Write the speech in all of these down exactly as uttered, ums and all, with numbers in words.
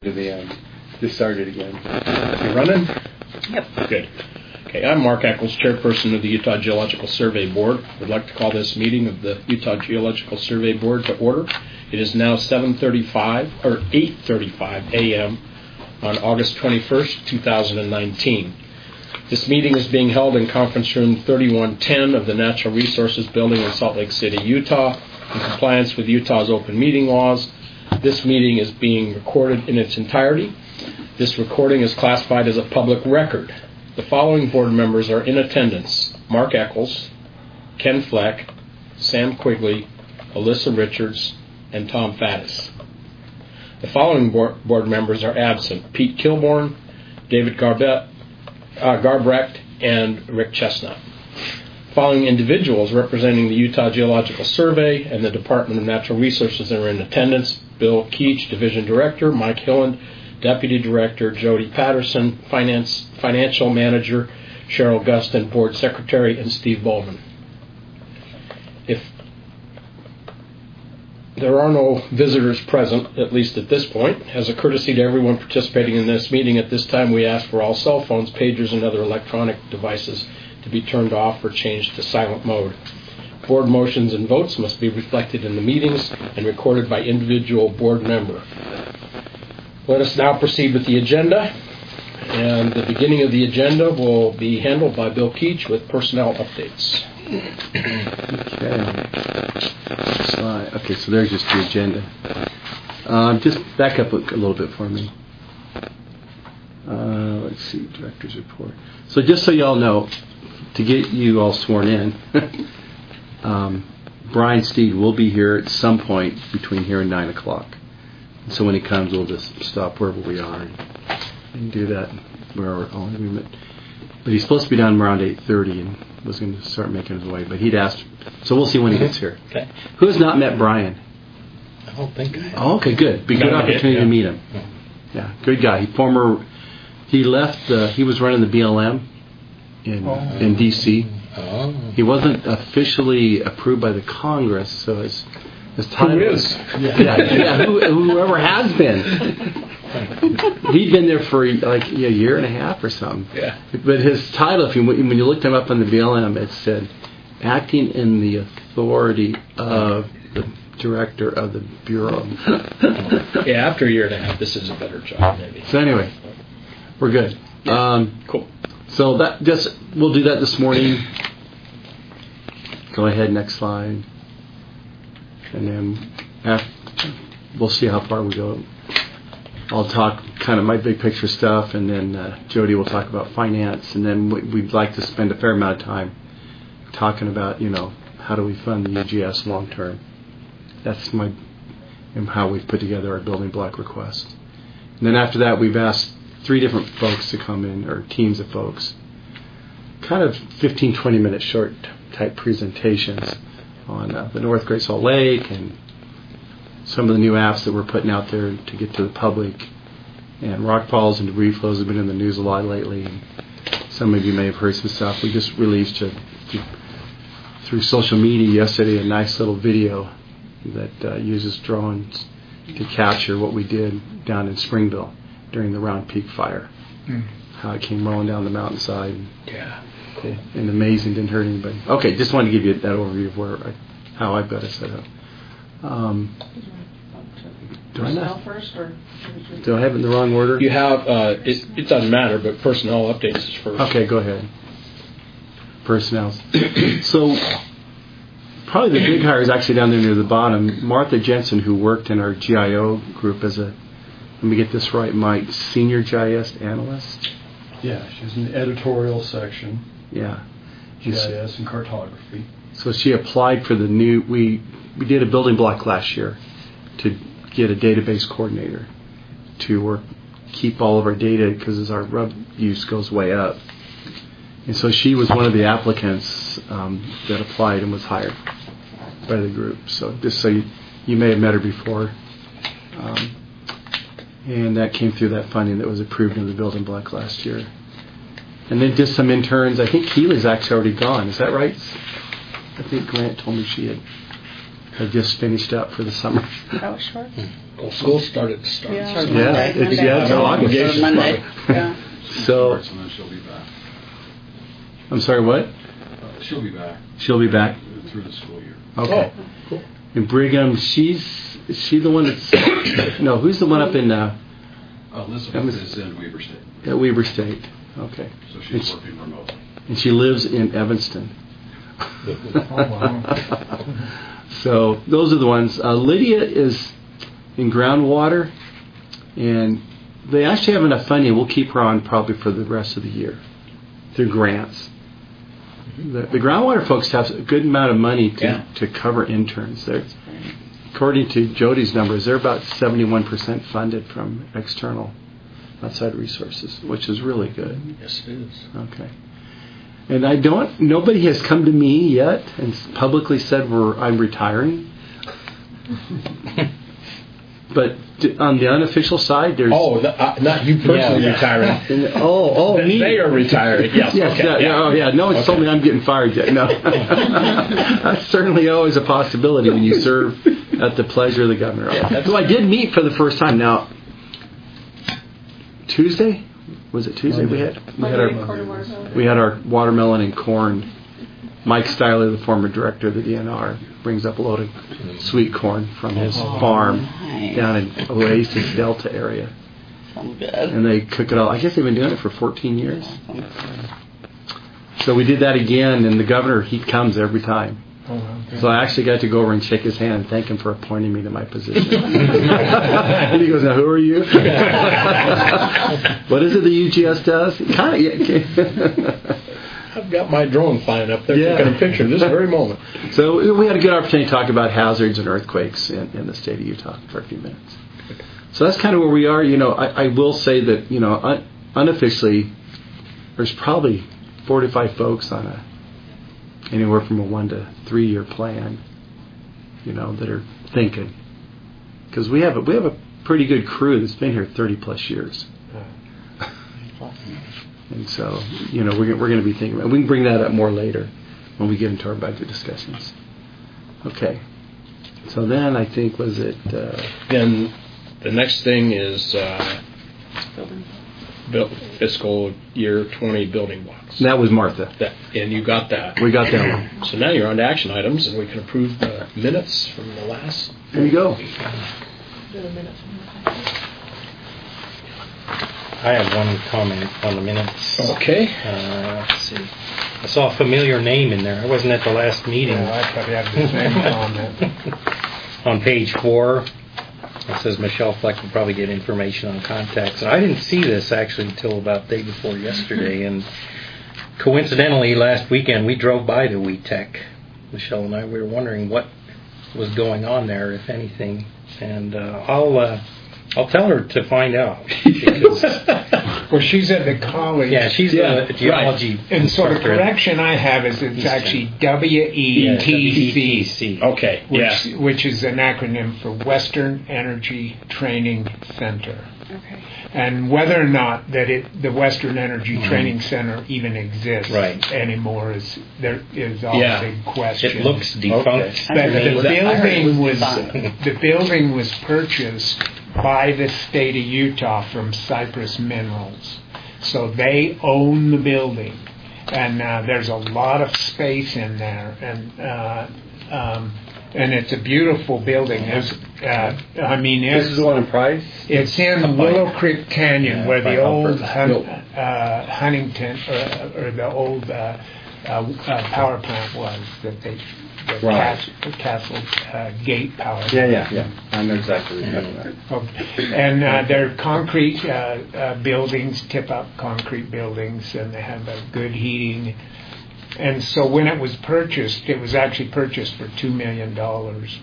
to the um, just started again. You running? Yep. Good. Okay, I'm Mark Eccles, chairperson of the Utah Geological Survey Board. I'd like to call this meeting of the Utah Geological Survey Board to order. It is now seven thirty-five or eight thirty-five a.m. on August twenty-first, two thousand nineteen. This meeting is being held in conference room thirty-one ten of the Natural Resources Building in Salt Lake City, Utah, in compliance with Utah's open meeting laws. This meeting is being recorded in its entirety. This recording is classified as a public record. The following board members are in attendance: Mark Eccles, Ken Fleck, Sam Quigley, Alyssa Richards, and Tom Faddis. The following board, board members are absent: Pete Kilborn, David Garbett, uh, Garbrecht, and Rick Chestnut. The following individuals representing the Utah Geological Survey and the Department of Natural Resources are in attendance: Bill Keach, Division Director; Mike Hilland, Deputy Director; Jody Patterson, Finance Financial Manager; Cheryl Gustin, Board Secretary; and Steve Bowman. If there are no visitors present, at least at this point, as a courtesy to everyone participating in this meeting at this time, we ask for all cell phones, pagers, and other electronic devices to be turned off or changed to silent mode. Board motions and votes must be reflected in the meetings and recorded by individual board member. Let us now proceed with the agenda. And the beginning of the agenda will be handled by Bill Keach with personnel updates. Okay. Slide. Okay, so there's just the agenda. Um, just back up a, a little bit for me. Uh, let's see, director's report. So just so you all know, to get you all sworn in, um, Brian Steed will be here at some point between here and nine o'clock. So when he comes, we'll just stop wherever we are and, and do that. We're all in agreement. But he's supposed to be done around eight thirty and was going to start making his way. But he'd asked, so we'll see when he gets here. Okay. Who has not met Brian? I don't think I have. Oh, okay, good. Be a good Not opportunity yet, yeah. to meet him. Yeah. Yeah, good guy. He former, he left. Uh, he was running the B L M in Oh. in D C. Oh. He wasn't officially approved by the Congress, so his his title Who is? Yeah, yeah who, whoever has been. He'd been there for like a year and a half or something. Yeah. But his title, if you when you looked him up on the B L M, it said acting in the authority of the director of the bureau. Yeah, after a year and a half, this is a better job, maybe. So anyway, we're good. Um, Cool. So that just we'll do that this morning. Go ahead, next slide, and then after, we'll see how far we go. I'll talk kind of my big picture stuff, and then uh, Jody will talk about finance, and then we'd like to spend a fair amount of time talking about, you know, how do we fund the U G S long term. That's my and how we've put together our building block request. And then after that, we've asked three different folks to come in, or teams of folks, kind of fifteen, twenty minute short type presentations on uh, the North Great Salt Lake and some of the new apps that we're putting out there to get to the public. And rock falls and debris flows have been in the news a lot lately. And some of you may have heard some stuff. We just released a, through social media yesterday a nice little video that uh, uses drones to capture what we did down in Springville during the Round Peak fire. Mm. How it came rolling down the mountainside. Yeah. Okay. And amazing, didn't hurt anybody. Okay, just wanted to give you that overview of where I, how I've got it set up. Um, do I not? First, or Do I have it in the wrong order? You have, uh, it, it doesn't matter, but personnel updates is first. Okay, go ahead. Personnel. So, probably the big hire is actually down there near the bottom. Martha Jensen, who worked in our G I O group as a, let me get this right, Mike, senior G I S analyst? Yeah, she's in the editorial section, Yeah. G I S and cartography. So she applied for the new, we, we did a building block last year to get a database coordinator to work, keep all of our data because as our R U B use goes way up. And so she was one of the applicants um, that applied and was hired by the group. So just so you, you may have met her before. Um, and that came through that funding that was approved in the building block last year. And then just some interns. I think Keely's actually already gone. Is that right? I think Grant told me she had I just finished up for the summer. That was short. Well, school started to start. Yeah. So- Yeah, Monday, it's, Monday. yeah, it's No August. obligations, Monday. probably. Yeah. So, And then she'll be back. I'm sorry, what? Uh, she'll be back She'll be back. through the school year. Okay. Oh, cool. And Brigham, she's is she the one that's no? Who's the one up in uh, Elizabeth Emis- is in Weber State, at Weber State? Okay. so And she's she, working remotely. and she lives in Evanston. Oh, wow. So those are the ones. Uh, Lydia is in groundwater, and they actually have enough funding. We'll keep her on probably for the rest of the year through grants. The, the groundwater folks have a good amount of money to, Yeah. to cover interns. They're, according to Jody's numbers, they're about seventy-one percent funded from external outside resources, which is really good. Yes, it is. Okay. And I don't, nobody has come to me yet and publicly said we're, I'm retiring. But d- on the unofficial side, there's... Oh, the, uh, not you personally Yeah. retiring. And- oh, oh, They- me. They are retiring. Yes. Yes, okay, yeah, yeah. oh yeah. No one's Okay. told me I'm getting fired yet. No. That's certainly always a possibility when you serve at the pleasure of the governor. Yeah, that's- so I did meet for the first time. Now, Tuesday? Was it Tuesday we had? We had Monday, our, quarter watermelon. we had our watermelon and corn. Mike Styler, the former director of the D N R, brings up a load of sweet corn from his farm Nice. down in Oasis Delta area. Sounds good. And they cook it all. I guess they've been doing it for fourteen years. So we did that again, and the governor, he comes every time. Oh, wow. So I actually got to go over and shake his hand and thank him for appointing me to my position. And he goes, now who are you? What is it the U G S does? Kind of. I've got my drone flying up there Yeah. taking a picture this very moment. So we had a good opportunity to talk about hazards and earthquakes in, in the state of Utah for a few minutes. So that's kind of where we are. You know, I, I will say that, you know, un, unofficially, there's probably four to five folks on a anywhere from a one to three year plan, you know, that are thinking. Because we have a, we have a pretty good crew that's been here thirty plus years. And so, you know, we're, we're going to be thinking about it. We can bring that up more later when we get into our budget discussions. Okay. So then I think, was it... Uh, Then the next thing is uh, Building. build, fiscal year twenty building blocks. that was Martha. That, and you got that. We got that one. So now you're on to action items, and we can approve the minutes from the last. There you go. I have one comment on the minutes. Okay. Uh, let's see. I saw a familiar name in there. I wasn't at the last meeting. Yeah, I probably have the same comment. On page four, it says Michelle Fleck will probably get information on contacts. And I didn't see this actually until about the day before yesterday. And coincidentally, last weekend we drove by the Wheat Tech. Michelle and I, we were wondering what was going on there, if anything. And uh, I'll uh, I'll tell her to find out. Because, Well, she's at the college. yeah, she's Yeah, a geology And so the instructor at- correction I have is it's Eastern. actually W E T C, Okay. which, Yeah. which is an acronym for Western Energy Training Center. Okay. And whether or not that it, the Western Energy Training Center even exists Right. anymore is there is all Yeah. a big question. It looks defunct. Okay. But the Was that- I heard it building was was fun. the building was purchased by the state of Utah from Cypress Minerals, so they own the building, and uh, there's a lot of space in there, and uh, um, and it's a beautiful building. It's, uh, I mean, it's, This is the one in Price? it's in Willow Creek Canyon, Yeah, where by the old Alfred. Hun- Nope. uh, Huntington or, or the old uh, uh, uh, power plant was that they the Right. Castle, Castle uh, Gate Power. Yeah, yeah, yeah. I know exactly what you're talking about. Okay. And uh, they're concrete uh, uh, buildings, tip-up concrete buildings, and they have a good heating. And so when it was purchased, it was actually purchased for two million dollars.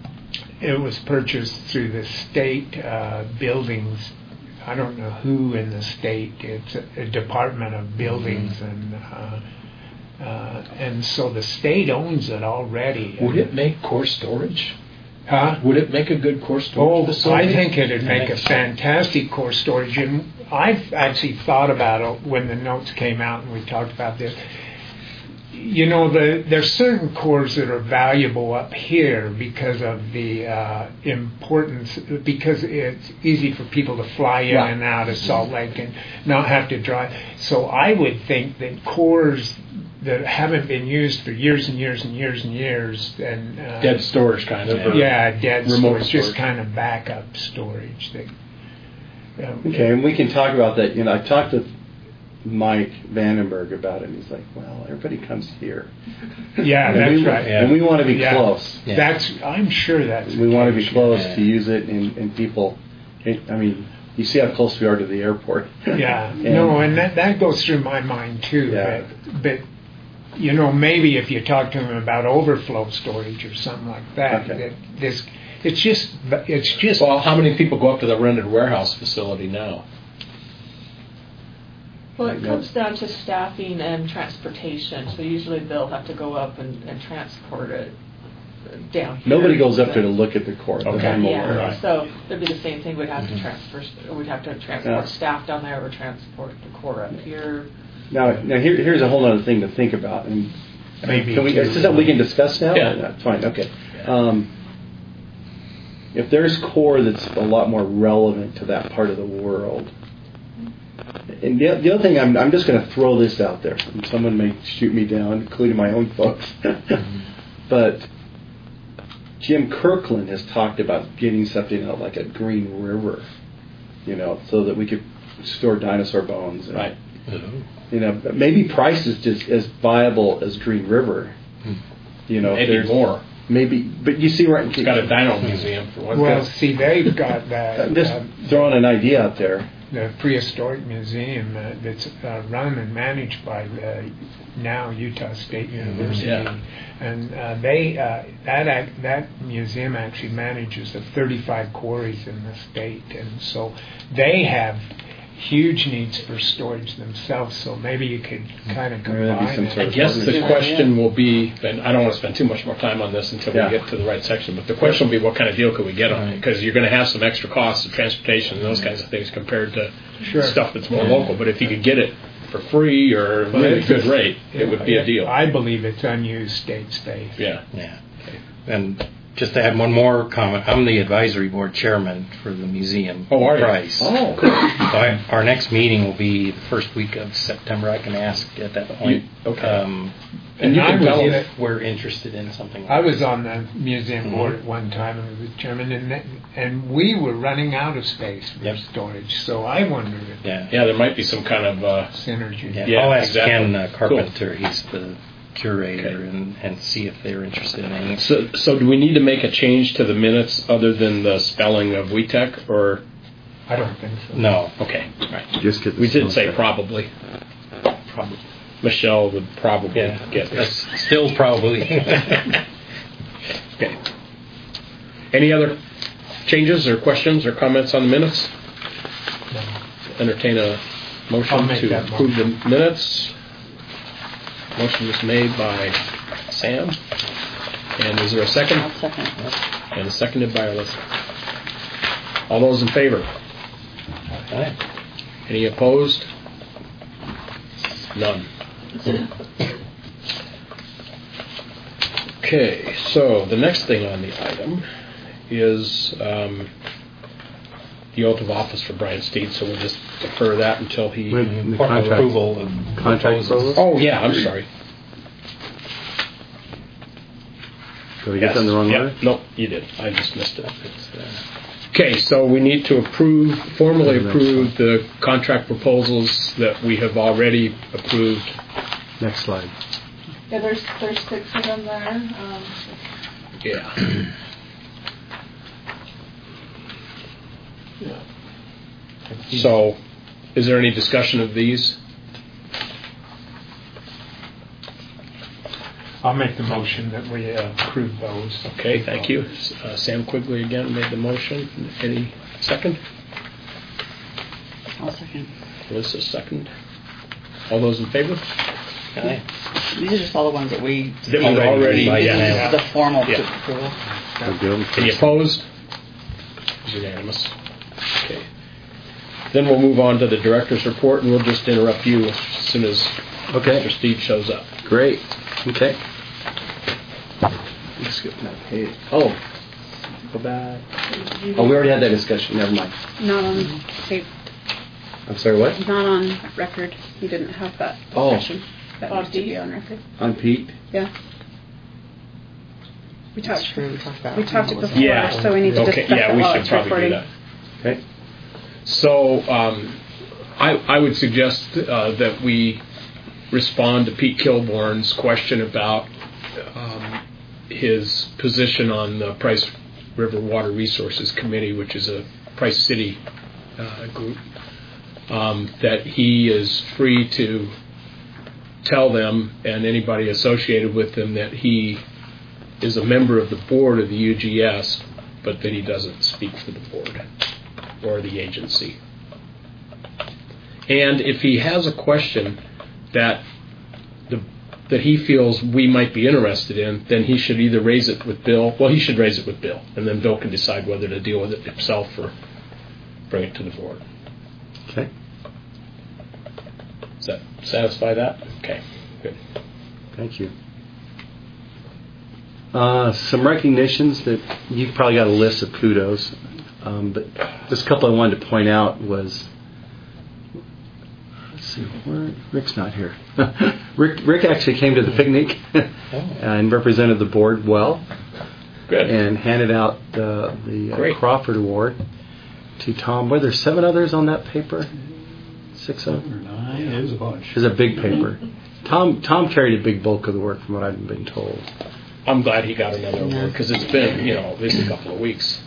It was purchased through the state uh, buildings. I don't know who in the state. It's a, a Department of Buildings, and uh, uh, and so the state owns it already. Would it make core storage? Huh? Would it make a good core storage Oh, facility? I think it'd make a fantastic core storage, and I've actually thought about it when the notes came out and we talked about this. you know, the, there's certain cores that are valuable up here because of the uh, importance, because it's easy for people to fly in Right. and out of Salt Lake and not have to drive. So I would think that cores that haven't been used for years and years and years and years, and uh, Dead storage kind of. or- yeah, dead remote storage, just storage. kind of backup storage. That, um, Okay, and we can talk about that. You know, I talked to Mike Vandenberg about it, and he's like, "Well, everybody comes here, Yeah, and that's we, right. and we want to be Yeah. close. Yeah. That's I'm sure that's We the want to be case. close Yeah. to use it, and, and people. I mean, you see how close we are to the airport. Yeah, And- no, and that, that goes through my mind too. Yeah. But, but you know, maybe if you talk to them about overflow storage or something like that, Okay. that this it's just it's just Well, how many people go up to the rented warehouse facility now? Well, Like it that. comes down to staffing and transportation. So usually they'll have to go up and, and transport it down here. Nobody goes up But- there to look at the court. that Okay. I'm aware Yeah, of. so it'd be the same thing. We'd have Mm-hmm. to transfer. We'd have to transport Yeah. staff down there, or transport the core up here. Now, now here, here's a whole other thing to think about. And maybe can we, is this something we can discuss now? Yeah. That's fine. Okay. Um, if there's core that's a lot more relevant to that part of the world, and the, the other thing, I'm, I'm just going to throw this out there. And someone may shoot me down, including my own folks. But Jim Kirkland has talked about getting something out like a Green River, you know, so that we could store dinosaur bones. And, Right. You know, but maybe Price is just as viable as Green River. You know, if Maybe there's- more. Maybe, but you see where It's got a dino museum for one well, thing. see, they've got that I'm just uh, throwing an idea out there. the prehistoric museum uh, that's uh, run and managed by uh, now Utah State University, Yeah. and uh, they uh, that ac- that museum actually manages the thirty-five quarries in the state, and so they have huge needs for storage themselves. So maybe you could kind of Maybe that'd be combine some it. sort I of guess the partnership. question will be, and I don't want to spend too much more time on this until Yeah. we get to the right section, but the question will be what kind of deal could we get on it? Because you're going to have some extra costs of transportation and those kinds of things compared to Sure. stuff that's more local. But if you could get it for free or a really it's- good rate, it would be a deal. I believe it's unused state space. Yeah. Yeah. And just to add one more comment, I'm the advisory board chairman for the museum. Oh, are you? Price. Oh, cool. So I, our next meeting will be the first week of September. I can ask at that point. You- okay. Um, And you I can was tell in them. it. we're interested in something like I was on the museum Mhm. board at one time and was chairman, and that, and we were running out of space for Yep. storage. So I wondered if Yeah. Yeah, there might be some kind of, uh, synergy. Yeah. Yeah, I'll ask exactly. Ken uh, Carpenter. He's the curator, Okay. and, and see if they're interested in any. so, so do we need to make a change to the minutes other than the spelling of WeTech or, I don't think so. No. okay, all right. Just get the We did say spell check. probably. Probably. Michelle would probably Yeah. get this. That's still probably. Okay. Any other changes or questions or comments on the minutes? Entertain a I'll motion make to that approve the minutes. Motion was made by Sam. And is there a second? I'll second. And seconded by Alyssa. All those in favor? Aye. Any opposed? None. Okay, so the next thing on the item is um, the oath of office for Brian Steed, so we'll just defer that until he... When the Or contract- approval of Contract proposals. proposal? Oh, yeah, I'm sorry. Did we get them in the wrong yeah, order? No, you did. I just missed it. It's, uh, Okay, so we need to approve, formally That's approve the contract proposals that we have already approved. Next slide. Yeah, there's there's six of them there. Um, Yeah. So, is there any discussion of these? I'll make the motion that we uh, approve those. Okay, thank you. Uh, Sam Quigley again made the motion. Any second? I'll second. Alyssa second. All those in favor? aye. These are just all the ones that we That we already, By yeah. email. the formal Yeah. approval. We're good. Any opposed? Unanimous. Okay. Then we'll move on to the director's report, and we'll just interrupt you as soon as Okay. Mister Steve shows up. Great. Okay. Let's skip that page. Oh. Go back. Oh, we already had that discussion. Never mind. Not on tape. I'm sorry, what? Not on record. You didn't have that Oh. discussion. That On needs to be Pete? on record. On Pete? Yeah. We talked. true, we talked about We it. talked it before, Yeah. so we need to Okay, discuss yeah, it we while should it's probably recording. do that. Okay. So um, I, I would suggest uh, that we respond to Pete Kilborn's question about um, his position on the Price River Water Resources Committee, which is a Price City uh, group, um, that he is free to tell them and anybody associated with them that he is a member of the board of the U G S, but that he doesn't speak for the board or the agency. And if he has a question that the that he feels we might be interested in, then he should either raise it with Bill. Well, he should raise it with Bill, and then Bill can decide whether to deal with it himself or bring it to the board. Okay. Does that satisfy that? Okay, good. Thank you. Uh, some recognitions that you've probably got a list of kudos, um, but just a couple I wanted to point out was, let's see, where, Rick's not here. Rick Rick actually came to the picnic and represented the board well. Good. And handed out uh, the uh, Great. Crawford Award to Tom. Were there seven others on that paper? Six of them? Nine, it was a bunch. It was a big paper. Tom Tom carried a big bulk of the work from what I've been told. I'm glad he got another award because it's been, you know, at least a couple of weeks.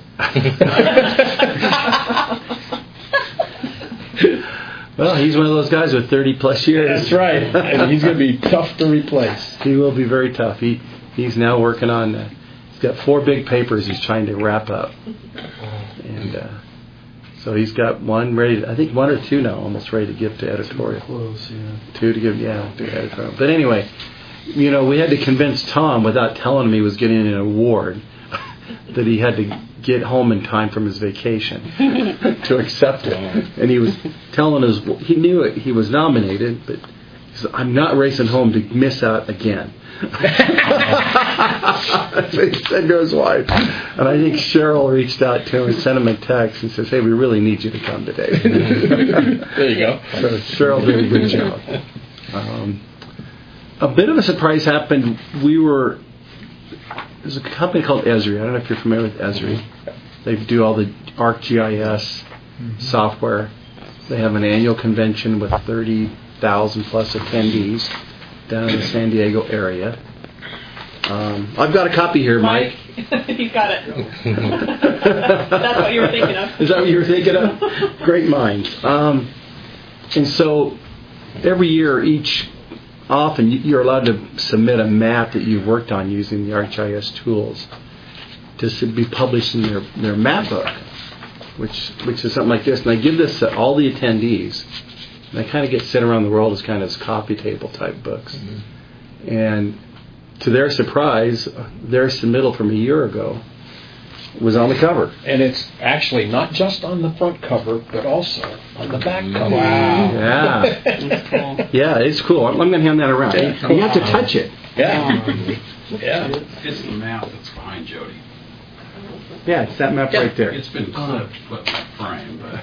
Well, he's one of those guys with thirty plus years. That's right. And he's going to be tough to replace. He will be very tough. He he's now working on. Uh, he's got four big papers he's trying to wrap up, and uh, so he's got one ready. To, I think one or two now, almost ready to give to editorial. Close, yeah. Two to give, yeah, to editorial. But anyway, you know, we had to convince Tom without telling him he was getting an award that he had to get home in time from his vacation to accept it. And he was telling us, he knew it, he was nominated, but he said, I'm not racing home to miss out again. That's what he said to his wife. And I think Cheryl reached out to him and sent him a text and says, hey, we really need you to come today. There you go. So Cheryl did a good job. Um, a bit of a surprise happened. We were, there's a company called Esri. I don't know if you're familiar with Esri. They do all the ArcGIS mm-hmm. software. They have an annual convention with thirty thousand plus attendees down in the San Diego area. Um, I've got a copy here, Mike. Mike. He's got it. That's what you were thinking of. Is that what you were thinking of? Great minds. Um, and so every year, each often you're allowed to submit a map that you've worked on using the ArcGIS tools to be published in their, their map book, which which is something like this. And I give this to all the attendees. And they kind of get sent around the world as kind of as coffee table type books. Mm-hmm. And to their surprise, their submittal from a year ago was on the cover. And it's actually not just on the front cover, but also on the back cover. Wow. Yeah. Cool. Yeah, it's cool. I'm going to hand that around. Yeah, cool. You have to touch it. Yeah. Yeah. It's the map that's behind Jody. Yeah, it's that map Yeah. right there. It's been clipped, put in a frame, but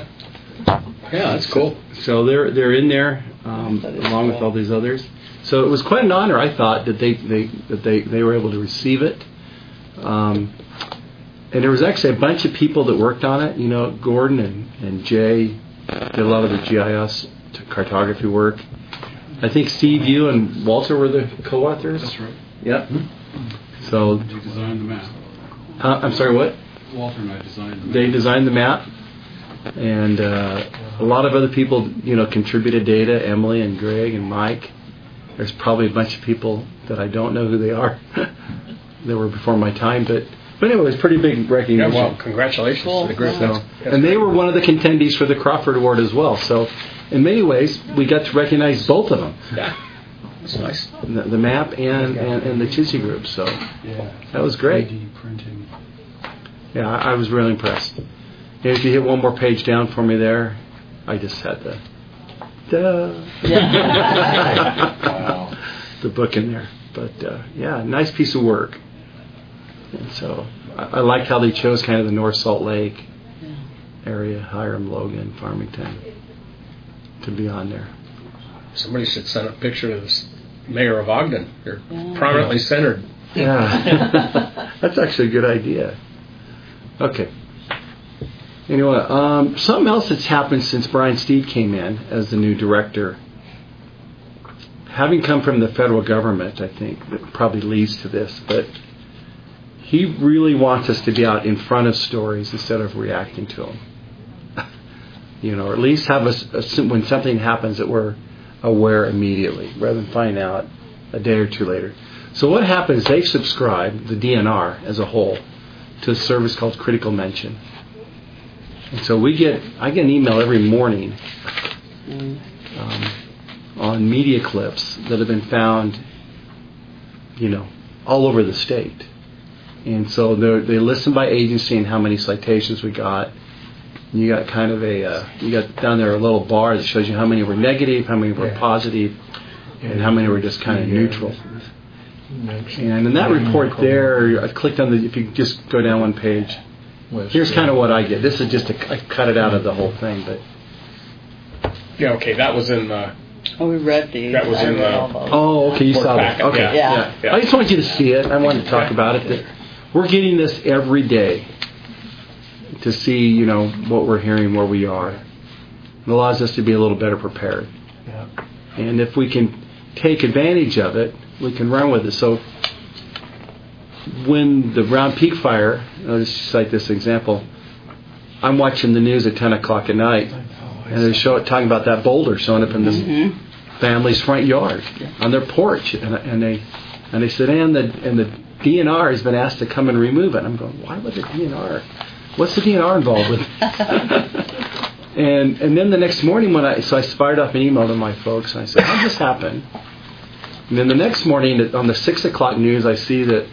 Yeah, that's cool. So they're they're in there um, along with all these others. So it was quite an honor, I thought, that they they that they, they were able to receive it. Um, and there was actually a bunch of people that worked on it. You know, Gordon and, and Jay did a lot of the G I S cartography work. I think Steve, you and Walter were the co-authors. that's right. Yep. So You designed the map. uh, I'm sorry, what? Walter and I designed the map. They designed the map, and uh, a lot of other people, you know, contributed data. Emily and Greg and Mike. There's probably a bunch of people that I don't know who they are. They were before my time, but but anyway, it was pretty big Yeah, recognition. well, congratulations to the group. So, That's- that's and they great. were one of the contendees for the Crawford Award as well. So, in many ways, we got to recognize both of them, Yeah. That's nice. the, the map and, and, and the Chizzy group. So Yeah. that was great. three D printing. Yeah, I, I was really impressed. And if you hit one more page down for me there, I just had the, duh, Wow. the book in there. But uh, yeah, nice piece of work. And so I, I like how they chose kind of the North Salt Lake area, Hiram, Logan, Farmington, to be on there. Somebody should send a picture of the mayor of Ogden. They're prominently centered. Yeah, that's actually a good idea. Okay. Anyway, um, something else that's happened since Brian Steed came in as the new director, having come from the federal government, I think, that probably leads to this, but he really wants us to be out in front of stories instead of reacting to them. You know, or at least have us, when something happens, that we're aware immediately, rather than find out a day or two later. So what happens, they subscribe, the D N R as a whole, to a service called Critical Mention. And so we get, I get an email every morning um, on media clips that have been found, you know, all over the state. And so they listen by agency and how many citations we got. And you got kind of a, uh, you got down there a little bar that shows you how many were negative, how many were Yeah. positive, and how many were just kind of neutral. And in that report there, I clicked on the, if you just go down one page, here's kind of what I get. This is just a, I cut it out of the whole thing, but. Yeah, okay, that was in the... Oh, we read these. That was I in read the- all those. Oh, okay, you Report saw that. packet, Okay, yeah. yeah. Yeah. I just want you to see it. I wanted to talk about it. That we're getting this every day to see, you know, what we're hearing, where we are. It allows us to be a little better prepared. Yeah. And if we can take advantage of it, we can run with it. So when the Round Peak fire, I'll just cite this example, I'm watching the news at ten o'clock at night, and they're show, talking about that boulder showing up in this Mm-hmm. family's front yard on their porch, and, and they and they said, and the and the D N R has been asked to come and remove it. I'm going, why would the D N R? What's the D N R involved with? and and then the next morning when I so I fired up an email to my folks and I said, how'd this happen? And then the next morning on the six o'clock news, I see that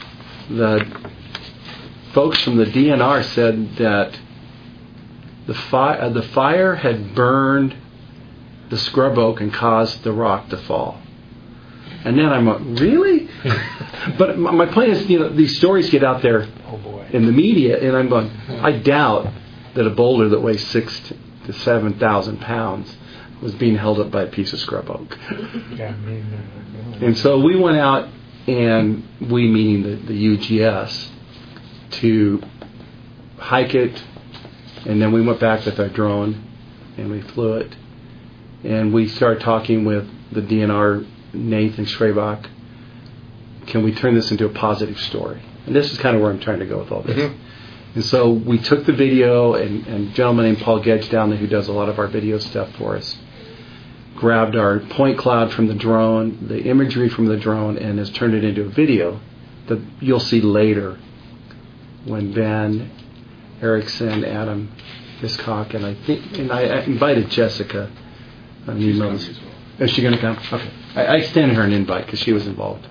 the folks from the D N R said that the fire uh, the fire had burned the scrub oak and caused the rock to fall. And then I'm like, really? But my, my point is, you know, these stories get out there Oh boy. in the media, and I'm going, I doubt that a boulder that weighs six to seven thousand pounds was being held up by a piece of scrub oak. Yeah, I mean, uh, And so we went out, and we, meaning the, the U G S, to hike it, and then we went back with our drone, and we flew it, and we started talking with the D N R, Nathan Schrebach. Can we turn this into a positive story? And this is kind of where I'm trying to go with all this. Mm-hmm. And so we took the video, and, and a gentleman named Paul Gedge down there, who does a lot of our video stuff for us, grabbed our point cloud from the drone, the imagery from the drone, and has turned it into a video that you'll see later when Ben, Erickson, Adam Hiscock, and I think, and I, I invited Jessica on an email. Is she going to come? Okay. I, I extended her an invite because she was involved.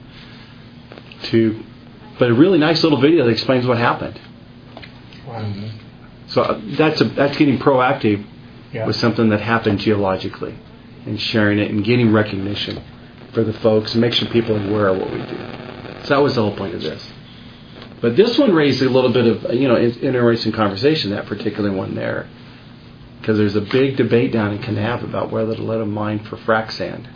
To, but a really nice little video that explains what happened. wow. So uh, that's a, that's getting proactive Yeah. with something that happened geologically, and sharing it and getting recognition for the folks and make sure people are aware of what we do. So that was the whole point of this. But this one raised a little bit of, you know, interesting conversation, that particular one there, because there's a big debate down in Kanab about whether to let them mine for frac sand.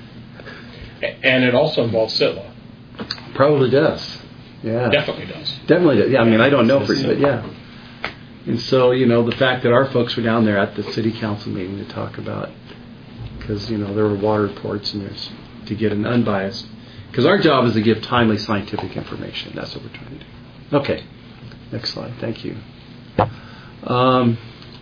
And it also involves Sitla. Probably does. Yeah. Definitely does. Definitely does. Yeah, I mean, I don't know for you, but yeah. And so, you know, the fact that our folks were down there at the city council meeting to talk about, because, you know, there were water reports and there's to get an unbiased, because our job is to give timely scientific information. That's what we're trying to do. Okay. Next slide. Thank you. Um,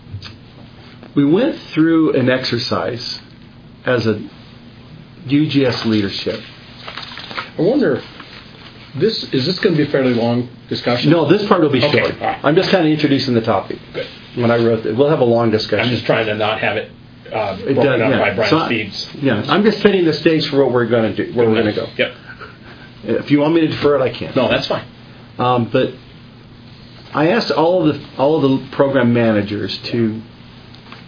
we went through an exercise as a U G S leadership. I wonder if this, is this going to be a fairly long discussion? No, this part will be Okay, short. all right. I'm just kind of introducing the topic. Good. When I wrote it, we'll have a long discussion. I'm just trying to not have it uh, It broken does, up yeah. by Brian So I- Steve's. Yeah, I'm just setting the stage for what we're going to do, where we're going to go. Yep. If you want me to defer it, I can. No, that's fine. Um, but I asked all of the all of the program managers to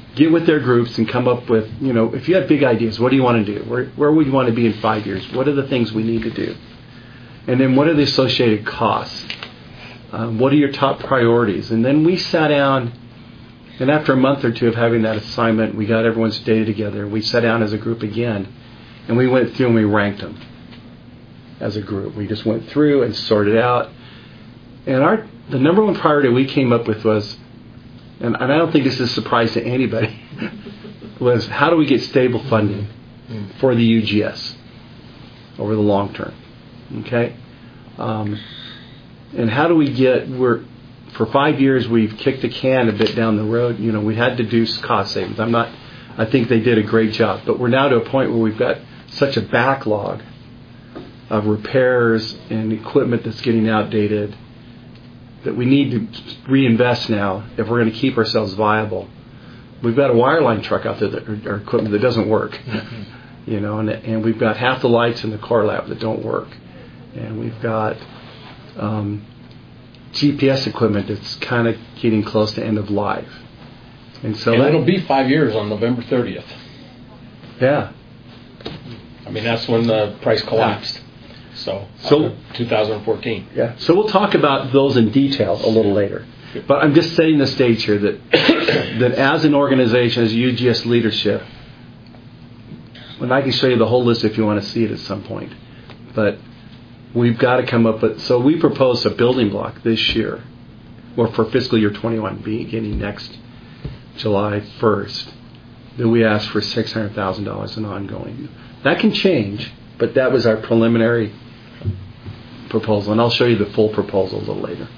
get with their groups and come up with, you know, if you have big ideas, what do you want to do? Where, where would you want to be in five years? What are the things we need to do? And then what are the associated costs? Um, what are your top priorities? And then we sat down, and after a month or two of having that assignment, we got everyone's data together. We sat down as a group again, and we went through and we ranked them as a group. We just went through and sorted out. And our the number one priority we came up with was, and, and I don't think this is a surprise to anybody, was how do we get stable funding for the U G S over the long term? Okay? Um, and how do we get, we're, for five years we've kicked the can a bit down the road. You know, we had to do cost savings. I'm not, I think they did a great job. But we're now to a point where we've got such a backlog of repairs and equipment that's getting outdated that we need to reinvest now if we're going to keep ourselves viable. We've got a wireline truck out there, that, or, or equipment that doesn't work, mm-hmm. you know, and, and we've got half the lights in the car lab that don't work, and we've got um, G P S equipment that's kind of getting close to end of life, and so and that, it'll be five years on November thirtieth. Yeah, I mean that's when the price collapsed. So, so uh, two thousand fourteen. Yeah. So we'll talk about those in detail a little later. But I'm just setting the stage here that that as an organization, as U G S leadership, and I can show you the whole list if you want to see it at some point, but we've got to come up with. So we proposed a building block this year, or for fiscal year twenty-one, beginning next July first, that we asked for six hundred thousand dollars in ongoing. That can change, but that was our preliminary proposal, and I'll show you the full proposal a little later.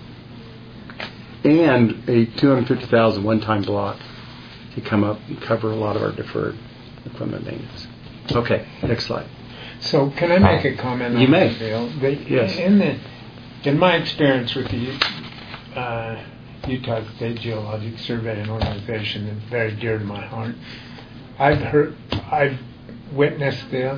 And a two hundred fifty thousand dollars one-time block to come up and cover a lot of our deferred equipment maintenance. Okay, next slide. So can I make a comment You on may. that, Bill? The, Yes. In, the, in my experience with the uh, Utah State Geologic Survey, an organization that's very dear to my heart, I've heard, I've witnessed this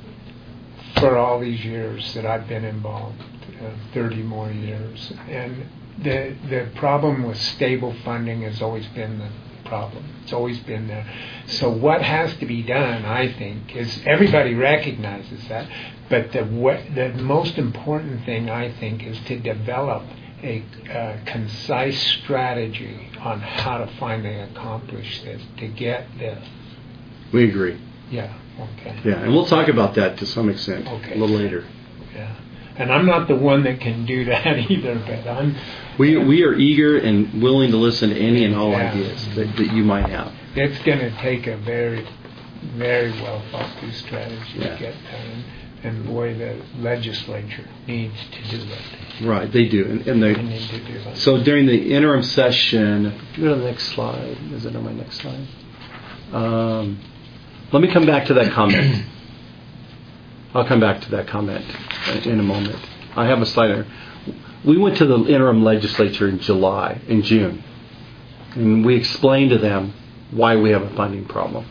for all these years that I've been involved, uh, thirty more years. And the the problem with stable funding has always been the problem. It's always been there. So what has to be done, I think, is everybody recognizes that, but the what, the most important thing, I think, is to develop a uh, concise strategy on how to finally accomplish this, to get this. We agree. Yeah, okay. Yeah, and we'll talk about that to some extent Okay. a little later. Yeah. And I'm not the one that can do that either, but I'm... We we are eager and willing to listen to any and all Yeah. ideas that, that you might have. It's going to take a very, very well thought through strategy Yeah. to get done. And boy, the legislature needs to do it. Right, they do. And, and They they, need to do it. so during the interim session, go to the next slide. Is it on my next slide? Um, let me come back to that comment. I'll come back to that comment in a moment. I have a slide there. We went to the interim legislature in July, in June, and we explained to them why we have a funding problem.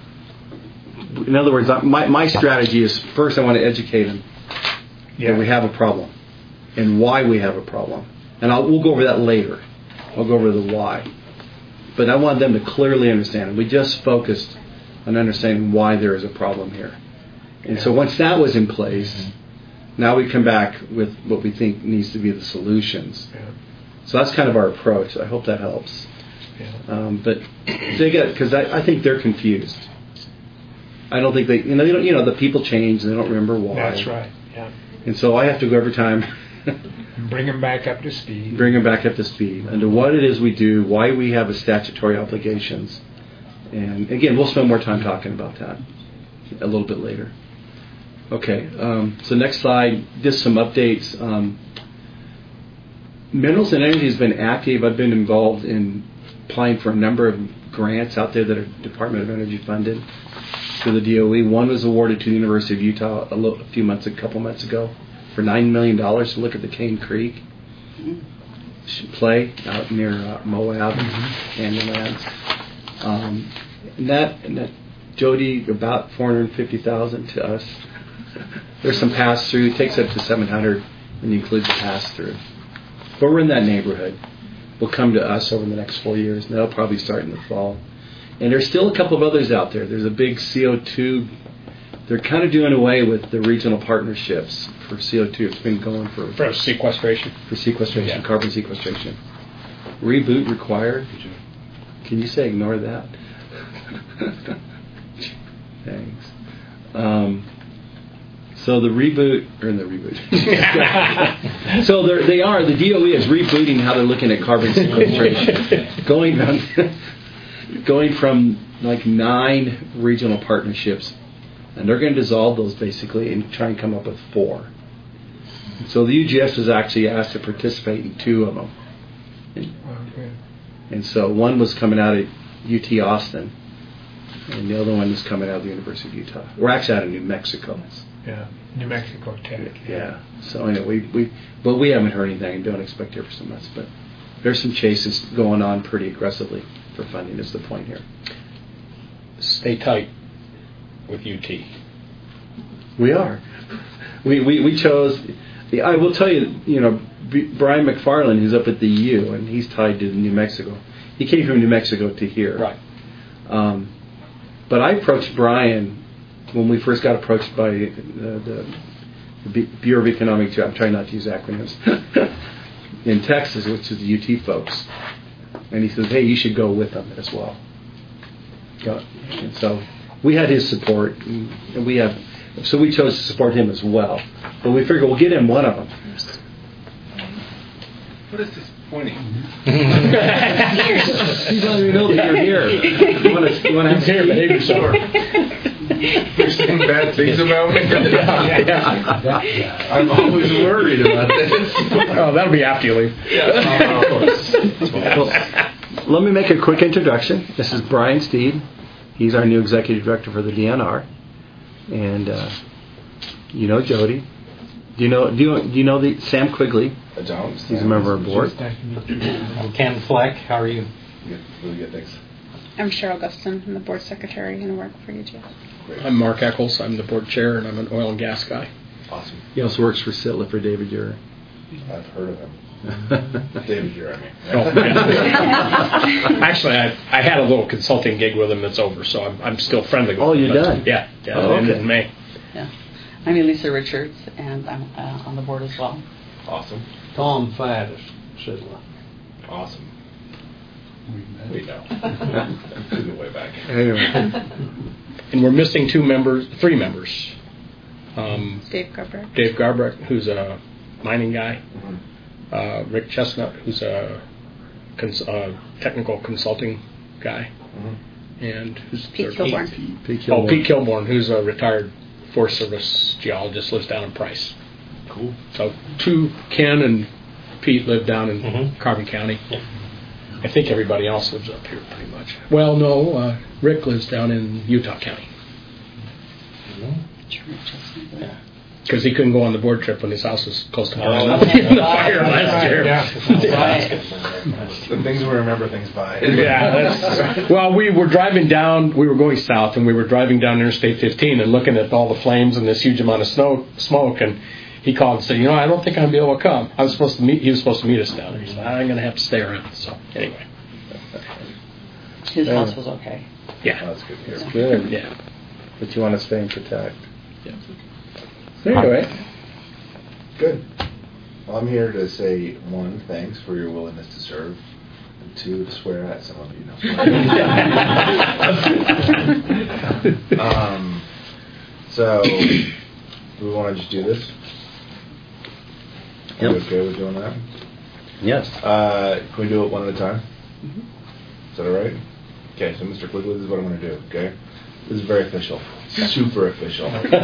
In other words, my, my strategy is first I want to educate them Yeah. that we have a problem and why we have a problem. And I'll, we'll go over that later. I'll go over the why. But I want them to clearly understand. We just focused on understanding why there is a problem here. And so once that was in place, mm-hmm. now we come back with what we think needs to be the solutions. Yeah. So that's kind of our approach. I hope that helps. Yeah. Um, but they get, because I, I think they're confused. I don't think they, you know, they don't, you know, the people change and they don't remember why. That's right, yeah. And so I have to go every time, Bring them back up to speed. bring them back up to speed under what it is we do, why we have a statutory obligations. And again, we'll spend more time talking about that a little bit later. Okay, um, so next slide, just some updates. Um, Minerals and Energy has been active. I've been involved in applying for a number of grants out there that are Department of Energy funded through the D O E. One was awarded to the University of Utah a, little, a few months, a couple months ago, for nine million dollars to look at the Cane Creek play out near uh, Moab mm-hmm. and the lands. Um, and that, and that, Jody, about four hundred fifty thousand dollars to us. There's some pass through. It takes up to seven hundred when you include the pass through. But we're in that neighborhood. Will come to us over the next four years, and that'll probably start in the fall. And there's still a couple of others out there. There's a big C O two. They're kind of doing away with the regional partnerships for C O two. It's been going for For sequestration. for sequestration, Yeah. carbon sequestration. Reboot required. Can you say ignore that? Thanks. Um, so the reboot, or the reboot. so they're, they are, the D O E is rebooting how they're looking at carbon sequestration. going, from, going from like nine regional partnerships, and they're going to dissolve those basically and try and come up with four. So the U G S was actually asked to participate in two of them. And, Okay. and so one was coming out of U T Austin, and the other one is coming out of the University of Utah. We're actually out of New Mexico. Yeah, New Mexico Tech. Yeah. So anyway, we, we but we haven't heard anything and don't expect to hear for some months. But there's some chases going on pretty aggressively for funding. Is the point here? Stay tight with U T. We are. We we, we chose. I will tell you, you know, B- Brian McFarland, who's up at the E U, and he's tied to New Mexico. He came from New Mexico to here. Right. Um, but I approached Brian when we first got approached by uh, the, the Bureau of Economic. I'm trying not to use acronyms. In Texas, which is the U T folks, and he says, "Hey, you should go with them as well." Go. And so we had his support, and, and we have. So we chose to support him as well. But we figured we'll get him one of them. What is this pointing? You don't even know that you're here. You want to, you want to have Here, behave yourself. You're saying bad things about me? I'm always worried about this. Oh, that'll be after you leave. Yeah, of course. Well, let me make a quick introduction. This is Brian Steed. He's our new executive director for the D N R. And uh, you know Jody. Do you know? Do you, do you know the Sam Quigley? I don't. He's a member of our board. Ken Fleck, how are you? Good, really good, thanks. I'm Cheryl Guston. I'm the board secretary and work for U T S. Great. I'm Mark Eccles. I'm the board chair, and I'm an oil and gas guy. Awesome. He also works for Sitla for David Ure. I've heard of him. David Ure, I mean. Oh, yeah. Actually, I I had a little consulting gig with him that's over, so I'm I'm still friendly with Oh, him. you're but- done? Yeah, yeah. Oh, ended okay. in May. Yeah. I'm Elisa Richards, and I'm uh, on the board as well. Awesome. Tom Faddis, Sidla. Awesome. We know. Took it way back. Anyway. And we're missing two members, three members. Um, Dave Garber. Dave Garbrecht, who's a mining guy. Uh, Rick Chestnut, who's a cons- uh, technical consulting guy. Mm-hmm. And who's the Pete third? Kilborn. Pete Oh, Kilborn. Pete Kilborn, who's a retired Forest Service geologist, lives down in Price. Cool. So two, Ken and Pete live down in Mhm. Carbon County. I think everybody else lives up here pretty much. Well, no, uh, Rick lives down in Utah County because he couldn't go on the board trip when his house was close to burning up in the fire last year. The things we remember things by. Yeah, that's, well, we were driving down, we were going south, and we were driving down Interstate fifteen and looking at all the flames and this huge amount of snow, smoke, and he called and said, you know, I don't think I'm going to be able to come. I was supposed to meet, he was supposed to meet us down there. He said, I'm going to have to stay around. So, anyway. His Yeah. house was okay. Yeah. That's good to hear. Good. Yeah. But you want to stay and protect. Yeah. Anyway. Good. Well, I'm here to say, one, thanks for your willingness to serve, and two, to swear at some of you. No. um, so, do we want to just do this? Are Yep. you okay with doing that? Yes. Uh, can we do it one at a time? Is that all right? Okay, so Mister Quigley, this is what I'm going to do, okay? This is very official. Super official.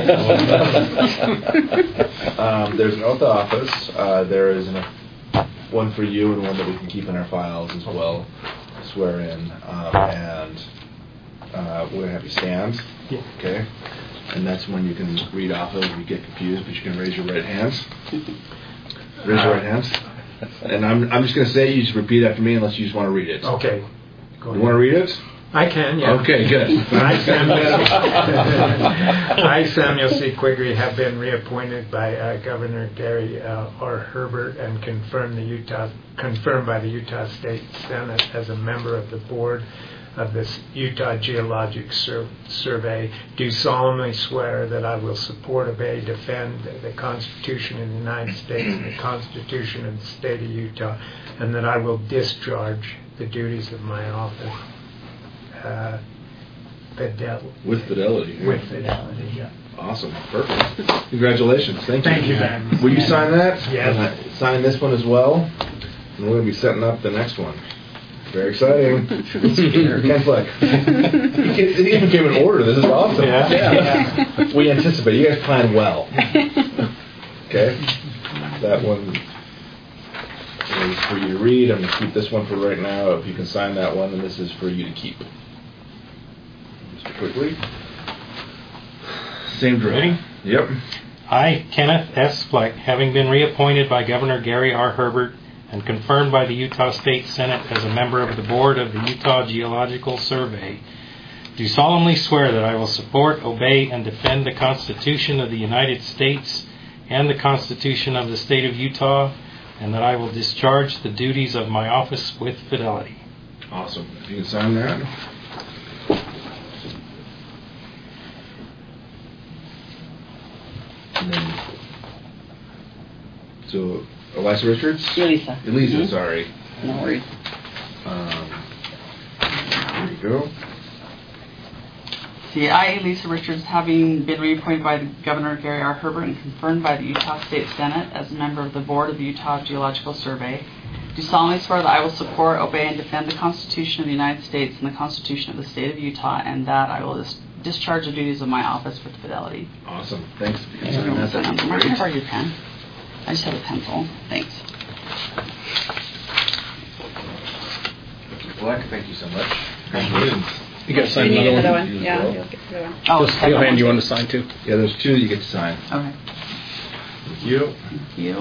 um, there's an oath of office. Uh, there is an, one for you and one that we can keep in our files as well. Swear in. Um, and uh, we're going to have you stand, okay? And that's when you can read off of. You get confused, but you can raise your right hands. Raise your right hands. And I'm I'm just going to say it. You just repeat after me unless you just want to read it. Okay. Go You ahead. want to read it? I can, yeah. Okay, good. I, Samuel, I, Samuel C. Quigley, have been reappointed by uh, Governor Gary uh, R. Herbert and confirmed the Utah confirmed by the Utah State Senate as a member of the board of the Utah Geologic Sur- Survey, do solemnly swear that I will support, obey, defend the Constitution of the United States and the Constitution of the State of Utah, and that I will discharge the duties of my office uh, fidel- With fidelity. with fidelity. Yeah. Awesome. Perfect. Congratulations. Thank you. Thank you, Ben. Will you sign that? Yes. And, uh, sign this one as well. And we're going to be setting up the next one. Very exciting. Ken Fleck. It even came in order. This is awesome. Yeah. Yeah. We anticipate. You guys plan well. Okay? That one is for you to read. I'm going to keep this one for right now. If you can sign that one, and this is for you to keep. Just quickly. Same drill. Ready? Yep. I, Kenneth S. Fleck, having been reappointed by Governor Gary R. Herbert and confirmed by the Utah State Senate as a member of the Board of the Utah Geological Survey, do solemnly swear that I will support, obey, and defend the Constitution of the United States and the Constitution of the State of Utah, and that I will discharge the duties of my office with fidelity. Awesome. If you can sign that. And then, so, Elisa Richards? Elisa. Elisa, Mhm. sorry. No worries. Um, there you go. See, I, Elisa Richards, having been reappointed by the Governor Gary R. Herbert and confirmed by the Utah State Senate as a member of the Board of the Utah Geological Survey, do solemnly swear that I will support, obey, and defend the Constitution of the United States and the Constitution of the State of Utah, and that I will dis- discharge the duties of my office with fidelity. Awesome. Thanks. If you can Yeah, sign that, that'd be I'm not going to great. borrow your pen. I just have a pencil. Thanks. Mister Black, thank you so much. Congratulations. You got to sign You need another another one? one? You Yeah, as well. you'll get the other one. Oh, Just second he'll hand one. you one to sign too. Yeah, there's two that you get to sign. Okay. Thank you. Thank you.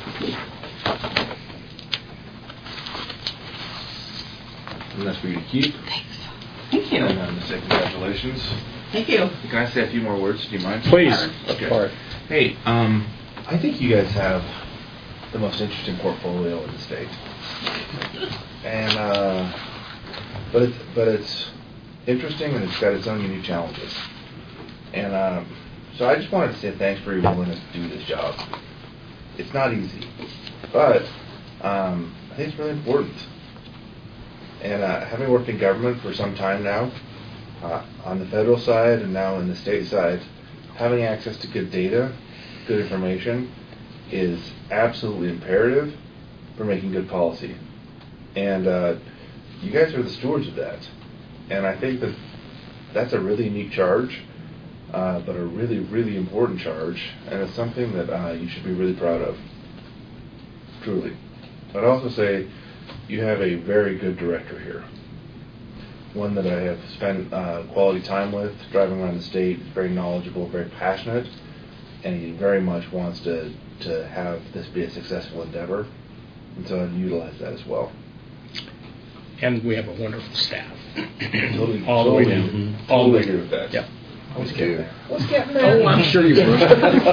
And that's for you to keep. Thanks. Thank you. And I'm going to say congratulations. Thank you. Can I say a few more words? Do you mind? Please. Okay. Part. Hey, um, I think you guys have the most interesting portfolio in the state, and uh, but it's but it's interesting and it's got its own unique challenges. And um, so I just wanted to say thanks for your willingness to do this job. It's not easy, but um, I think it's really important. And uh, having worked in government for some time now, uh, on the federal side and now in the state side, having access to good data, good information, is absolutely imperative for making good policy. And uh, you guys are the stewards of that. And I think that that's a really unique charge, uh, but a really, really important charge, and it's something that uh, you should be really proud of, truly. I'd also say you have a very good director here, one that I have spent uh, quality time with, driving around the state, very knowledgeable, very passionate, and he very much wants to, to have this be a successful endeavor, and so I've utilized that as well. And we have a wonderful staff. Totally, All the way totally, down. Totally All the way agree with that. Yep. I was getting there. I was getting Oh, I'm sure you were.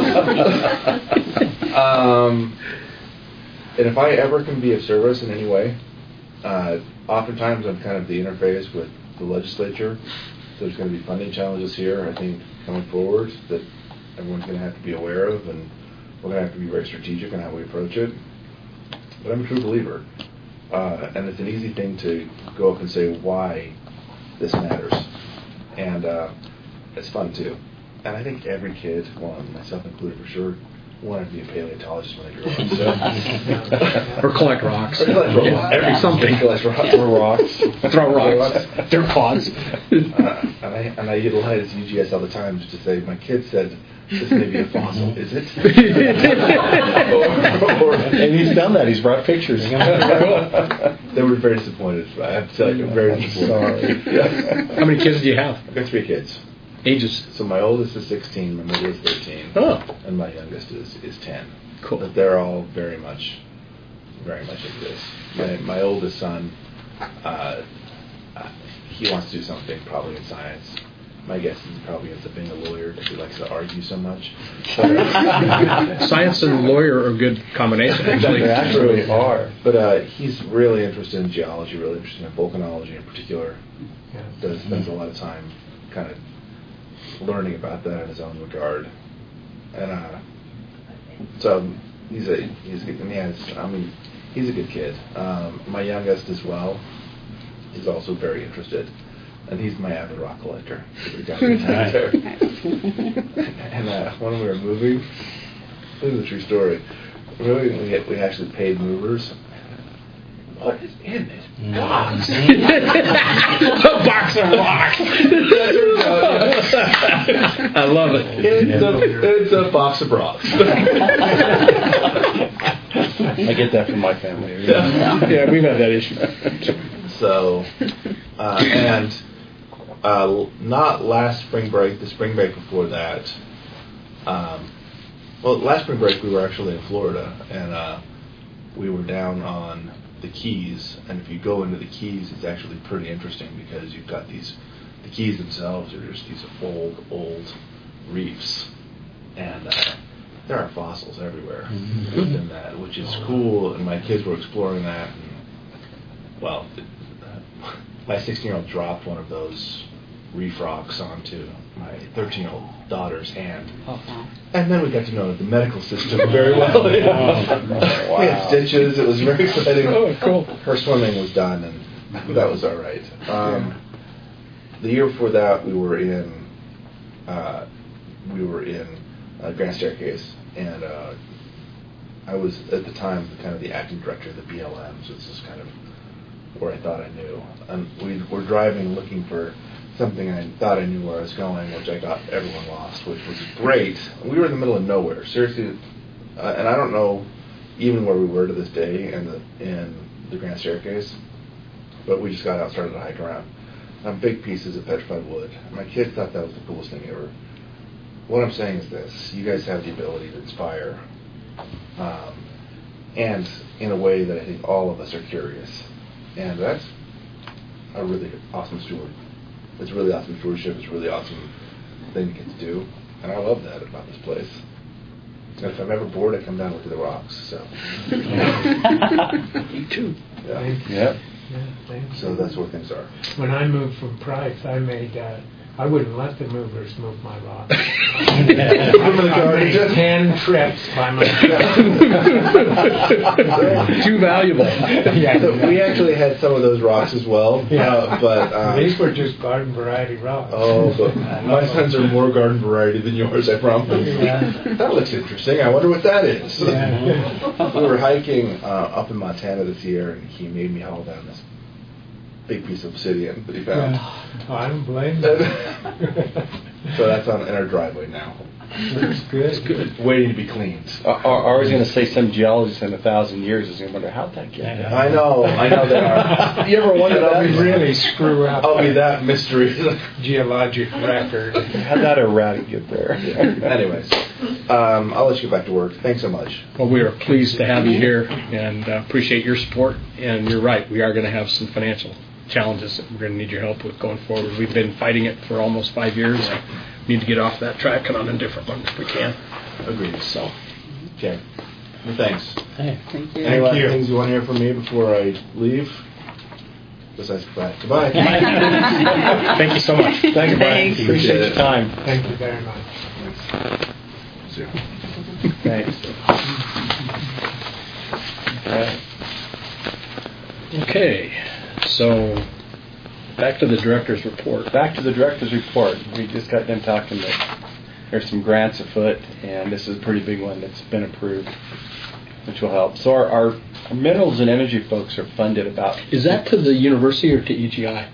um, and if I ever can be of service in any way, uh, oftentimes I'm kind of the interface with the legislature. So there's going to be funding challenges here, I think, coming forward that everyone's going to have to be aware of, and we're going to have to be very strategic in how we approach it. But I'm a true believer. Uh, and it's an easy thing to go up and say why this matters. And uh, it's fun too. And I think every kid, well, myself included for sure, wanted to be a paleontologist when they grew up. So. Or collect rocks. Or collect rocks. Every something. Collect rocks. Throw rocks. Throw rocks. They're pods. Uh, and, I, and I utilize U G S all the time just to say, my kid said, this may be a fossil. Is it? or, or, And he's done that. He's brought pictures. They were very disappointed. I have to tell you, very disappointed. Yeah. How many kids do you have? I've got three kids. Ages? So my oldest is sixteen, my middle is thirteen, Oh. and my youngest is, is ten. Cool. But they're all very much, very much into this. My, my oldest son, uh, uh, he wants to do something probably in science, My guess is he probably ends up being a lawyer because he likes to argue so much. Science and lawyer are a good combination, actually. They actually are. But uh, he's really interested in geology, really interested in volcanology in particular. Yeah. Does spends a lot of time kind of learning about that in his own regard. And uh, so he's a he's a good, and he has, I mean, he's a good kid. Um, my youngest as well is also very interested. And he's my avid rock collector. And uh, when we were moving, this is a true story. Moving, we, had, we actually paid movers. What is in this box? A box of rocks. I love it. It's a, it's a box of rocks. I get that from my family. Yeah, yeah, we've had that issue. So, uh, and uh, not last spring break, the spring break before that. Um, well, last spring break we were actually in Florida, and uh, we were down on the Keys. And if you go into the Keys, it's actually pretty interesting because you've got these. The Keys themselves are just these old, old reefs, and uh, there are fossils everywhere mm-hmm. within that, which is cool. And my kids were exploring that. And, well, my sixteen-year-old dropped one of those reef rocks onto my thirteen-year-old daughter's hand. Oh. And then we got to know the medical system very well. You know? Oh, wow. We had stitches. It was very exciting. Oh, cool. Her swimming was done, and that was all right. Um, the year before that, we were in uh, we were in uh, Grand Staircase, and uh, I was at the time kind of the acting director of the B L M, so this is kind of where I thought I knew. And we were driving looking for something I thought I knew where I was going, which I got everyone lost, which was great. We were in the middle of nowhere, seriously, uh, and I don't know even where we were to this day in the in the Grand Staircase, but we just got out and started to hike around. Um, big pieces of petrified wood. My kids thought that was the coolest thing ever. What I'm saying is this: you guys have the ability to inspire, um, and in a way that I think all of us are curious. And that's a really awesome steward. It's really awesome stewardship. It's a really awesome thing to get to do. And I love that about this place. And if I'm ever bored, I come down and look at the rocks. So. Me too. Yeah. Yep. Yeah, so that's where things are. When I moved from Price, I made, uh, I wouldn't let the movers move my rocks. I made ten trips by myself. Too valuable. Yeah, so we actually had some of those rocks as well. Yeah. Uh, but um, these were just garden variety rocks. Oh, but my sons are more garden variety than yours, I promise. Yeah. That looks interesting. I wonder what that is. Yeah. We were hiking uh, up in Montana this year, and he made me haul down this big piece of obsidian that he found. Yeah. Oh, I don't blame you. So that's on in our driveway now. That's good. It's good. Waiting to be cleaned. I, I was going to say some geologist in a thousand years is going to wonder how'd that get there. I know, I know they are. You ever wonder that? I'll We really screw up. I'll be that mystery. Geologic record. How'd that erratic get there? Anyways, um, I'll let you get back to work. Thanks so much. Well, we are pleased to have you here and uh, appreciate your support. And you're right, we are going to have some financial challenges that we're going to need your help with going forward. We've been fighting it for almost five years. We need to get off that track and on a different one if we can. Agreed. So, okay. Well, thanks. Hey. Thank you. Any last you. things you want to hear from me before I leave? Besides, goodbye. Goodbye. Thank you so much. Thank you, Brian. Thanks. Appreciate your time. Thank you very much. See you. Thanks. Okay. okay. So, back to the director's report. Back to the director's report. We just got done talking that there's some grants afoot, and this is a pretty big one that's been approved, which will help. So our, our, our minerals and energy folks are funded about... Is that to the university or to E G I?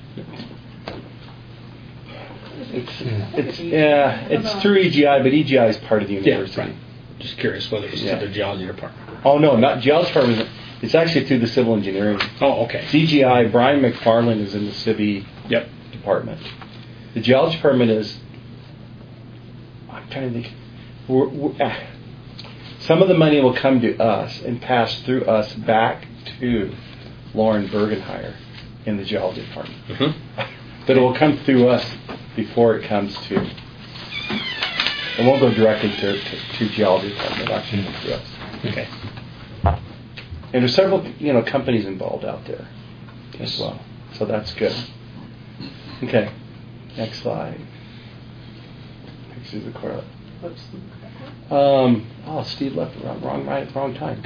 It's, it's yeah, it's through E G I, but E G I is part of the university. Yeah, right. Just curious whether it's Yeah. to the geology department. Oh, no, not geology department. It's actually through the civil engineering. Oh, okay. C G I, Brian McFarland is in the civi Yep. department. The geology department is, I'm trying to think, we're, we're, ah, some of the money will come to us and pass through us back to Lauren Bergenheyer in the geology department. Mm-hmm. But it will come through us before it comes to, it won't go directly to, to, to geology department, actually to us. Okay. And there's several, you know, companies involved out there as well. So that's good. Okay. Next slide. Pictures of Cora. Whoops. Um, oh, Steve left the wrong, wrong, right, wrong time.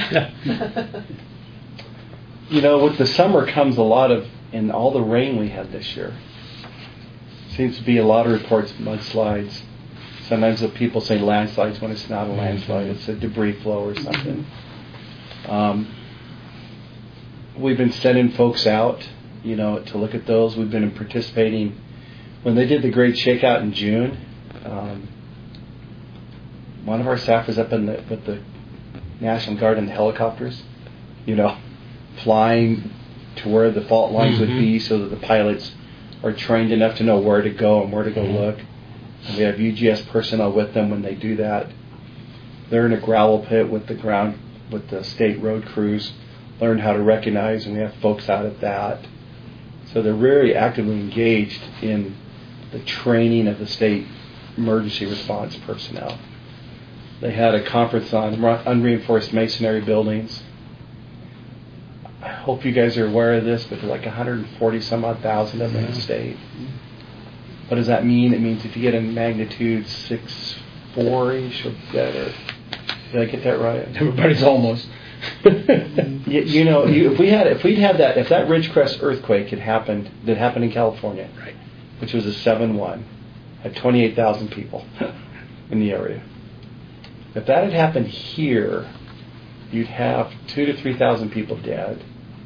You know, with the summer comes a lot of, and all the rain we had this year. Seems to be a lot of reports of mudslides. Sometimes the people say landslides when it's not a landslide. It's a debris flow or something. Um, we've been sending folks out, you know, to look at those. We've been participating. When they did the Great Shakeout in June, um, one of our staff was up in the, with the National Guard in the helicopters, you know, flying to where the fault lines mm-hmm. would be so that the pilots are trained enough to know where to go and where to go mm-hmm. look. And we have U G S personnel with them when they do that. They're in a gravel pit with the ground, with the state road crews, learn how to recognize, and we have folks out at that. So they're very actively engaged in the training of the state emergency response personnel. They had a conference on unreinforced masonry buildings. I hope you guys are aware of this, but there's like one hundred forty some odd thousand of them in the state. What does that mean? It means if you get a magnitude six four-ish or better. Did I get that right? Everybody's almost. you, you know, you, if we had, if we'd had that, if that Ridgecrest earthquake had happened, that happened in California, right, which was a seven one, had twenty-eight thousand people in the area. If that had happened here, you'd have two to three thousand people dead.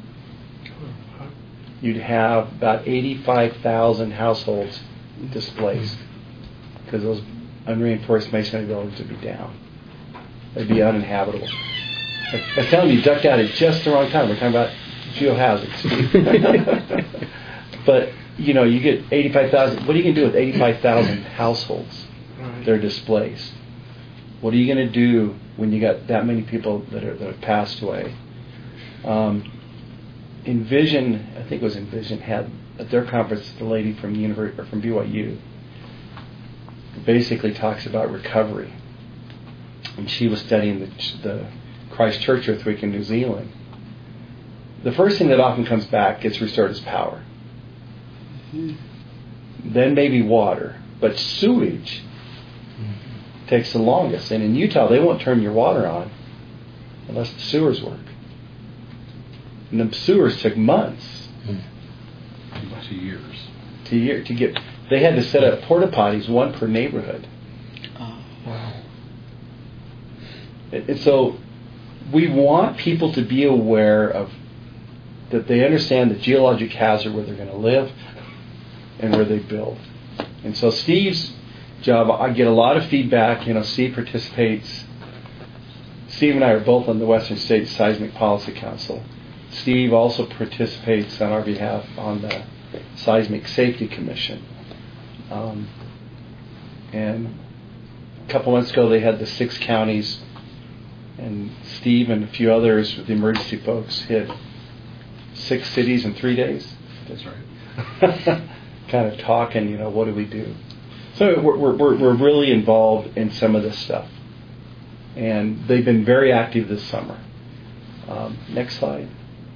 You'd have about eighty-five thousand households displaced because those unreinforced masonry buildings would be down. They'd be uninhabitable. I, I tell you, you ducked out at just the wrong time. We're talking about geohazards. But, you know, you get eighty-five thousand. What are you going to do with eighty-five thousand households that are displaced? What are you going to do when you got that many people that are that have passed away? Um, Envision, I think it was Envision, had at their conference the lady from University or from B Y U basically talks about recovery, and she was studying the, the Christchurch earthquake in New Zealand. The first thing that often comes back gets restored is power, mm-hmm. then maybe water, but sewage mm-hmm. takes the longest. And in Utah, they won't turn your water on unless the sewers work. And the sewers took months. Mm. To years. To year to get. They had to set up porta potties, one per neighborhood. Oh, wow. And, and so, we want people to be aware of that. They understand the geologic hazard where they're going to live and where they build. And so, Steve's job, I get a lot of feedback. You know, Steve participates. Steve and I are both on the Western States Seismic Policy Council. Steve also participates on our behalf on the Seismic Safety Commission. Um, and a couple months ago, they had the six counties, and Steve and a few others with the emergency folks hit six cities in three days. That's right. Kind of talking, you know, what do we do? So we're, we're, we're really involved in some of this stuff. And they've been very active this summer. Um, next slide.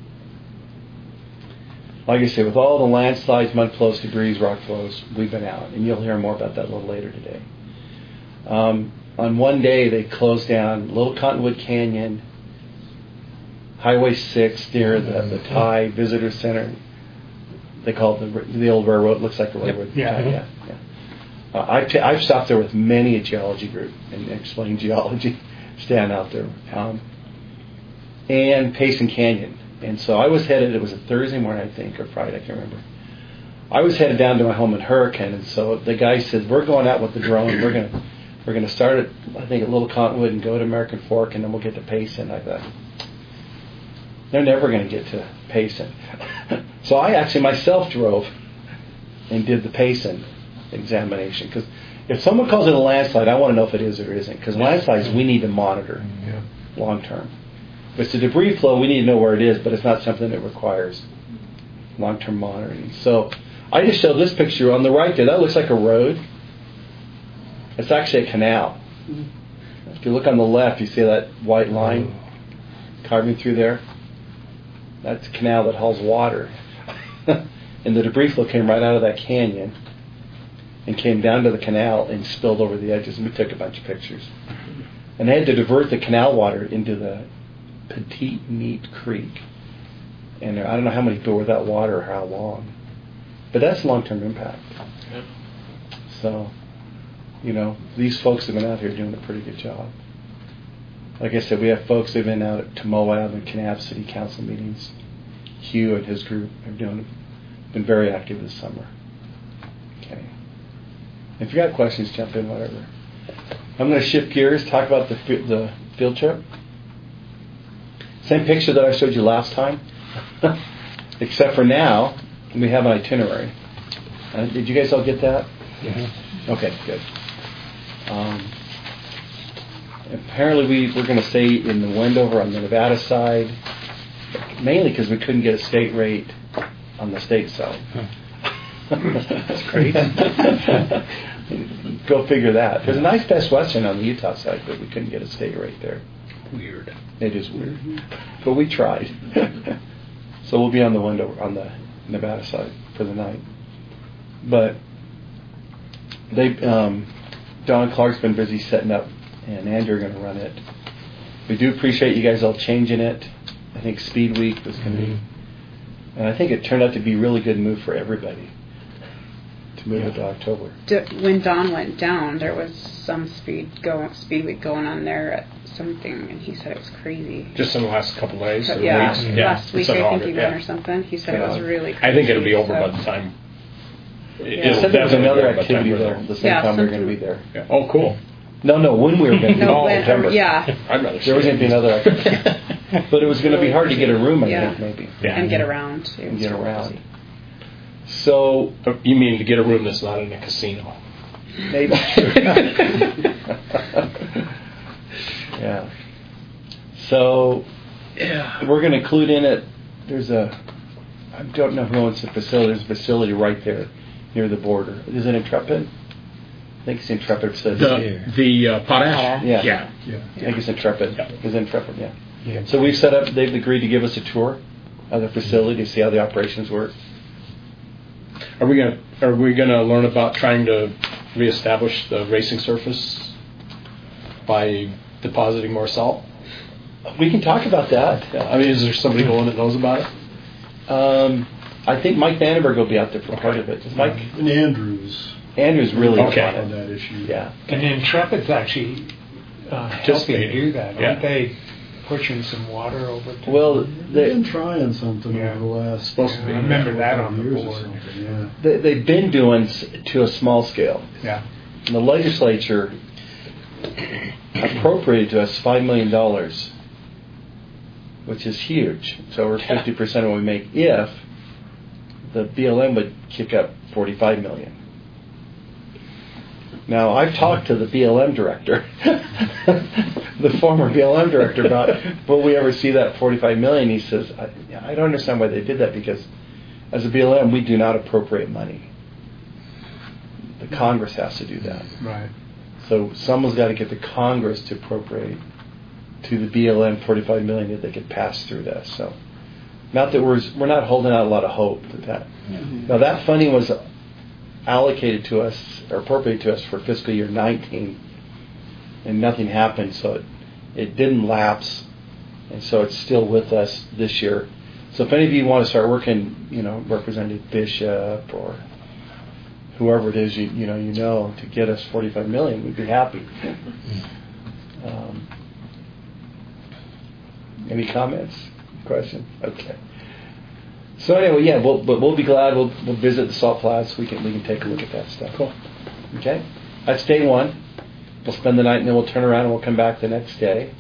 Like I say, with all the landslides, mud flows, debris, rock flows, we've been out. And you'll hear more about that a little later today. Um, on one day, they closed down Little Cottonwood Canyon, Highway six near the, the Thai Visitor Center. They call it the, the old railroad. It looks like a railroad. Yeah. Uh, yeah, yeah. Uh, I've, t- I've stopped there with many a geology group and explained geology, stand out there. Um, and Payson Canyon. And so I was headed, it was a Thursday morning, I think, or Friday, I can't remember. I was headed down to my home in Hurricane, and so the guy said, we're going out with the drone. We're going to we're going to start at, I think, at Little Cottonwood and go to American Fork, and then we'll get to Payson. I thought, they're never going to get to Payson. So I actually myself drove and did the Payson examination, because if someone calls it a landslide, I want to know if it is or isn't, because landslides we need to monitor yeah. long term. If it's a debris flow, we need to know where it is, but it's not something that requires long-term monitoring. So I just showed this picture on the right there. That looks like a road. It's actually a canal. If you look on the left, you see that white line carving through there. That's a canal that hauls water. And the debris flow came right out of that canyon and came down to the canal and spilled over the edges. And we took a bunch of pictures. And they had to divert the canal water into the Petite Neat Creek. And I don't know how many people were without water or how long. But that's long-term impact. So, you know, these folks have been out here doing a pretty good job. Like I said, we have folks that have been out to Moab and Kanab City Council meetings. Hugh and his group have doing, been very active this summer. Okay. If you got questions, jump in, whatever. I'm going to shift gears, talk about the the field trip. Same picture that I showed you last time, except for now we have an itinerary. Uh, did you guys all get that? Mm-hmm. Okay, good. Um, apparently we, we're going to stay in the Wendover on the Nevada side, mainly because we couldn't get a state rate on the state side. That's crazy. Go figure that. There's a nice Best Western on the Utah side, but we couldn't get a state rate there. Weird. It is weird. Mm-hmm. But we tried. So we'll be on the window on the Nevada side for the night. But they, um, Don Clark's been busy setting up, and Andrew are going to run it. We do appreciate you guys all changing it. I think Speed Week was going to mm-hmm. be, and I think it turned out to be a really good move for everybody to move yeah. it to October. D- when Don went down, there was some speed go Speed Week going on there at something, and he said it was crazy. Just in the last couple of days. So, yeah, weeks. yeah, last week I think August, he yeah. went or something. He said yeah. it was really crazy. I think it'll be over so. by the time. Yeah. It said there was another activity there the same yeah, time we were going to be there. Yeah. Oh, cool. No, no, when we were going to be no, there. when, or, yeah. I'd rather there was going to be another activity. But it was going to be hard to get a room, I yeah. think, maybe. Yeah. And get around, too. And get around. So, you mean to get a room that's not in a casino? Maybe. Yeah. So, yeah. we're going to include in it, there's a, I don't know who owns the facility, there's a facility right there near the border. Is it Intrepid? I think it's Intrepid. Says the the uh, potash? Yeah. Yeah. yeah. I think it's Intrepid. Yeah. It's Intrepid, yeah. yeah. So we've set up, they've agreed to give us a tour of the facility to see how the operations work. Are we going to are we going to learn about trying to reestablish the racing surface by depositing more salt? We can talk about that. I mean, is there somebody going that knows about it? Um, I think Mike Vandenberg will be out there for okay. part of it. Is Mike? And Andrews. Andrew's really okay. on, on that issue. Yeah. And Intrepid's actually uh, helping to do that. Yeah. Aren't they pushing some water over to Well, They've they, been trying something Yeah. over the last Supposed to be. I remember that on the years or board. something, yeah. they, they've been doing s- to a small scale. Yeah. And the legislature appropriated to us five million dollars, which is huge. So we're fifty percent of what we make if the B L M would kick up forty-five million dollars. Now, I've talked to the B L M director, the former B L M director, about will we ever see that forty-five million dollars. He says, I, I don't understand why they did that, because as a B L M, we do not appropriate money. The Congress has to do that. Right. So someone's got to get the Congress to appropriate to the B L M forty-five million dollars that they could pass through this. So, not that we're we're not holding out a lot of hope that that. Mm-hmm. Now that funding was allocated to us or appropriated to us for fiscal year nineteen, and nothing happened, so it it didn't lapse, and so it's still with us this year. So if any of you want to start working, you know, Representative Bishop or whoever it is you you know you know to get us forty-five million, we'd be happy. Um, any comments, questions? Okay. So anyway, yeah, we'll, but we'll be glad. We'll, we'll visit the salt flats. We can we can take a look at that stuff. Cool. Okay. That's day one. We'll spend the night and then we'll turn around and we'll come back the next day.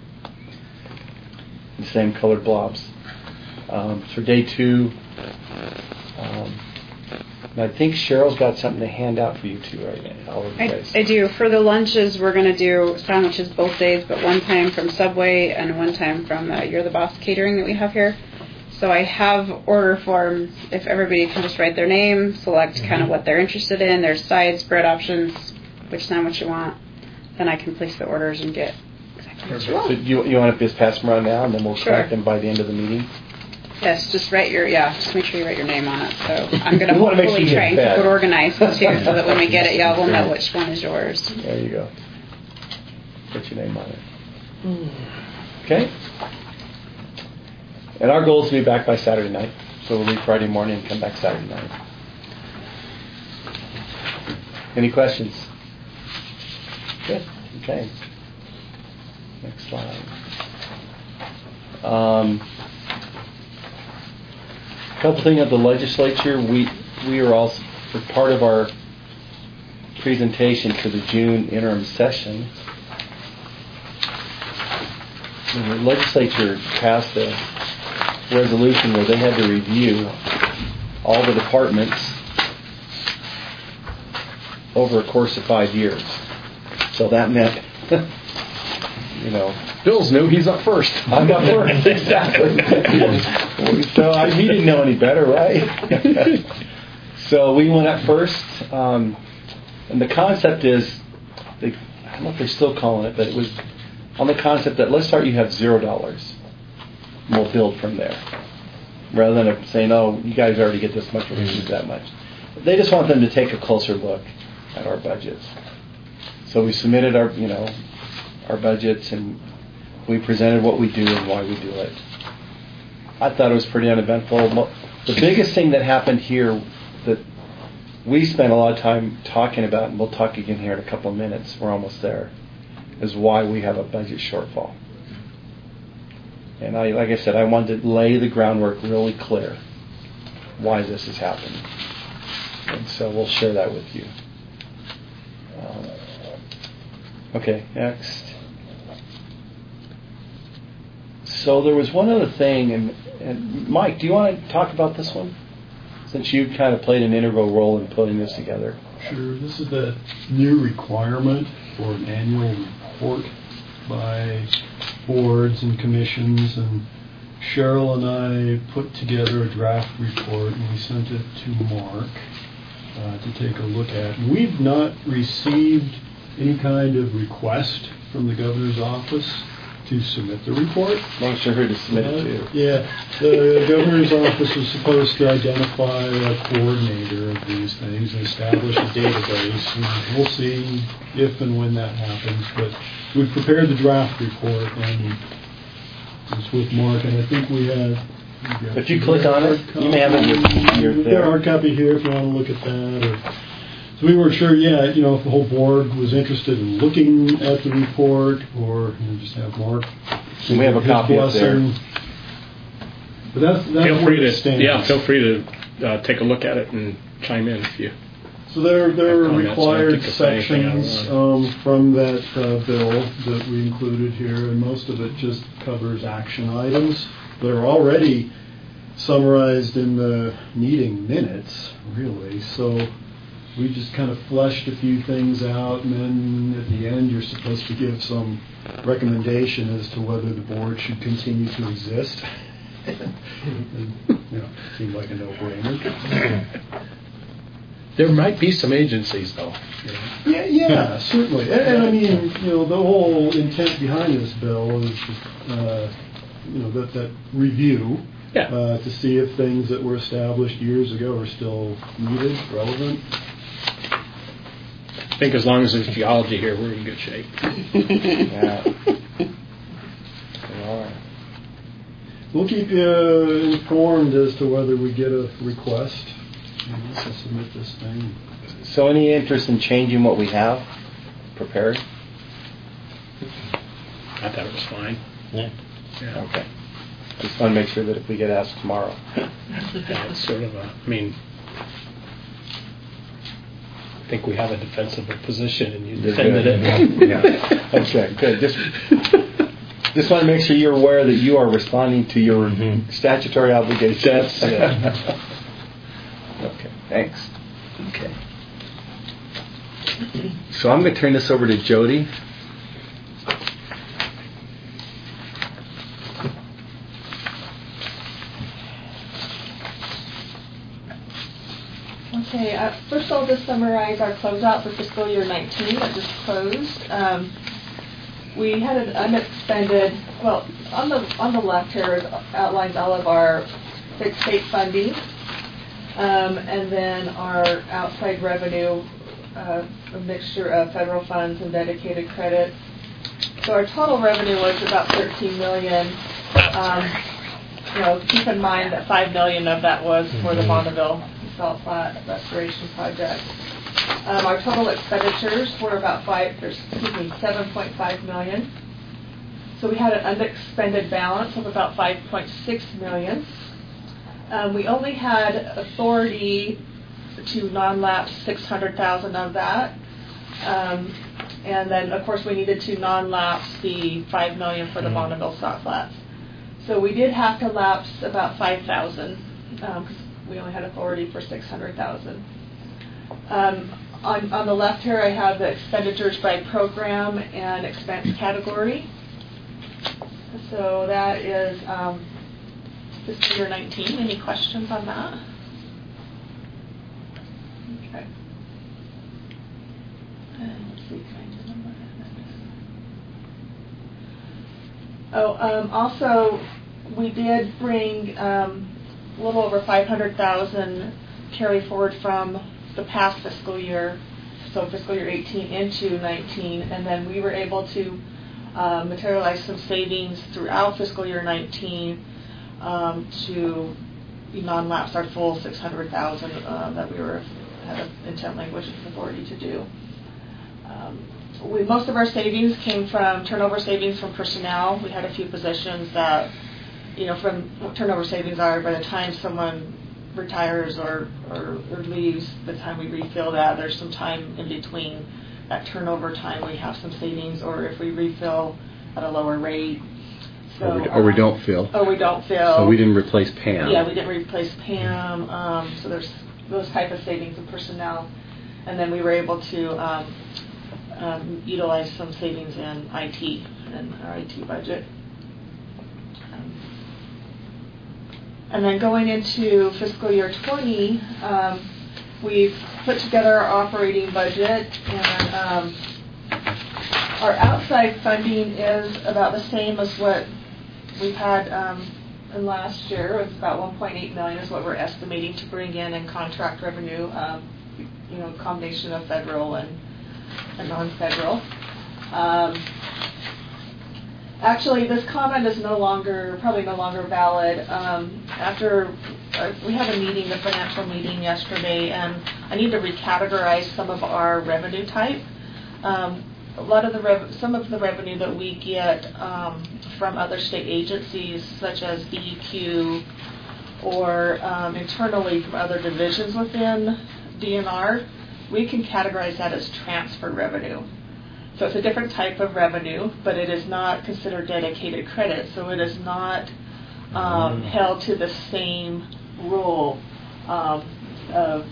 The same colored blobs. Um, for day two, um, and I think Cheryl's got something to hand out for you too, right? All over the place. I, I do. For the lunches, we're going to do sandwiches both days, but one time from Subway and one time from uh, You're the Boss catering that we have here. So I have order forms. If everybody can just write their name, select Mm-hmm. kind of what they're interested in, their sides, bread options, which sandwich you want, then I can place the orders and get exactly what you So want. you, you want to just pass them around now, and then we'll Sure. collect them by the end of the meeting? Yes, just write your, yeah, just make sure you write your name on it. So I'm going to We wanna make sure hopefully you try and get keep it fed. organized too, so that when we get it, y'all will know which one is yours. There you go. Put your name on it. Okay? And our goal is to be back by Saturday night. So we'll leave Friday morning and come back Saturday night. Any questions? Good. Okay. Next slide. Um, couple things of the legislature. We we are also for part of our presentation for the June interim session. The legislature passed a resolution where they had to review all the departments over a course of five years. So that meant, you know, Bill's new. He's up first. I'm up first, exactly. So I, he didn't know any better, right? So we went up first, um, and the concept is, they, I don't know if they're still calling it, but it was on the concept that let's start you have zero dollars. We'll build from there. Rather than saying, oh, you guys already get this much, we're going to use that much. They just want them to take a closer look at our budgets. So we submitted our, you know, our budgets, and we presented what we do and why we do it. I thought it was pretty uneventful. The biggest thing that happened here that we spent a lot of time talking about, and we'll talk again here in a couple of minutes, we're almost there, is why we have a budget shortfall. And I, like I said, I wanted to lay the groundwork really clear why this is happening. And so we'll share that with you. Um, okay, next. So there was one other thing, and, and Mike, do you want to talk about this one? Since you kind of played an integral role in putting this together. Sure. This is the new requirement for an annual report by boards and commissions, and Cheryl and I put together a draft report and we sent it to Mark uh, to take a look at. And we've not received any kind of request from the governor's office to submit the report. I'm not sure who to submit it to. Yeah, the governor's office is supposed to identify a coordinator of these things and establish a database, and we'll see if and when that happens. But we've prepared the draft report, and it's with Mark, and I think we have... If you click on it, you may have it with your We've got a hard copy here if you want to look at that. Or, so we weren't sure, yeah, you know, if the whole board was interested in looking at the report, or you know, just have Mark. And we have a his copy up there. blessing. But that's, that's Feel where free it to stands. yeah. Feel free to uh, take a look at it and chime in if you. So there, there are Comments, I don't required think there's anything I sections don't um, from that uh, bill that we included here, and most of it just covers action items that are already summarized in the meeting minutes, really. So we just kind of fleshed a few things out, and then at the end you're supposed to give some recommendation as to whether the board should continue to exist. And, you know, seemed like a no-brainer. There might be some agencies though. Yeah, yeah, certainly. And, and I mean, you know, the whole intent behind this bill is, uh, you know, that, that review Yeah. uh, to see if things that were established years ago are still needed, relevant. I think as long as there's geology here, we're in good shape. Yeah. We are. We'll keep you informed as to whether we get a request you know, to submit this thing. So any interest in changing what we have prepared? I thought it was fine. Yeah. Yeah. Okay. I just want to make sure that if we get asked tomorrow. Yeah, it's sort of a. I mean, I think we have a defensible position, and you You're defended good. it. Yeah. Okay, good. Just, just want to make sure you're aware that you are responding to your Mhm. statutory obligations. That's it. Okay, thanks. Okay. So I'm going to turn this over to Jody. Uh, first, I'll just summarize our closeout for fiscal year nineteen that just closed. Um, we had an unexpended, well, on the on the left here it outlines all of our state funding, um, and then our outside revenue, uh, a mixture of federal funds and dedicated credits. So our total revenue was about thirteen million dollars. Um, you know, keep in mind that five million dollars of that was for the Bonneville Salt Flat Restoration Project. Um, our total expenditures were about five, or excuse me, seven point five million dollars. So we had an unexpended balance of about five point six million dollars. Um, we only had authority to non-lapse six hundred thousand dollars of that. Um, and then, of course, we needed to non-lapse the five million dollars for the Bonneville Salt Flats. So we did have to lapse about five thousand dollars because um, we only had authority for six hundred thousand dollars. Um, on, on the left here, I have the expenditures by program and expense category. So that is um, fiscal year nineteen. Any questions on that? Okay. And let's see, can I do them? Oh, um, also, we did bring um, a little over five hundred thousand dollars carry forward from the past fiscal year, so fiscal year eighteen into nineteen, and then we were able to uh, materialize some savings throughout fiscal year nineteen um, to non-lapse our full six hundred thousand dollars uh, that we were had an intent language authority to do. Um, We, most of our savings came from turnover savings from personnel. We had a few positions that, you know, from what turnover savings are, by the time someone retires or, or, or leaves, by the time we refill that, there's some time in between that turnover time we have some savings, or if we refill at a lower rate. So, or, we, or we don't fill. Or we don't fill. So we didn't replace Pam. Yeah, we didn't replace Pam. Um, so there's those type of savings in personnel. And then we were able to um, Um, utilize some savings in I T and our I T budget. Um, and then going into fiscal year twenty, um, we've put together our operating budget, and um, our outside funding is about the same as what we've had um, in last year. It's about one point eight million dollars is what we're estimating to bring in in contract revenue, um, you know, combination of federal and and non-federal. Um, actually, this comment is no longer, probably no longer valid. Um, after uh, we had a meeting, the financial meeting yesterday, and I need to recategorize some of our revenue type. Um, a lot of the rev- some of the revenue that we get um, from other state agencies, such as D E Q, or um, internally from other divisions within D N R, we can categorize that as transfer revenue. So it's a different type of revenue, but it is not considered dedicated credit, so it is not um, held to the same rule um, of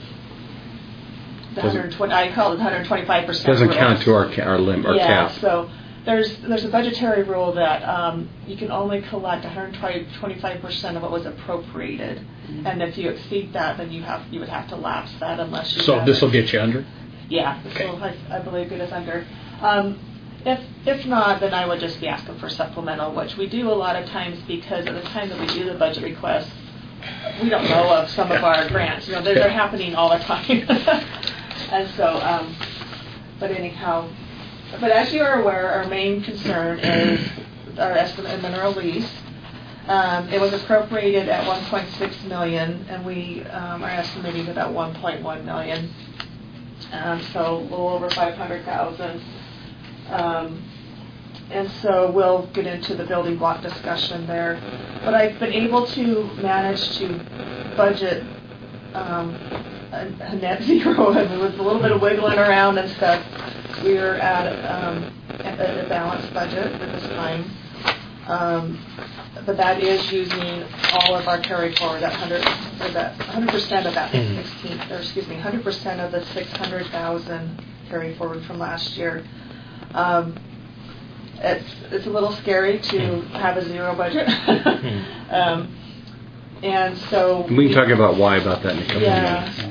the one hundred twenty. I call it one hundred twenty-five percent. Doesn't rule. count to our ca- our limit, our yeah, cap. So there's there's a budgetary rule that um, you can only collect one hundred twenty-five percent of what was appropriated. And if you exceed that, then you have you would have to lapse that unless you. So this will get you under? Yeah, this okay. will, I, I believe, get us under. Um, if if not, then I would just be asking for supplemental, which we do a lot of times because at the time that we do the budget request, we don't know of some of our grants. You know, they're, they're happening all the time, and so. Um, but anyhow, but as you are aware, our main concern is our estimate of mineral lease. Um, it was appropriated at one point six million dollars, and we um, are estimating about one point one million dollars. Um, so a little over five hundred thousand dollars. Um, and so we'll get into the building block discussion there. But I've been able to manage to budget um, a, a net zero, and with a little bit of wiggling around and stuff. We're at, um, at a balanced budget at this time. Um, but that is using all of our carry forward, that hundred, or that one hundred percent of that sixteen, or excuse me, one hundred percent of the six hundred thousand carry forward from last year. Um, it's it's a little scary to have a zero budget, um, and so we can talk about why about that in a couple yeah. of minutes.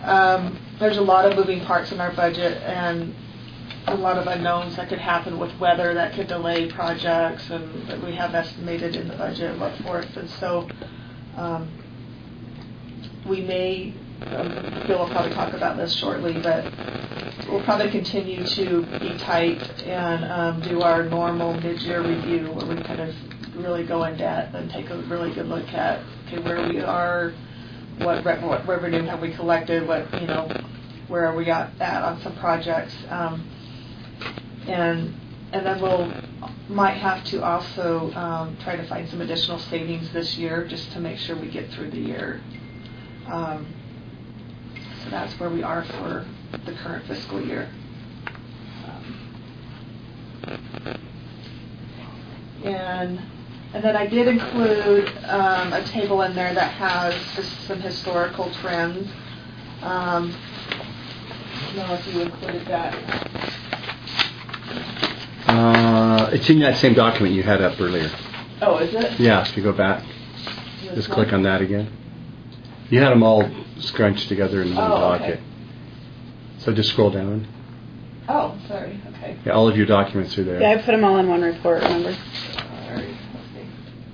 Um, there's a lot of moving parts in our budget and a lot of unknowns that could happen with weather that could delay projects, and that we have estimated in the budget and what forth. And so um, we may, um, Bill will probably talk about this shortly, but we'll probably continue to be tight and um, do our normal mid-year review where we kind of really go in depth and take a really good look at okay, where we are, what, re- what revenue have we collected, what, you know, where are we at, at on some projects. Um, and and then we'll might have to also um, try to find some additional savings this year just to make sure we get through the year. Um, so that's where we are for the current fiscal year. Um, and and then I did include um, a table in there that has just some historical trends. Um, I don't know if you included that. Uh, it's in that same document you had up earlier. Oh, is it? Yeah, if you go back, This just one? click on that again. You had them all scrunched together in one Oh, docket. okay. So just scroll down. Oh, sorry. Okay. Yeah, all of your documents are there. Yeah, I put them all in one report, remember? All right. Okay.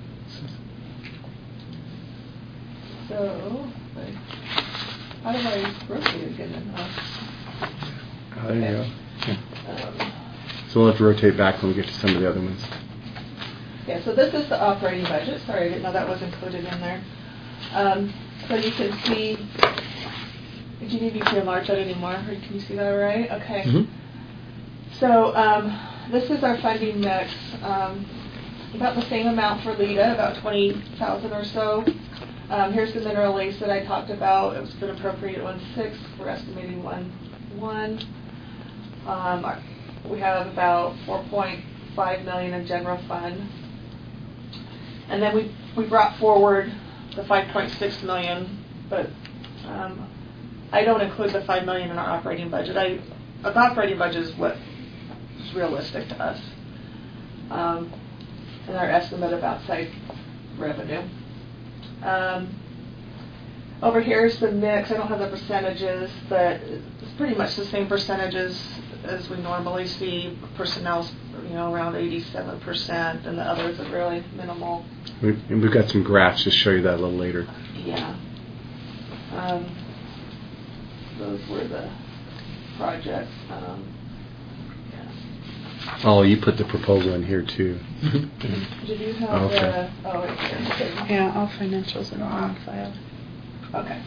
So, like, how do I rotate again? Then? Oh, Oh, there you okay. go. Um, So we'll have to rotate back when we get to some of the other ones. Yeah, so this is the operating budget. Sorry, I didn't know that was included in there. Um, so you can see, do you need me to enlarge that anymore? Or can you see that all right? Okay. Mm-hmm. So um, this is our funding mix. Um, about the same amount for LEDA, about twenty thousand or so. Um, here's the mineral lease that I talked about. It's been appropriated one six. We're estimating one one. Um, our, we have about four point five million in general fund, and then we we brought forward the five point six million, but um, I don't include the five million in our operating budget. I the operating budget is what is realistic to us, um, and our estimate of outside revenue. Um, over here is the mix. I don't have the percentages, but it's pretty much the same percentages as we normally see. Personnel's, you know, around eighty-seven percent, and the others are really minimal. We've, and we've got some graphs to show you that a little later. Yeah. Um, those were the projects. Um, yeah. Oh, you put the proposal in here too. Did you have Oh, okay. the? Oh, right here. Okay. Yeah, all financials in one file. Okay.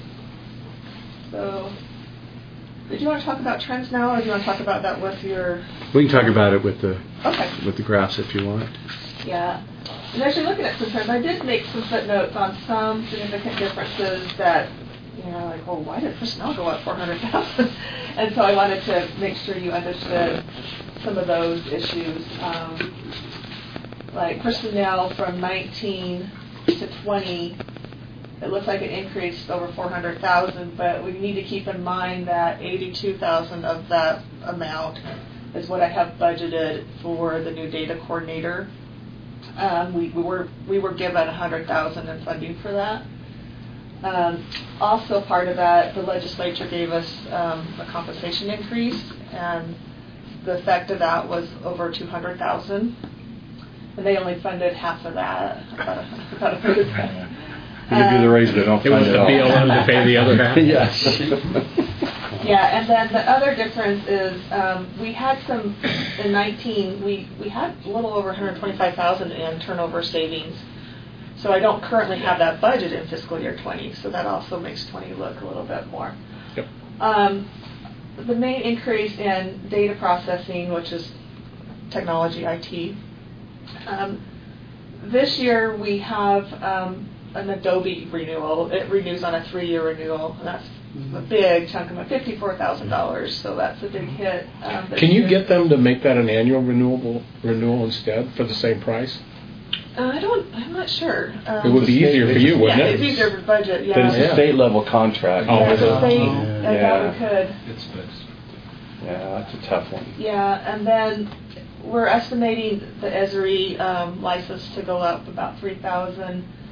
So, did you want to talk about trends now, or do you want to talk about that with your? We can talk about it with the Okay. with the graphs if you want. Yeah. And actually looking at some trends, I did make some footnotes on some significant differences that, you know, like, well, why did personnel go up four hundred thousand? And so I wanted to make sure you understood some of those issues. Um, like personnel from nineteen to twenty, it looks like it increased over four hundred thousand, but we need to keep in mind that eighty-two thousand of that amount is what I have budgeted for the new data coordinator. Um, we, we were we were given one hundred thousand in funding for that. Um, also, part of that, the legislature gave us um, a compensation increase, and the effect of that was over two hundred thousand, and they only funded half of that. About a, about a third of that. They give you the raise, they don't It was fund the it all. B L M to pay the other half. Yes. Yeah, and then the other difference is um, we had some in nineteen. We we had a little over one hundred twenty-five thousand in turnover savings. So I don't currently have that budget in fiscal year twenty. So that also makes twenty look a little bit more. Yep. Um, the main increase in data processing, which is technology I T. Um, this year we have um, an Adobe renewal. It renews on a three-year renewal, and that's a big chunk of it, fifty-four thousand dollars. So that's a big hit. Um, this Can you year. get them to make that an annual renewable renewal instead for the same price? Uh, I don't. I'm not sure. Um, It would be easier for you, wouldn't yeah, it? it's easier for budget. Yeah. But it's Yeah. a state level contract. Oh, yeah, is the it? state, Oh. I Yeah. thought we could. It's fixed. Yeah, that's a tough one. Yeah, and then we're estimating the Esri um, license to go up about three thousand,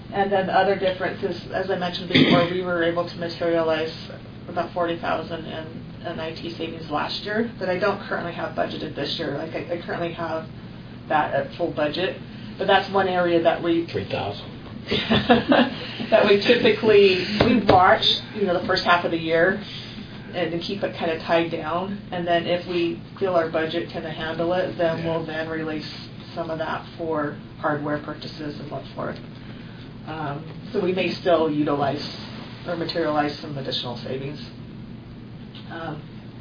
And then the other difference is, as I mentioned before, we were able to materialize about forty thousand in, in I T savings last year that I don't currently have budgeted this year. Like I, I currently have that at full budget, but that's one area that we Three thousand. that we typically we watch, you know, the first half of the year and to keep it kind of tied down, and then if we feel our budget can handle it, then Yeah. we'll then release some of that for hardware purchases and what's for it. Um, so we may still utilize or materialize some additional savings. Um,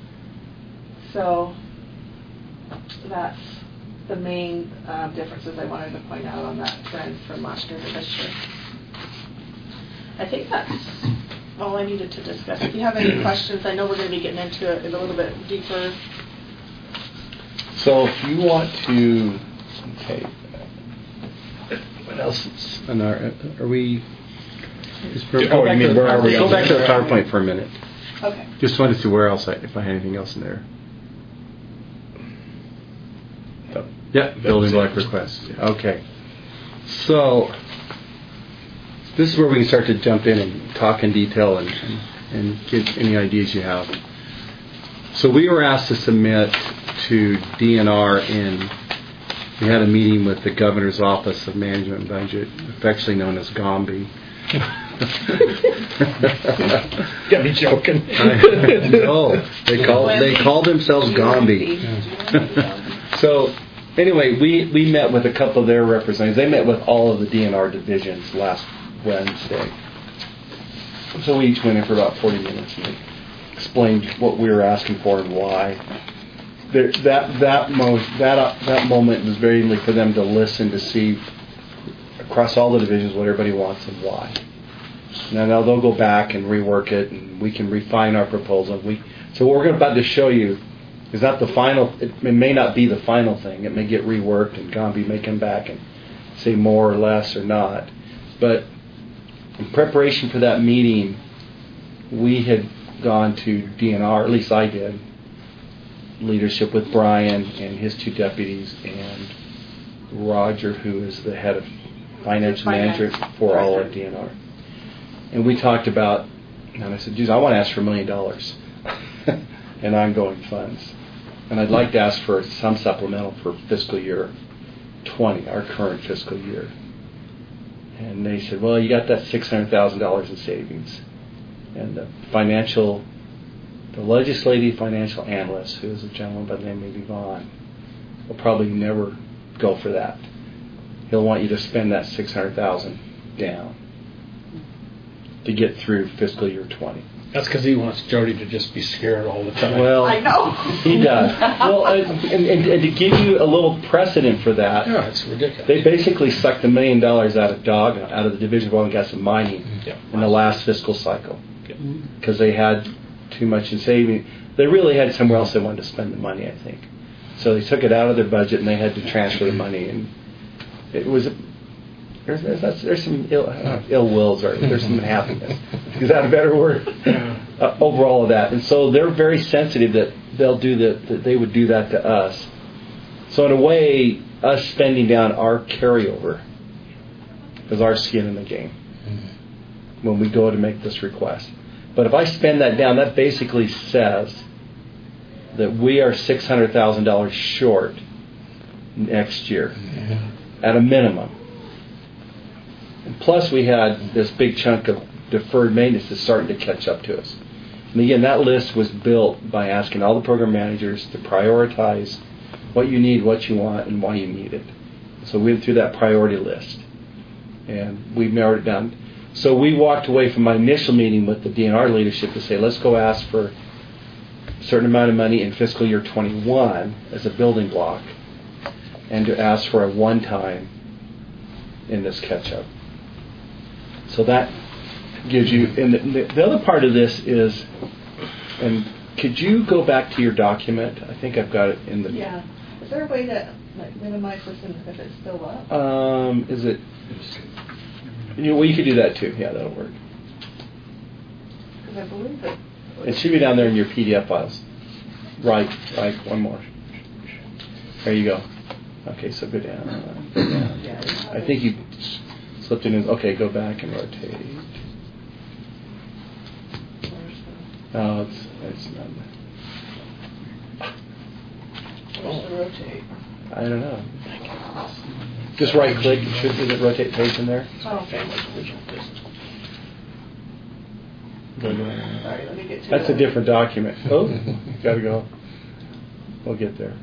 so that's the main uh, differences I wanted to point out on that trend from last year to this year. I think that's all I needed to discuss. If you have any questions, I know we're going to be getting into it a little bit deeper. So if you want to, okay, what else is in our, are we, just go Oh, back you to mean the where are we PowerPoint- Go on back to the this? PowerPoint for a minute. Okay. Just wanted to see where else, I, if I had anything else in there. Yeah, building block requests. Okay. So, this is where we can start to jump in and talk in detail and, and, and get any ideas you have. So we were asked to submit to D N R in, we had a meeting with the Governor's Office of Management and Budget, affectionately known as GOMBI. Got me joking. No, they call they call themselves GOMBI. So anyway, we, we met with a couple of their representatives. They met with all of the D N R divisions last Wednesday. So we each went in for about forty minutes and they explained what we were asking for and why. There, that that mo- that uh, that moment was very for them to listen to see across all the divisions what everybody wants and why. Now, now they'll go back and rework it, and we can refine our proposal. We so what we're about to show you is not the final. It, it may not be the final thing. It may get reworked, and GOMBI may come back and say more or less or not. But in preparation for that meeting, we had gone to D N R. At least I did. Leadership with Brian and his two deputies and Roger, who is the head of financial manager for all of D N R. And we talked about, and I said, geez, I want to ask for a million dollars in ongoing funds. And I'd like to ask for some supplemental for fiscal year twenty, our current fiscal year. And they said, well, you got that six hundred thousand dollars in savings. And the financial, the legislative financial analyst, who is a gentleman by the name of Yvonne, will probably never go for that. He'll want you to spend that six hundred thousand dollars down to get through fiscal year twenty. That's because he wants Jody to just be scared all the time. Well, I know. He does. Well, uh, and, and, and to give you a little precedent for that, Yeah, it's ridiculous. they basically sucked a million dollars out of Dog, out of the Division of Oil and Gas and Mining Yeah. in the last fiscal cycle because they had too much in saving. They really had somewhere else they wanted to spend the money, I think. So they took it out of their budget and they had to transfer the money. And it was there's there's, there's some ill, uh, ill wills or there's some unhappiness. Is that a better word? Uh, over all of that, and so they're very sensitive that they'll do that. That they would do that to us. So in a way, us spending down our carryover is our skin in the game when we go to make this request. But if I spend that down, that basically says that we are six hundred thousand dollars short next year, at a minimum. And plus, we had this big chunk of deferred maintenance that's starting to catch up to us. And again, that list was built by asking all the program managers to prioritize what you need, what you want, and why you need it. So we went through that priority list, and we've narrowed it down. So we walked away from my initial meeting with the D N R leadership to say, let's go ask for a certain amount of money in fiscal year twenty-one as a building block, and to ask for a one-time in this catch-up. So that gives you, and the, the other part of this is, and could you go back to your document? I think I've got it in the... Yeah. Is there a way to like, minimize this and if it's still up? Um, is it... You know, well, you could do that too. Yeah, that'll work. Because I believe it. It should be down there in your P D F files. Right, right, one more. There you go. Okay, so go down. Go down. I think you Slipped it in. Okay, go back and rotate. No, it's it's not. Where's the rotate? I don't know. Just right click. Should does it rotate page in there? Oh. Go to- Sorry, let me get to That's it. a different document. Oh, gotta go. We'll get there.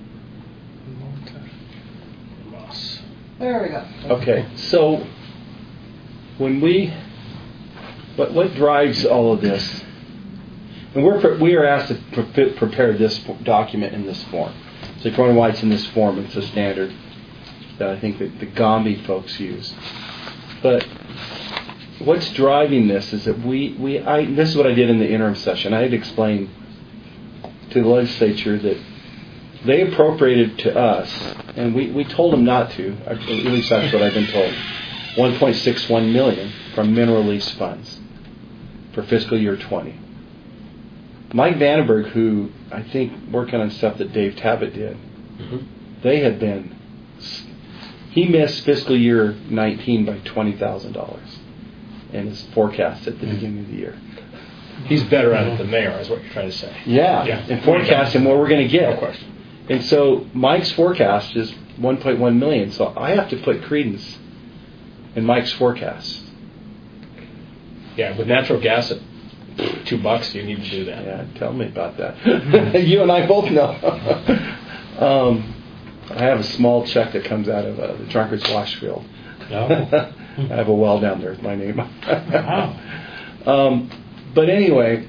There we go. Okay, so when we, what what drives all of this? And we're pre- we are asked to pre- prepare this f- document in this form. So if you wonder why it's in this form, it's a standard that I think that the Gombe folks use. But what's driving this is that we, we I this is what I did in the interim session. I had to explain to the legislature that they appropriated to us, and we, we told them not to, at least that's what I've been told, one point six one million dollars from mineral lease funds for fiscal year twenty. Mike Vandenberg, who I think working on stuff that Dave Tabbitt did, mm-hmm. they had been, he missed fiscal year nineteen by twenty thousand dollars in his forecast at the mm-hmm. beginning of the year. He's better at it than they are, is what you're trying to say. Yeah, yeah. and forecasting what we're going to get. No question. And so Mike's forecast is one point one million dollars, so I have to put credence in Mike's forecast. Yeah, with natural gas at two bucks, you need to do that. Yeah, tell me about that. You and I both know. um, I have a small check that comes out of uh, the Drunkard's Wash Field. No. I have a well down there with my name. Wow. um, but anyway,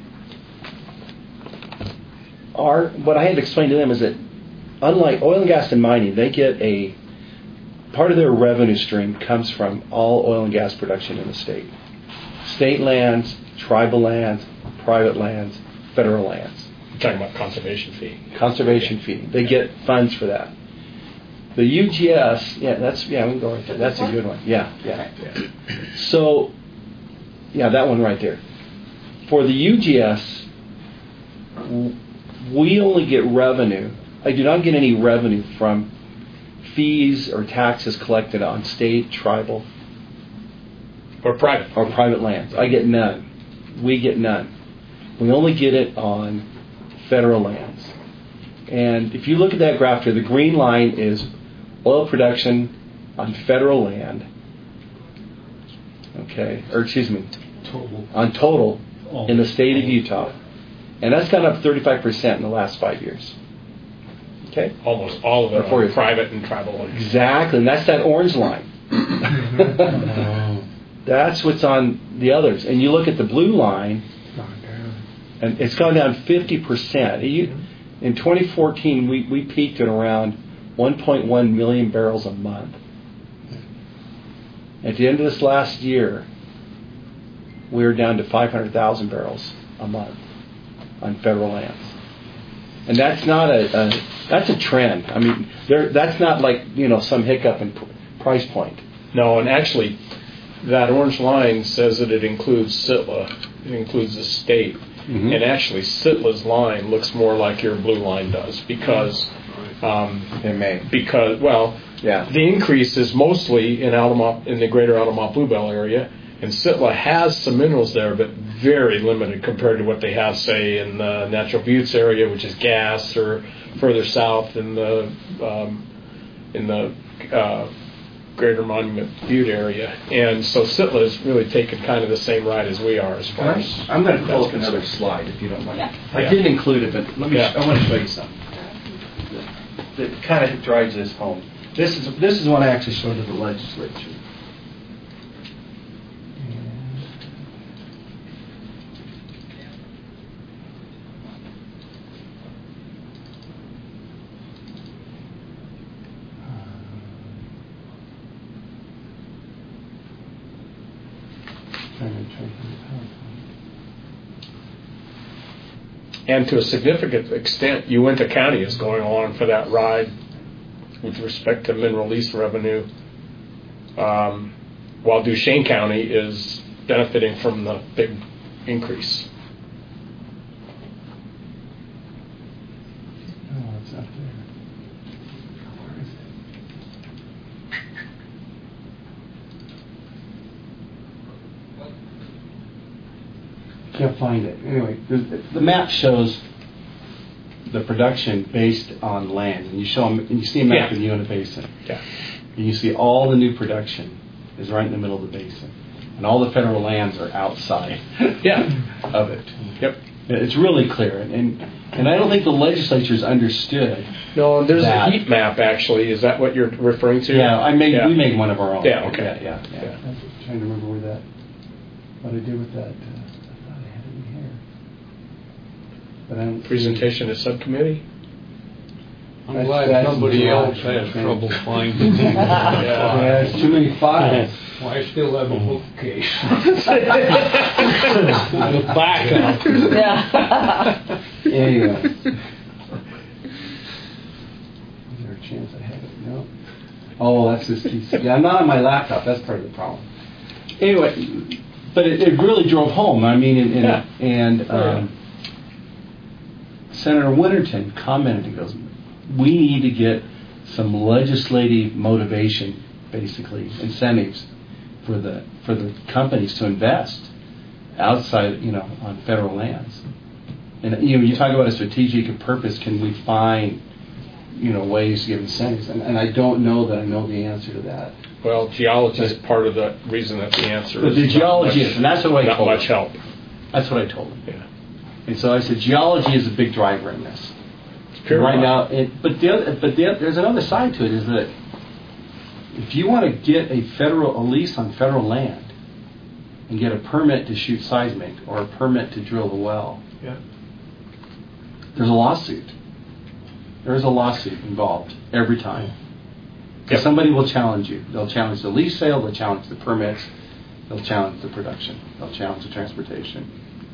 our what I had to explain to them is that unlike oil and gas and mining, they get a part of their revenue stream comes from all oil and gas production in the state. State lands, tribal lands, private lands, federal lands. You're talking about conservation fee. Conservation yeah. fee. They yeah. get funds for that. The U G S, yeah, that's yeah, we can go right there. That's a good one. Yeah, yeah. yeah. So, yeah, that one right there. For the U G S, we only get revenue. I do not get any revenue from fees or taxes collected on state, tribal, or private or private lands. I get none. We get none. We only get it on federal lands. And if you look at that graph here, the green line is oil production on federal land. Okay, or excuse me, Total. on total Oh. in the state of Utah. And that's gone up thirty-five percent in the last five years. Okay? Almost all of it Or on private and tribal lands. Exactly, and that's that orange line. That's what's on the others. And you look at the blue line, and it's gone down fifty percent. You, in twenty fourteen, we, we peaked at around one point one million barrels a month. At the end of this last year, we were down to five hundred thousand barrels a month on federal lands. And that's not a, a that's a trend. I mean, there that's not like, you know, some hiccup in pr- price point. No, and actually, that orange line says that it includes S I T L A. It includes the state. Mm-hmm. And actually, S I T L A's line looks more like your blue line does because um, it may because well, yeah, the increase is mostly in Altamont in the greater Altamont Bluebell area. And S I T L A has some minerals there, but very limited compared to what they have, say, in the Natural Buttes area, which is gas, or further south in the um, in the uh, Greater Monument Butte area. And so S I T L A is really taking kind of the same ride as we are as far I'm, as. I'm going to pull up concerned. another slide if you don't mind. Yeah. I Yeah. didn't include it, but let me. Yeah. Sh- I want to show you something that, that kind of drives this home. This is this is one I actually showed to the legislature. And to a significant extent, Uinta County is going along for that ride with respect to mineral lease revenue, um, while Duchesne County is benefiting from the big increase. Oh, it's up there. Where is Can't find it. Anyway, the, the map shows the production based on land, and you show them, and you see a map Yeah. of the Uinta Basin, Yeah. and you see all the new production is right in the middle of the basin, and all the federal lands are outside Yeah. of it. Yep. It's really clear, and and, and I don't think the legislature's understood. No, there's that. a heat map actually. Is that what you're referring to? Yeah, I made Yeah. we made one of our own. Yeah, okay. Yeah, yeah. yeah. Yeah. I'm trying to remember where that. What I did with that. Uh, I thought I had it in here. But I don't Presentation to subcommittee. I'm That's- glad that's somebody July. else has trouble finding it. Yeah. Yeah, it's too many files. Well, I still have a bookcase. The backup. Yeah. Anyway. Is there a chance I have it? No. Oh, that's this piece. Yeah, I'm not on my laptop. That's part of the problem. Anyway, but it, it really drove home. I mean, and, and, Yeah. and um, Senator Winterton commented, he goes, we need to get some legislative motivation, basically, incentives for the for the companies to invest outside, you know, on federal lands. And you know, you talk about a strategic purpose. Can we find, you know, ways to give incentives? And, and I don't know that I know the answer to that. Well, geology is part of the reason that the answer But is the not geology much- is, and that's what I not told much him. help. That's what I told him. Yeah. And so I said, geology is a big driver in this. Pure right rock. now, it, but the other, but the, there's another side to it. Is that if you want to get a federal, a lease on federal land, and get a permit to shoot seismic or a permit to drill the well, Yeah. there's a lawsuit. There's a lawsuit involved every time. Because Yep. somebody will challenge you. They'll challenge the lease sale. They'll challenge the permits. They'll challenge the production. They'll challenge the transportation.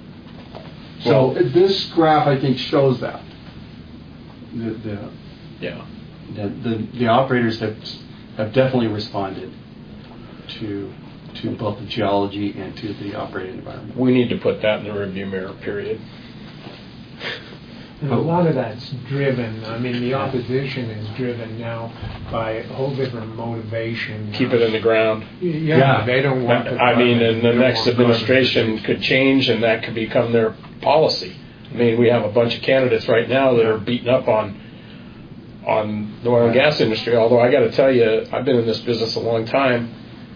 So Well- this graph, I think, shows that. The, the, Yeah. the, the, the operators have have definitely responded to to both the geology and to the operating environment. We need to put that in the review mirror, period. And a lot of that's driven, I mean, the opposition is driven now by a whole different motivation. Keep it in the ground. Yeah, Yeah. they don't want the I mean, carbon. and the They don't next want carbon administration produced. could change, and that could become their policy. I mean, we have a bunch of candidates right now that are beating up on on the oil and gas industry. Although I got to tell you, I've been in this business a long time,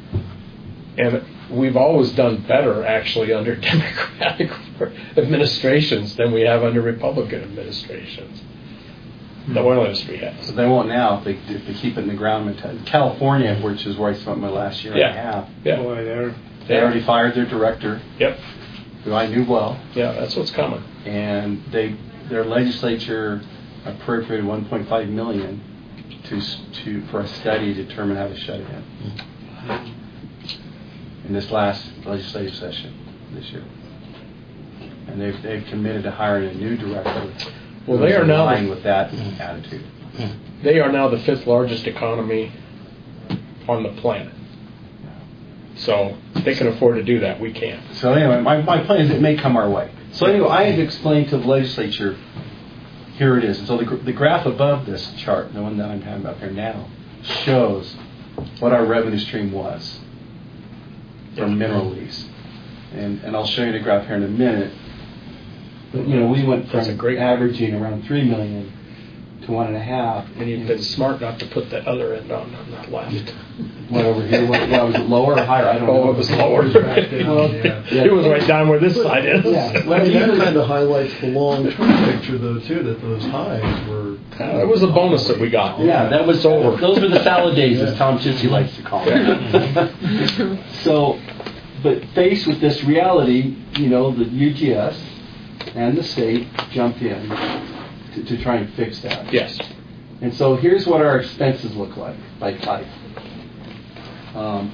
and we've always done better actually under Democratic administrations than we have under Republican administrations. The oil industry has. So they won't now if they, if they keep it in the ground. California, which is where I spent my last year Yeah. and a half, Yeah. Boy, they're they already fired their director, Yep. who I knew well, Yeah, that's what's coming. and they their legislature appropriated one point five million to to for a study to determine how to shut it in. In this last legislative session this year, and they've they've committed to hiring a new director. Well, who's they are now aligned the- with that attitude. They are now the fifth largest economy on the planet. So they can afford to do that. We can't. So anyway, my, my plan is it may come our way. So anyway, I had to explain to the legislature, here it is. And so the, gr- the graph above this chart, the one that I'm having up here now, shows what our revenue stream was from mineral lease. And, and I'll show you the graph here in a minute. But, you know, we went from That's a great- averaging around three million to one and a half. And you've been smart not to put the other end on, on that left. What over here? What, what, was it lower or higher? I don't know. Oh, it was lower. Well, It was right down where this side is. Yeah. Well, that kind of highlights the long-term picture, though, too, that those highs were... Uh, it was a bonus that we got. Yeah, that was over. Those were the salad days, as Tom Chitsey likes to call them. So, but faced with this reality, you know, the U G S and the state jumped in to, to try and fix that. Yes. And so here's what our expenses look like by type. Um,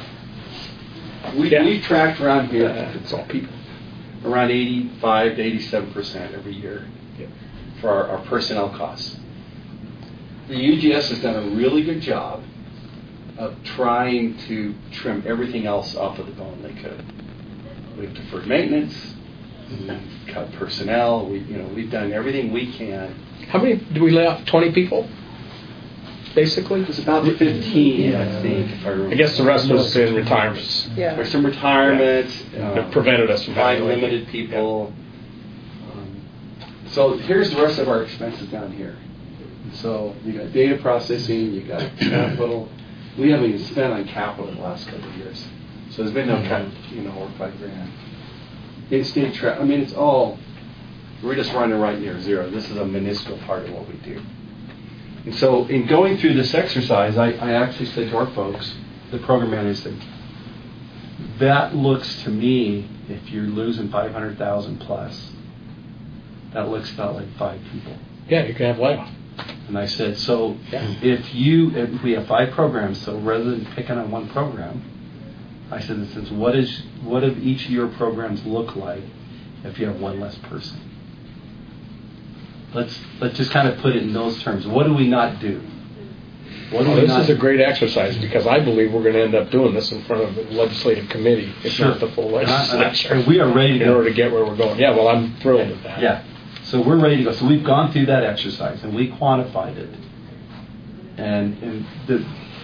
we, Yeah. We've tracked around here It's all people. around eighty-five to eighty-seven percent every year Yep. for our, our personnel costs. The U G S has done a really good job of trying to trim everything else off of the bone they could. We've deferred maintenance, we've cut personnel, we, you know, we've done everything we can. How many do we lay off? twenty people? basically? It was about fifteen, I think. If I, I guess the rest was in retirements. Yeah. There's some retirement. That Um, prevented us from five having limited people. Um, so here's the rest of our expenses down here. So you got data processing, you got capital. We haven't even spent on capital in the last couple of years. So there's been no cut, you know, or five grand. In-state tra- I mean, it's all, we're just running right near zero. This is a minuscule part of what we do. And so in going through this exercise, I, I actually said to our folks, the program manager said, that looks to me, if you're losing five hundred thousand plus, that looks about like five people. Yeah, you can have layoff. And I said, so Yeah. if you, if we have five programs, so rather than picking on one program, I said, since what is, what do each of your programs look like if you have one less person? Let's let's just kind of put it in those terms. What do we not do? What do Well, we this not is a great exercise because I believe we're going to end up doing this in front of the legislative committee, if Sure. not the full And I- and I- legislature. and we are ready to in go. order to get where we're going. Yeah, well, I'm thrilled with that. Yeah. So we're ready to go. So we've gone through that exercise and we quantified it. And, and the,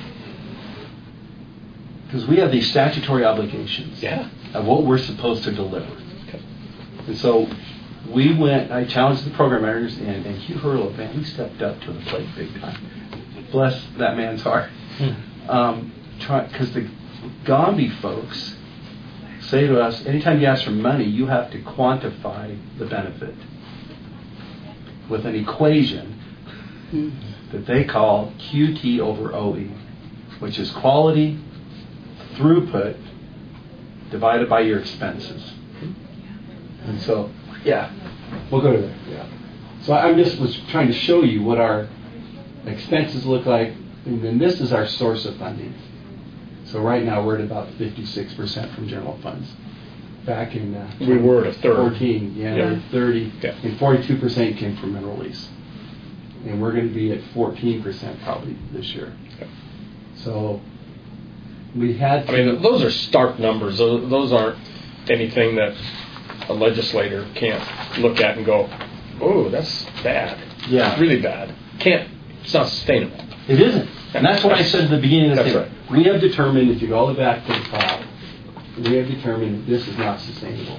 because we have these statutory obligations Yeah. of what we're supposed to deliver. And so we went, I challenged the program managers, and, and Hugh Hurlow, man, he stepped up to the plate big time. Bless that man's heart. Um, because the Gombe folks say to us, anytime you ask for money, you have to quantify the benefit with an equation that they call Q T over O E, which is quality throughput divided by your expenses. And so, yeah, we'll go to there. Yeah. So I'm just was trying to show you what our expenses look like, and then this is our source of funding. So right now we're at about fifty-six percent from general funds. Back in uh, We were at a third. fourteen, yeah, Yeah. we're at thirty, Yeah. and forty-two percent came from mineral lease. And we're going to be at fourteen percent probably this year. Yeah. So we had to, I mean, those are stark numbers. Those, those aren't anything that a legislator can't look at and go, oh, that's bad. Yeah. It's really bad. Can't, it's not sustainable. It isn't. And that's what I said at the beginning of the That's thing. right. We have determined, if you go all the way back to the top, we have determined this is not sustainable.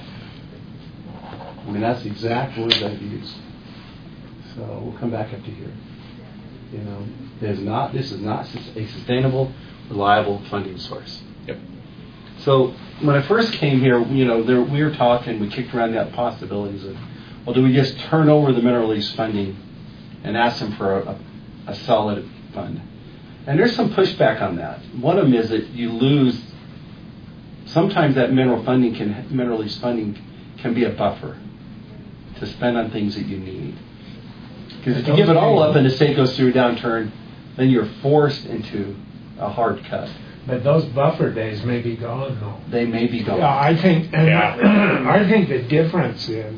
I mean, that's the exact words I've used. So we'll come back up to here. You know, there's not, this is not sus- a sustainable, reliable funding source. Yep. So when I first came here, you know, there, we were talking, we kicked around the possibilities of, well, do we just turn over the mineral lease funding and ask them for a, a, a solid fund? And there's some pushback on that. One of them is that you lose, sometimes that mineral funding can, mineral lease funding can be a buffer to spend on things that you need. Because if you give it all up and the state goes through a downturn, then you're forced into a hard cut. But those buffer days may be gone, though. They may be gone. Yeah, I think. Yeah. I think the difference is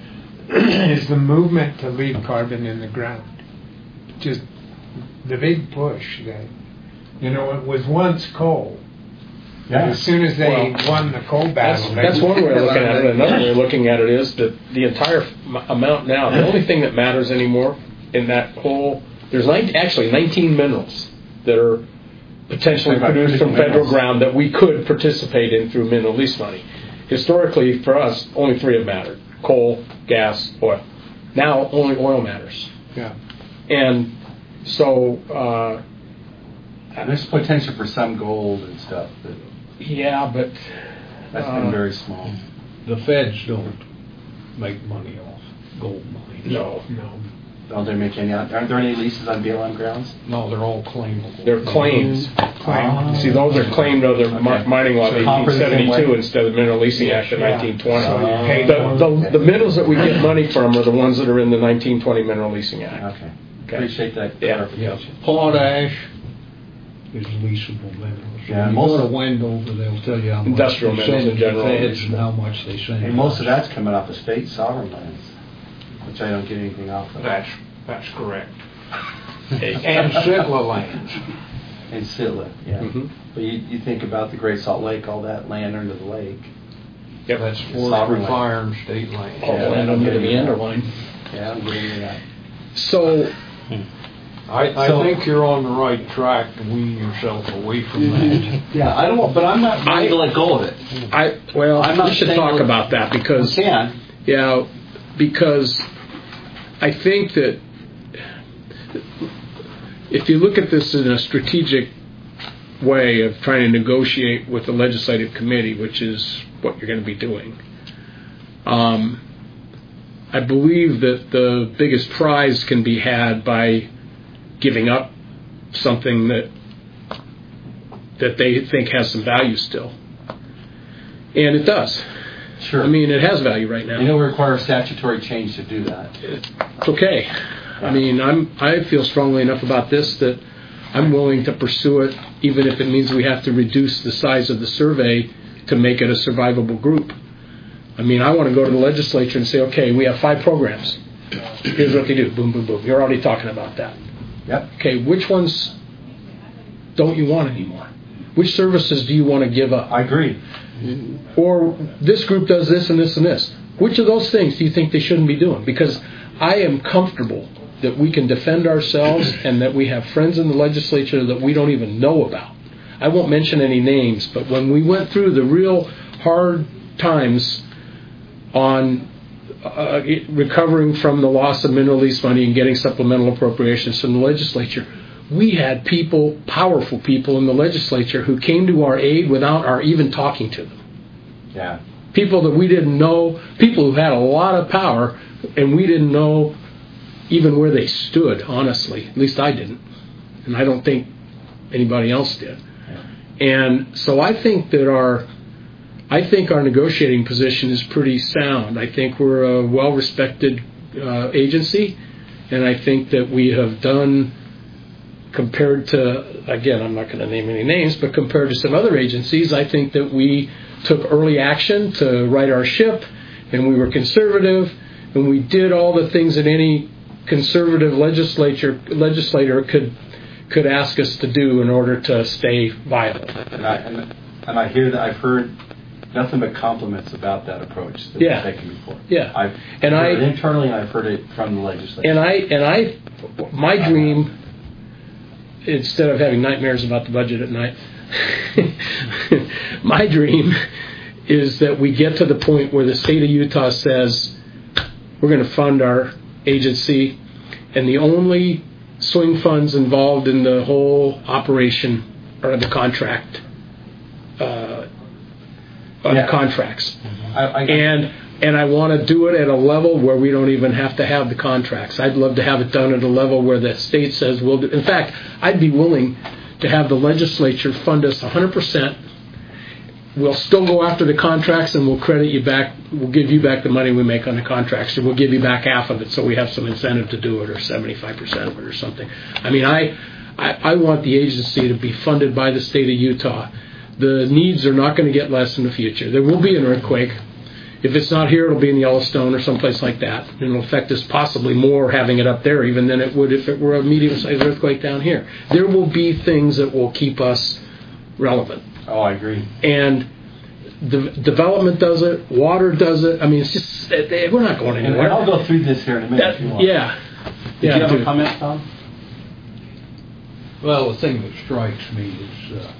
is the movement to leave carbon in the ground. Just the big push that, you know, it was once coal. Yeah. As soon as they Well, won the coal That's, battle, that's they- one way of looking at it. Another way of looking at it is that the entire m- amount now, the only thing that matters anymore in that whole, there's nine, actually nineteen minerals that are potentially About produced from critical federal minerals. ground that we could participate in through mineral lease money. Historically, for us, only three have mattered: coal, gas, oil. Now, only oil matters. Yeah. And so, uh, And there's potential for some gold and stuff, but yeah, but that's Uh, been very small. The feds don't make money off gold mines. no, No. Don't they make any? Aren't there any leases on B L M grounds? No, they're all claimable. they're claims. Ah. See, those are claimed under mi- Okay. mining law of So Copper eighteen the same seventy-two way? instead of Mineral Leasing Act of Yeah. nineteen twenty. So you pay The, for the, Okay. the minerals that we get money from are the ones that are in the nineteen twenty Mineral Leasing Act. Okay. Okay. Appreciate that Yeah. clarification. Potash is leasable minerals. Yeah, When you most go to of- Wendover, they'll tell you how much Industrial they minerals send in to general. feds and how much they send. And to most of us. that's coming off of state sovereign lands, which I don't get anything off of. That's that's correct. Okay. And Sitla lands. And Sitla, yeah. Mhm. But you, you think about the Great Salt Lake, all that land under the lake. Yep. That's Sovereign forestry, land. fire, and state land. All the land under the underline. Yeah, I'm getting into that. So, I, I So- think you're on the right track to wean yourself away from that. Yeah, I don't want, but I'm not I- going to let go of it. I well, I'm not we should saying talk we're- about that because We can. yeah, because I think that if you look at this in a strategic way of trying to negotiate with the legislative committee, which is what you're going to be doing, um, I believe that the biggest prize can be had by giving up something that that they think has some value still, and it does. Sure. I mean, it has value right now. And it will require statutory change to do that. It's okay. I mean, I'm I feel strongly enough about this that I'm willing to pursue it, even if it means we have to reduce the size of the survey to make it a survivable group. I mean, I want to go to the legislature and say, okay, we have five programs. Here's what they do. Boom, boom, boom. You're already talking about that. Yep. Okay, which ones don't you want anymore? Which services do you want to give up? I agree. Or this group does this and this and this. Which of those things do you think they shouldn't be doing? Because I am comfortable that we can defend ourselves and that we have friends in the legislature that we don't even know about. I won't mention any names, but when we went through the real hard times on uh, recovering from the loss of mineral lease money and getting supplemental appropriations from the legislature, we had people, powerful people in the legislature who came to our aid without our even talking to them. Yeah. People that we didn't know, people who had a lot of power, and we didn't know even where they stood, honestly. At least I didn't. And I don't think anybody else did. And so I think that our I think our negotiating position is pretty sound. I think we're a well-respected uh, agency, and I think that we have done, compared to, again, I'm not going to name any names, but compared to some other agencies, I think that we took early action to right our ship, and we were conservative, and we did all the things that any conservative legislature legislator could could ask us to do in order to stay viable. And I, and, and I hear that I've heard nothing but compliments about that approach that Yeah. we've taken before. Yeah. I've And heard I- it internally, and I've heard it from the legislature. And I and I, my dream, instead of having nightmares about the budget at night, my dream is that we get to the point where the state of Utah says we're going to fund our agency, and the only swing funds involved in the whole operation are the contract, uh, are Yeah. the contracts. I, I, And and I want to do it at a level where we don't even have to have the contracts. I'd love to have it done at a level where the state says we'll do. In fact, I'd be willing to have the legislature fund us one hundred percent. We'll still go after the contracts, and we'll credit you back. We'll give you back the money we make on the contracts, or we'll give you back half of it, so we have some incentive to do it, or seventy-five percent of it, or something. I mean, I, I, I want the agency to be funded by the state of Utah. The needs are not going to get less in the future. There will be an earthquake. If it's not here, it'll be in Yellowstone or someplace like that. And it'll affect us possibly more having it up there even than it would if it were a medium-sized earthquake down here. There will be things that will keep us relevant. oh, I agree. And the development does it, water does it. I mean, it's just, we're not going And, anywhere. and I'll go through this here in a minute That- if you want. yeah. Did yeah, you have dude. a comment, Tom? Well, the thing that strikes me is uh,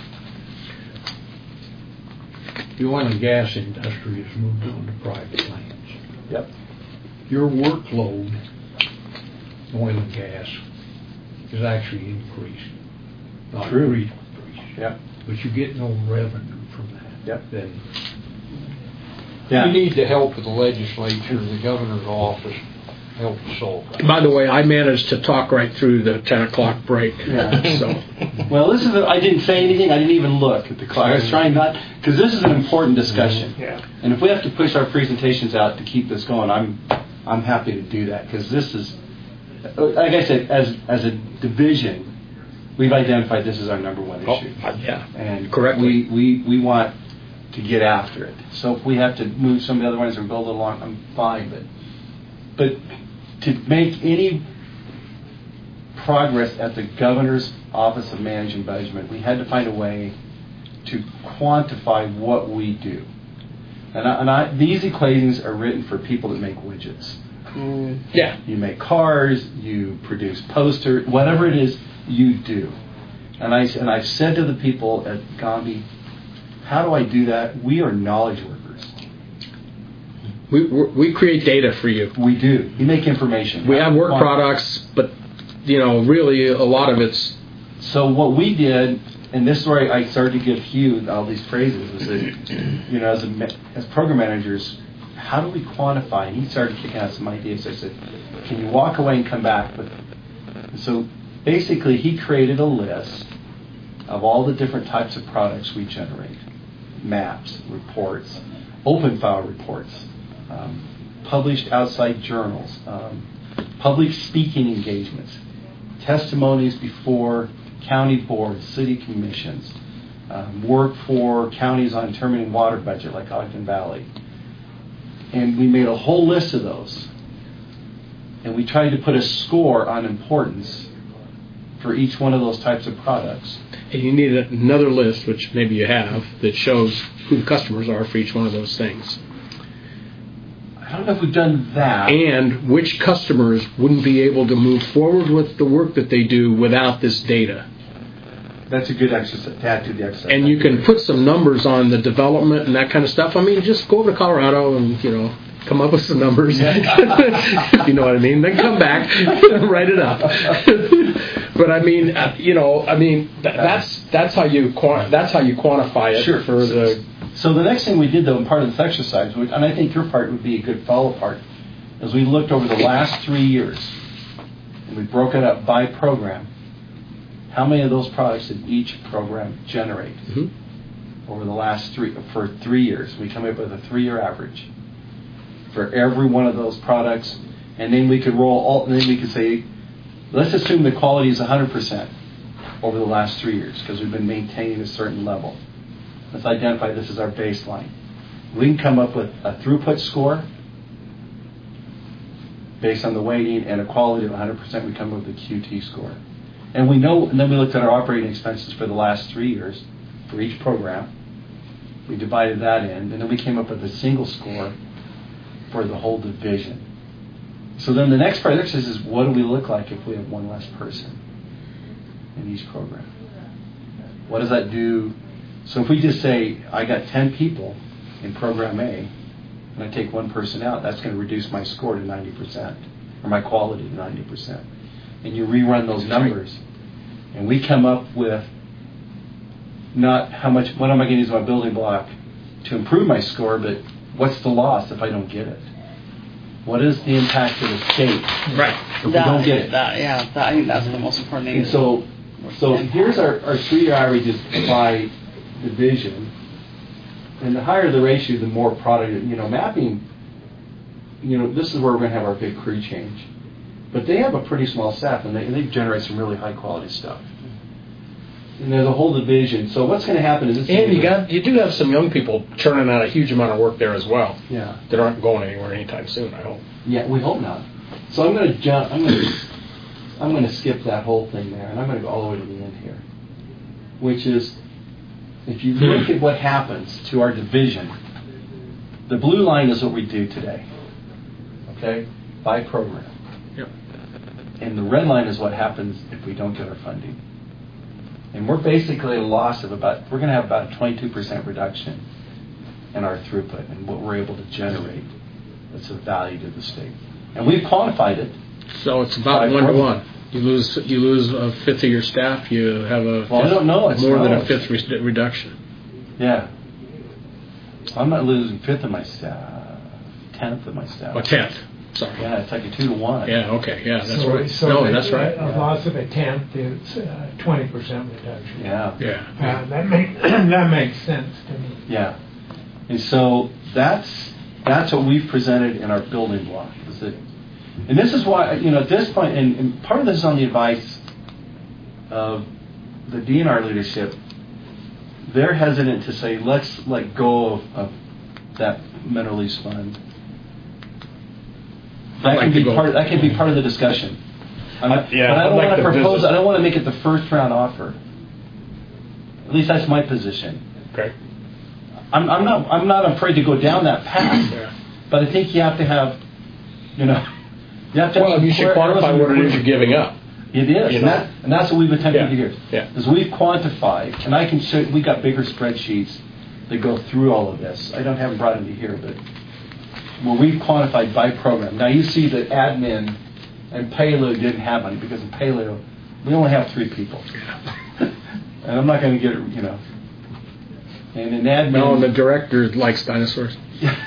the oil and gas industry has moved on to private lands. Yep. Your workload, oil and gas, is actually increased. Not True. increased, Yep. but you get no revenue from that. Yep. Then Yeah. you need the help of the legislature, the governor's office, help to solve that. By the way, I managed to talk right through the ten o'clock break. Yeah. So, Well, this is. A, I didn't say anything. I didn't even look at the clock. I was trying not, because this is an important discussion. Yeah. And if we have to push our presentations out to keep this going, I'm, I'm happy to do that, because this is, like I said, as as a division, we've identified this as our number one oh, issue, yeah. and correctly. we, we we want to get after it. So if we have to move some of the other ones and go a little long, I'm fine. But but to make any progress at the governor's office of managing budget, we had to find a way to quantify what we do. And, I, and I, these equations are written for people that make widgets. Mm. Yeah. You make cars, you produce posters, whatever it is, you do. And, I, and I've said to the people at Gombe, how do I do that? We are knowledge workers. We we create data for you. We do. We make information. We have work products, but, you know, really a lot of it's... So what we did, and this is where I started to give Hugh all these phrases, was that, you know, as, a, as program managers, how do we quantify? And he started kicking out some ideas. I said, can you walk away and come back? With, so basically he created a list of all the different types of products we generate. Maps, reports, open file reports, um, published outside journals, um, public speaking engagements, testimonies before county boards, city commissions, um, work for counties on determining water budget like Ogden Valley. And we made a whole list of those. And we tried to put a score on importance for each one of those types of products. And you need another list, which maybe you have, that shows who the customers are for each one of those things. I don't know if we've done that. And which customers wouldn't be able to move forward with the work that they do without this data. That's a good exercise, to add to the exercise. And you can put some numbers on the development and that kind of stuff. I mean, just go over to Colorado and, you know, come up with some numbers. You know what I mean? Then come back and write it up. But I mean, you know, I mean, th- that's that's how you quant- that's how you quantify it sure. for the. So the next thing we did, though, in part of this exercise, and I think your part would be a good follow part, is we looked over the last three years, and we broke it up by program. How many of those products did each program generate mm-hmm. over the last three for three years? We come up with a three-year average for every one of those products, and then we could roll all. And then we could say, let's assume the quality is one hundred percent over the last three years because we've been maintaining a certain level. Let's identify this as our baseline. We can come up with a throughput score based on the weighting and a quality of one hundred percent. We come up with a Q T score. And we know, and then we looked at our operating expenses for the last three years for each program. We divided that in, and then we came up with a single score for the whole division. So then the next part of the exercise is, what do we look like if we have one less person in each program? What does that do? So if we just say, I got ten people in program A, and I take one person out, that's going to reduce my score to ninety percent, or my quality to ninety percent. And you rerun those numbers, and we come up with not how much, what am I going to use my building block to improve my score, but what's the loss if I don't get it? What is the impact to the state right. if we that, don't get it? That, yeah, that, I think that's the most important thing. And so, so here's our, our three-year averages by division. And the higher the ratio, the more product, you know, mapping, you know, this is where we're going to have our big crew change. But they have a pretty small staff, and they, they generate some really high-quality stuff. And there's a whole division. So what's going to happen is... This and you got you do have some young people churning out a huge amount of work there as well. Yeah. That aren't going anywhere anytime soon, I hope. Yeah, we hope not. So I'm going to jump... I'm going to I'm going to skip that whole thing there, and I'm going to go all the way to the end here. Which is, if you look at what happens to our division, the blue line is what we do today. Okay? By program. Yep. And the red line is what happens if we don't get our funding. And we're basically at a loss of about, we're going to have about a twenty-two percent reduction in our throughput and what we're able to generate that's of value to the state. And we've quantified it. So it's about one to one. You lose you lose a fifth of your staff, you have a well, I don't know. It's more no. than a fifth re- reduction. Yeah. I'm not losing fifth of my staff, tenth of my staff. A tenth. Sorry. Yeah, it's like a two to one. Yeah, okay, yeah, that's so, right. So no, the, that's right. A yeah. loss of a tenth is uh, twenty percent reduction. Yeah. Yeah. Uh, that, make, that makes sense to me. Yeah. And so that's that's what we've presented in our building block. Is that, and this is why, you know, at this point, and, and part of this is on the advice of the D N R leadership. They're hesitant to say, let's let go of, of that mineral lease fund. That like can be part. Of, that can be part of the discussion. I'm not, yeah, but I don't like want to propose. business. I don't want to make it the first round offer. At least that's my position. Okay. I'm, I'm not. I'm not afraid to go down that path. Yeah. But I think you have to have, you know, You have to Well, you should quantify what it is you're giving up. It is, You and, know? that, and that's what we've attempted Yeah. to do. Yeah. Is we've quantified, and I can show. We got bigger spreadsheets that go through all of this. I don't have them brought into here, but well, we've quantified by program. Now you see that admin and payload didn't have money because in payload we only have three people, and I'm not going to get it, you know. And in admin, No, and the director likes dinosaurs.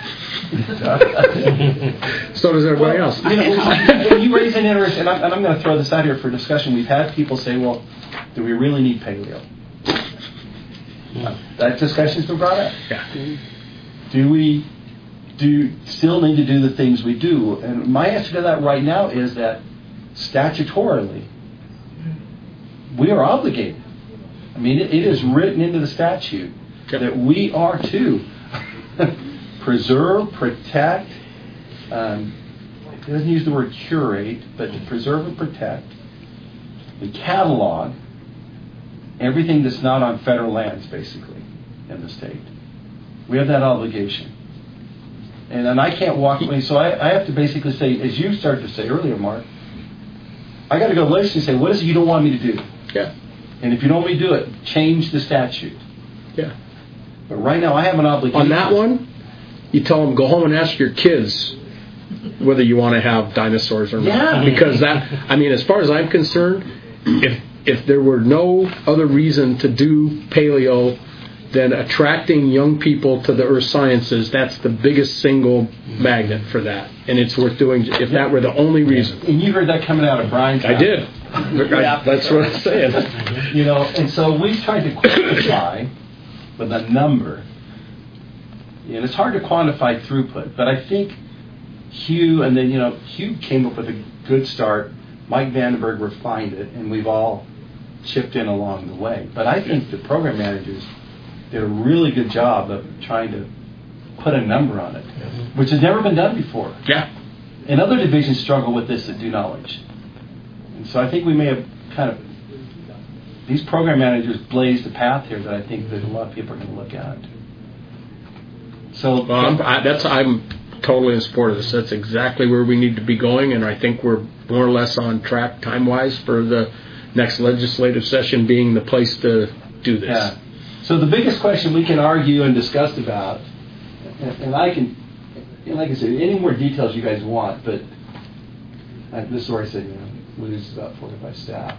So does everybody well, else. You know, when you raise an interest, and I'm, and I'm going to throw this out here for discussion. We've had people say, "Well, do we really need paleo?" Uh, that discussion's been brought up. Yeah. Do we do still need to do the things we do? And my answer to that right now is that statutorily, we are obligated. I mean, it, it is written into the statute Yep. that we are to preserve, protect. Um, it doesn't use the word curate, but to preserve and protect, the catalog, everything that's not on federal lands, basically, in the state. We have that obligation. And then I can't walk away, so I, I have to basically say, as you started to say earlier, Mark, I got to go to legislature and say, what is it you don't want me to do? Yeah. And if you don't want me to do it, change the statute. Yeah. But right now, I have an obligation. On that one, you tell them, go home and ask your kids whether you want to have dinosaurs or not. Yeah. Because that, I mean, as far as I'm concerned, if if there were no other reason to do paleo than attracting young people to the earth sciences, that's the biggest single magnet for that. And it's worth doing if that were the only reason. And you heard that coming out of Brian's I mouth. did. I, that's what I'm saying. You know, and so we've tried to quantify with a number. And it's hard to quantify throughput, but I think Hugh, and then, you know, Hugh came up with a good start. Mike Vandenberg refined it, and we've all chipped in along the way. But I think the program managers did a really good job of trying to put a number on it, which has never been done before. Yeah. And other divisions struggle with this that do knowledge. And so I think we may have kind of, these program managers blazed a path here that I think that a lot of people are going to look at. So Well, I'm, I, that's I'm totally in support of this. That's exactly where we need to be going, and I think we're more or less on track time-wise for the next legislative session being the place to do this. Yeah. So the biggest question we can argue and discuss about, and, and I can, and like I said, any more details you guys want, but I, this is where I said, you know, we lose about forty-five staff.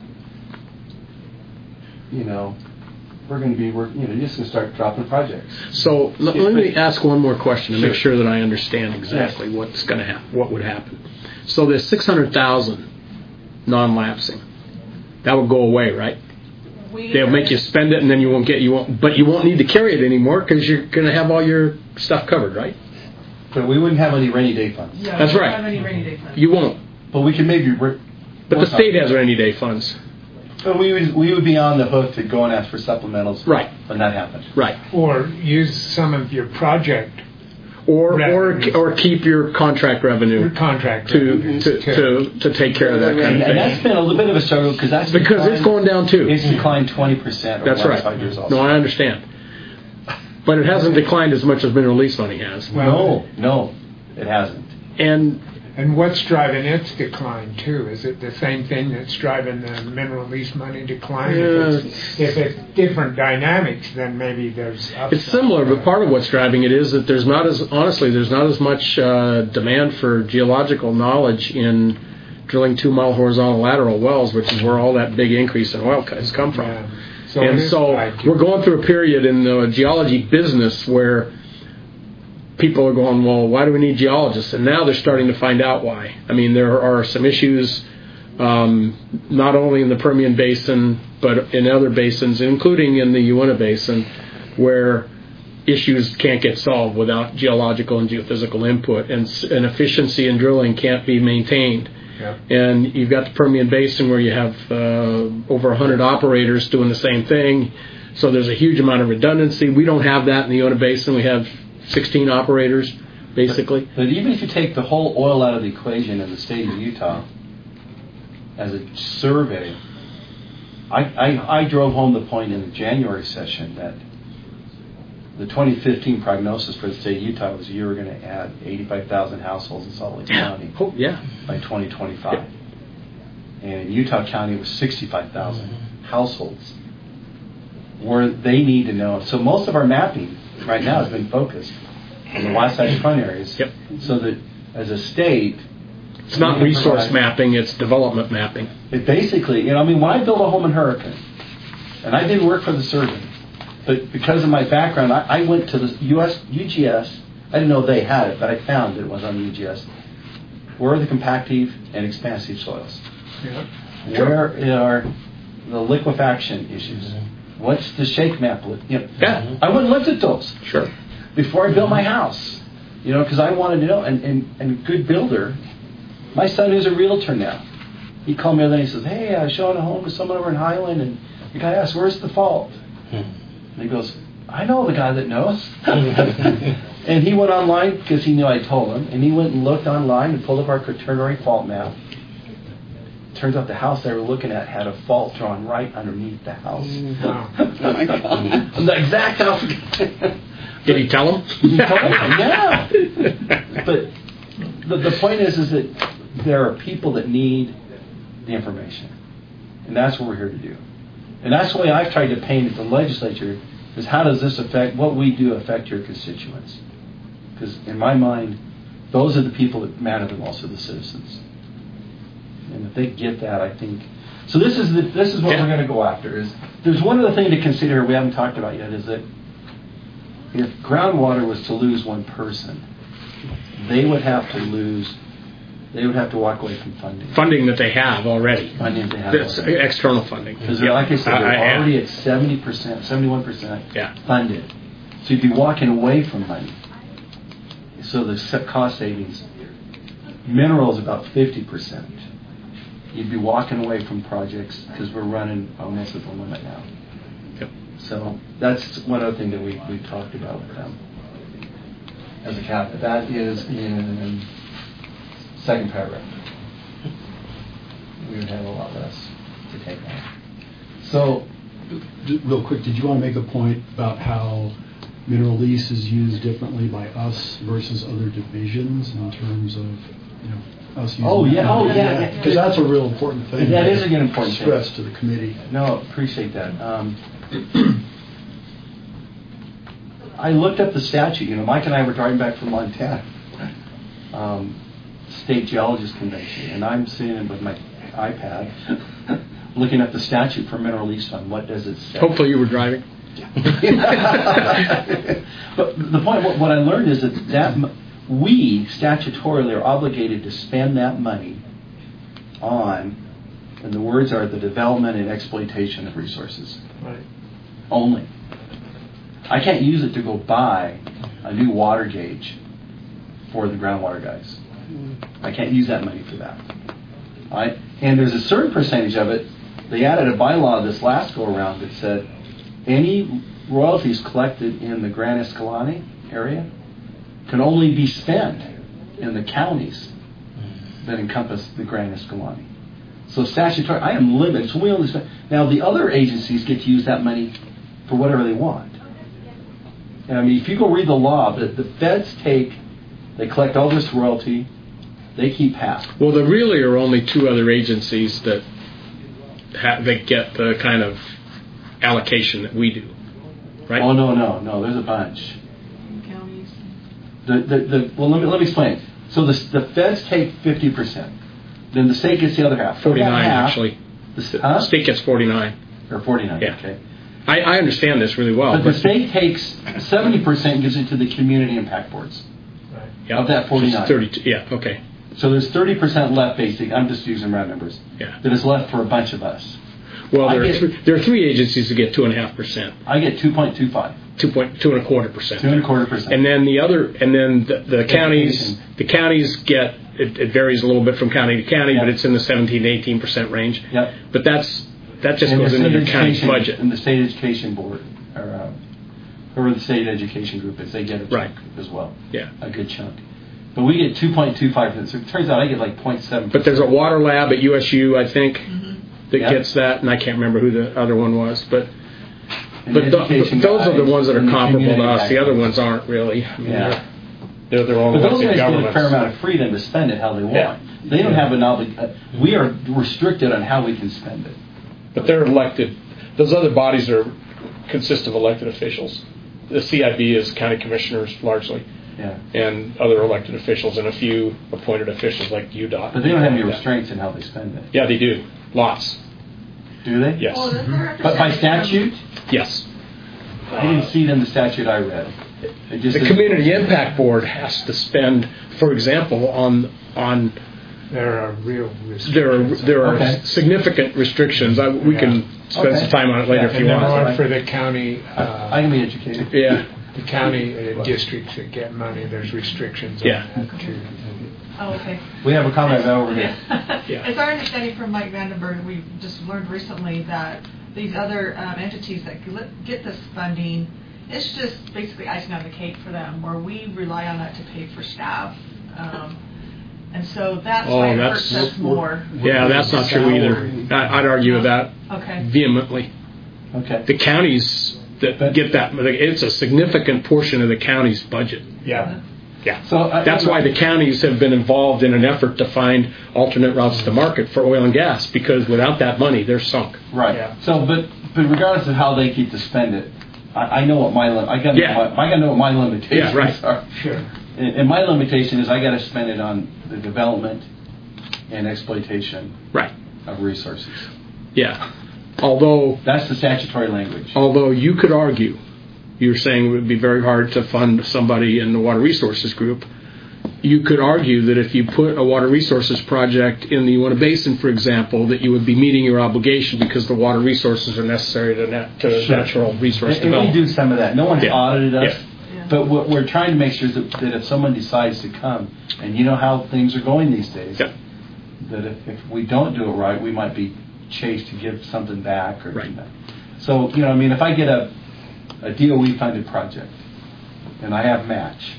You know, we're going to be, we're, you know, you're just going to start dropping projects. So let, let me ask one more question to Sure. make sure that I understand exactly Yes. what's going to happen, what would happen. So there's six hundred thousand non-lapsing. That will go away, right? We They'll are- make you spend it, and then you won't get you won't, but you won't need to carry it anymore because you're going to have all your stuff covered, right? But we wouldn't have any rainy day funds. Yeah, That's we don't right. have any rainy day funds. You won't. But we could maybe. Re- But the state has rainy day funds, But we would we would be on the hook to go and ask for supplementals. right? When that happens. Right. Or use some of your project Or Revenues. or or keep your contract revenue contract to revenues to, to to take care of that kind And, of and that's thing. been a little bit of a struggle because that's Because it's declined- going down too. It's declined twenty percent over That's the last right. five years. Also. No, I understand. But it hasn't declined as much as mineral lease money has. No, no, it hasn't. And And what's driving its decline too? Is it the same thing that's driving the mineral lease money decline? If, it's, if it's different dynamics, then maybe there's upside. it's similar, but part of what's driving it is that there's not as honestly there's not as much uh, demand for geological knowledge in drilling two mile horizontal lateral wells, which is where all that big increase in oil has come from. Yeah. So it and is so tied to- we're going through a period in the geology business where people are going, well, why do we need geologists? And now they're starting to find out why. I mean, there are some issues um, not only in the Permian Basin, but in other basins, including in the Uinta Basin, where issues can't get solved without geological and geophysical input, and, and efficiency in drilling can't be maintained. Yeah. And you've got the Permian Basin where you have uh, over one hundred operators doing the same thing, so there's a huge amount of redundancy. We don't have that in the Uinta Basin. We have sixteen operators, basically. But, but even if you take the whole oil out of the equation in the state of Utah, as a survey, I, I, I drove home the point in the January session that the twenty fifteen prognosis for the state of Utah was you were going to add eighty-five thousand households in Salt Lake County Oh, yeah. by twenty twenty-five. And in Utah County, it was sixty-five thousand households. Where they need to know. So most of our mapping right now has been focused on the Wasatch Front areas. Yep. So that as a state, It's not we can resource provide- mapping, it's development mapping. It basically, you know, I mean, when I built a home in Hurricane, and I did work for the survey, but because of my background, I, I went to the U S U G S. I didn't know they had it, but I found it was on the U G S. Where are the compactive and expansive soils? Yeah. Where are the liquefaction issues? What's the shake map? Li- you know, Yeah. I went and looked at those Sure. before I built my house. You know, because I wanted to know. And, and, and good builder, my son who's a realtor now, he called me the other day and he says, hey, I was showing a home to someone over in Highland, and the guy asked, where's the fault? And he goes, I know the guy that knows. And he went online because he knew I told him, and he went and looked online and pulled up our quaternary fault map. Turns out the house they were looking at had a fault drawn right underneath the house. Wow. Oh my God. The exact house. Did he tell him? He told him, yeah. But the, the point is, is that there are people that need the information. And that's what we're here to do. And that's the way I've tried to paint it, the legislature, is how does this affect, what we do affect your constituents? Because in my mind, those are the people that matter the most, are the citizens. And if they get that, I think... So this is the, this is what Yeah. we're going to go after. Is there's one other thing to consider we haven't talked about yet, is that if groundwater was to lose one person, they would have to lose, they would have to walk away from funding. Funding that they have already. Funding they have That's already. external funding. Because Yeah. like I said, I- they're I- already at seventy percent, seventy-one percent Yeah. funded. So you'd be walking away from money. So the se- cost savings, minerals about fifty percent. You'd be walking away from projects because we're running almost at the limit now. Yep. So that's one other thing that we, we talked about with them as a cap. That is in second paragraph. We would have a lot less to take on. So, D- Real quick, did you want to make a point about how mineral lease is used differently by us versus other divisions in terms of, you know, us using... Oh, yeah. that? Oh, yeah. Because that's a real important thing. That to is an important thing. stress to the committee. no, appreciate that. Um, I looked up the statute. You know, Mike and I were driving back from Montana, um, State Geologist Convention, and I'm sitting with my iPad looking at the statute for mineral lease fund. What does it say? Hopefully you were driving. But the point, what, what I learned is that, that m- we statutorily are obligated to spend that money on, and the words are the development and exploitation of resources. Right. Only. I can't use it to go buy a new water gauge for the groundwater guys. I can't use that money for that. All right? And there's a certain percentage of it. They added a bylaw this last go around that said any royalties collected in the Grand Escalante area can only be spent in the counties that encompass the Grand Escalante. So statutory, I am limited. So we only spend. Now the other agencies get to use that money for whatever they want. And I mean, if you go read the law, the, the feds take, they collect all this royalty, they keep half. Well, there really are only two other agencies that ha- that get the kind of allocation that we do, right? Oh no, no, no. There's a bunch. Counties. The, the, the, well, let me, let me explain. So the, the feds take fifty percent. Then the state gets the other half. forty-nine, That half- actually. The, The huh? state gets forty-nine. Or forty-nine, Yeah. okay. I, I understand this really well. But the state takes seventy percent and gives it to the community impact boards. yeah, of that forty-nine. thirty-two, yeah, okay. So there's thirty percent left, basically. I'm just using round numbers. Yeah. That is left for a bunch of us. Well, I there are, get- three, there are three agencies that get two and a half percent, I get two point two five. two point two and a quarter percent. Two and a quarter percent. And then the other, and then the, the counties, Education. the counties get it, it varies a little bit from county to county, Yeah. but it's in the seventeen to eighteen percent range. Yep. But that's that just And goes the into state your county's education- budget. And the state education board, or uh, whoever the state education group is, they get a chunk Right. as well. Yeah. A good chunk. But we get two point two five. So it turns out I get like zero point seven. But there's a water lab at U S U, I think, that Yeah. gets that, and I can't remember who the other one was. But in But, th- education but those are the guys, ones that are and the comparable to community us. The other guidelines. ones aren't really. I mean, Yeah. They're, they're their own But ones those in guys get a governments. fair amount of freedom to spend it how they want. Yeah. They don't have an oblig. Uh, we are restricted on how we can spend it. But they're elected. Those other bodies are consist of elected officials. The C I B is county commissioners largely, Yeah. and other elected officials, and a few appointed officials like U D O T. But they don't have any restraints in how they spend it. Yeah, they do. Lots. Do they? Yes. Well, isn't there a But by percentage statute? Yes. I didn't see it in the statute I read. It just The says- Community Impact Board has to spend, for example, on on There are real restrictions. there are there are Okay. significant restrictions. I, we Yeah. can spend Okay. some time on it later Yeah, if And you then want. one for the county, uh, I can be educated. Yeah. the county uh, districts that get money, there's restrictions Yeah. on that too. Oh, okay. We have a comment over here. Yeah. It's our understanding from Mike Vandenberg, we just learned recently that these other um, entities that gl- get this funding, it's just basically icing on the cake for them, where we rely on that to pay for staff. Um, and so that's Oh, why it that's- hurts us more. Yeah, that's not true either. I, I'd argue with that Okay. vehemently. Okay. The counties that get that, it's a significant portion of the county's budget. Yeah. Yeah. So I- That's why the counties have been involved in an effort to find alternate routes to market for oil and gas, because without that money, they're sunk. Right. Yeah. So, but but regardless of how they keep to spend it, I, I know what my lim- I got Yeah. my, I got to know what my limitations Yeah, right. are. Sure. And, and my limitation is I got to spend it on the development and exploitation Right. of resources. Yeah. Although, That's the statutory language. although you could argue, you're saying it would be very hard to fund somebody in the water resources group. You could argue that if you put a water resources project in the Uinta Basin, for example, that you would be meeting your obligation because the water resources are necessary to, nat- to Sure. natural resource And, and we development. do some of that. No one's Yeah. audited us. Yeah. But what we're trying to make sure is that, that if someone decides to come, and you know how things are going these days, Yeah. that if, if we don't do it right, we might be chased to give something back. Or Right. you know. So, you know, I mean, if I get a, a D O E funded project and I have match,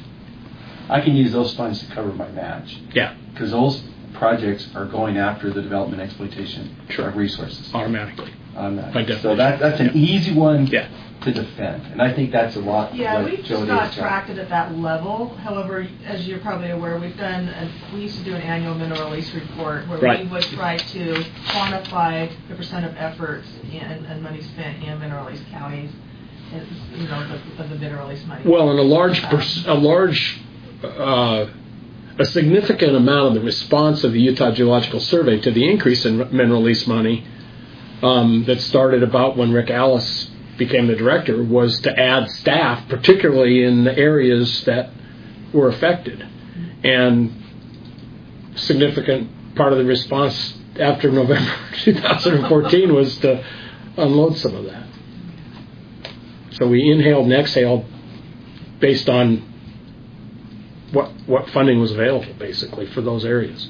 I can use those funds to cover my match. Yeah. Because those projects are going after the development and exploitation Sure. of resources. Automatically. On that. By So definition. that, that's an Yeah. easy one Yeah. to defend. And I think that's a lot Yeah, what we've Jody just not has done. tracked it at that level. However, as you're probably aware, we've done, a, we used to do an annual mineral release report where Right. we would try to quantify the percent of efforts and, and money spent in mineral release counties, and, you know, the, of the mineral release money. Well, and a large, pers- a large, uh, a significant amount of the response of the Utah Geological Survey to the increase in mineral lease money um, that started about when Rick Alice became the director was to add staff, particularly in the areas that were affected. And significant part of the response after November twenty fourteen was to unload some of that. So we inhaled and exhaled based on what what funding was available, basically, for those areas.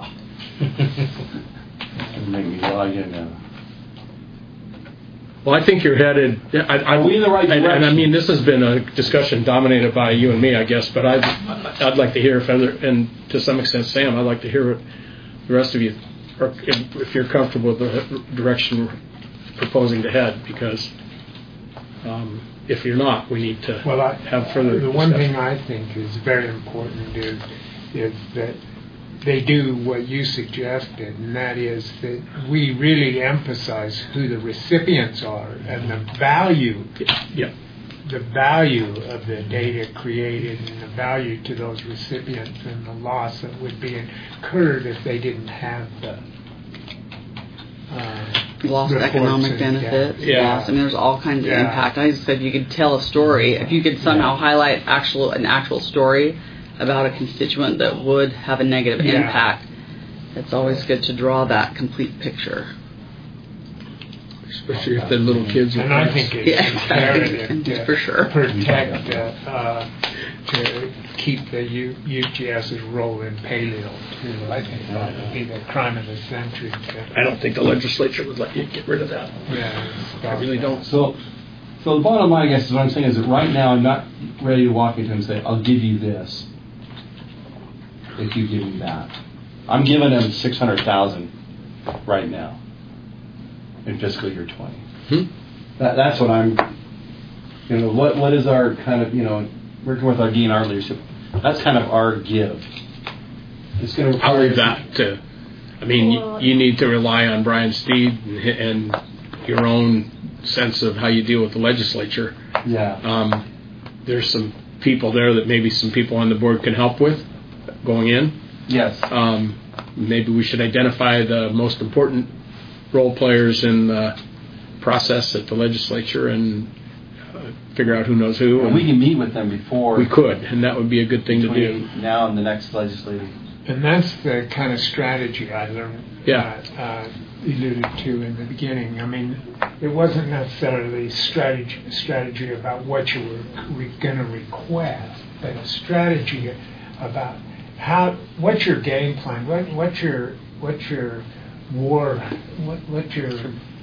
It'll make me log in now. Well, I think you're headed. I, I, Are we in the right and, and I direction? mean, this has been a discussion dominated by you and me, I guess. But I'd I'd like to hear if other, and to some extent, Sam, I'd like to hear what the rest of you, or if, if you're comfortable with the direction we're proposing to head, because um, if you're not, we need to Well, I, have further. the one discussion. thing I think is very important is is that they do what you suggested, and that is that we really emphasize who the recipients are and the value, Yeah. the value of the data created and the value to those recipients and the loss that would be incurred if they didn't have the uh, lost reports economic and benefits. data. Yeah. Lost, I mean, there's all kinds of Yeah. impact. I just said you could tell a story. If you could somehow highlight actual an actual story about a constituent that would have a negative Yeah. impact, it's always good to draw that complete picture. Especially if they're little kids. And I think it's Yeah, imperative exactly. to For sure. protect, uh, uh, to keep the U- UGS's role in paleo, too. I think that would be the crime of the century. to- I don't think the legislature would let you get rid of that. Yeah, I really don't. So, so the bottom line, I guess, is what I'm saying is that right now I'm not ready to walk into him and say, I'll give you this if you give me that. I'm giving him six hundred thousand right now in fiscal year twenty. Hmm? That, that's what I'm You know, what what is our kind of, you know, working with our D N R leadership, that's kind of our give. It's going to I'll leave that to, I mean, you, you need to rely on Brian Steed and, and your own sense of how you deal with the legislature. Yeah. Um, there's some people there that maybe some people on the board can help with going in. Yes. Um, maybe we should identify the most important role players in the process at the legislature and uh, figure out who knows who. And and we can meet with them before. We could, and that would be a good thing to do. Now and the next legislative. And that's the kind of strategy I learned, Yeah. uh, uh, alluded to in the beginning. I mean, it wasn't necessarily strategy strategy about what you were re- going to request, but a strategy about how what's your game plan, what what's your what's your war, what what's your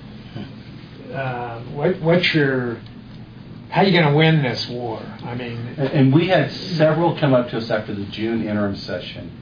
uh, what what's your how you going to win this war? I mean, And, and we had several come up to us after the June interim session.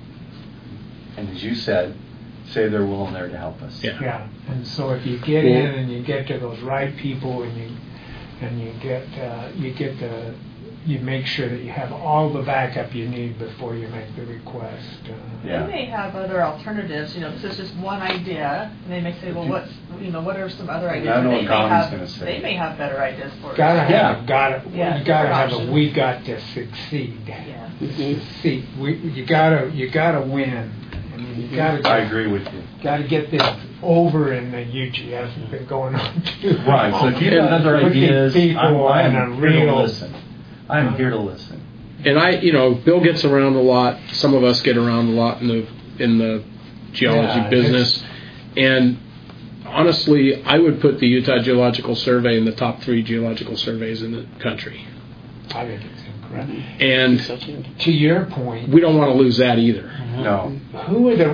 And as you said, say they're willing there to help us. Yeah. Yeah, and so if you get in and you get to those right people and you and you get uh, you get the you make sure that you have all the backup you need before you make the request. Uh, Yeah. They may have other alternatives. You know, this is just one idea, and they may say, "Well, what's you know, what are some other ideas?" I know they what may Colin's have. gonna say. They may have better ideas for Gotta it. have, Yeah. gotta, Yeah, you gotta have a. options. We got to succeed. Yeah. Succeed. We, you gotta, you gotta win. I mean, you gotta. I agree with you. Gotta get this over in the U G S. It's been going on too Right. So if you've got other Looking ideas, people I'm, and I'm a here to real- listen. I'm here to listen. And I, you know, Bill gets around a lot. Some of us get around a lot in the in the geology Yeah, business. And honestly, I would put the Utah Geological Survey in the top three geological surveys in the country. I think it's incredible. And To your point, we don't want to lose that either. No. who are the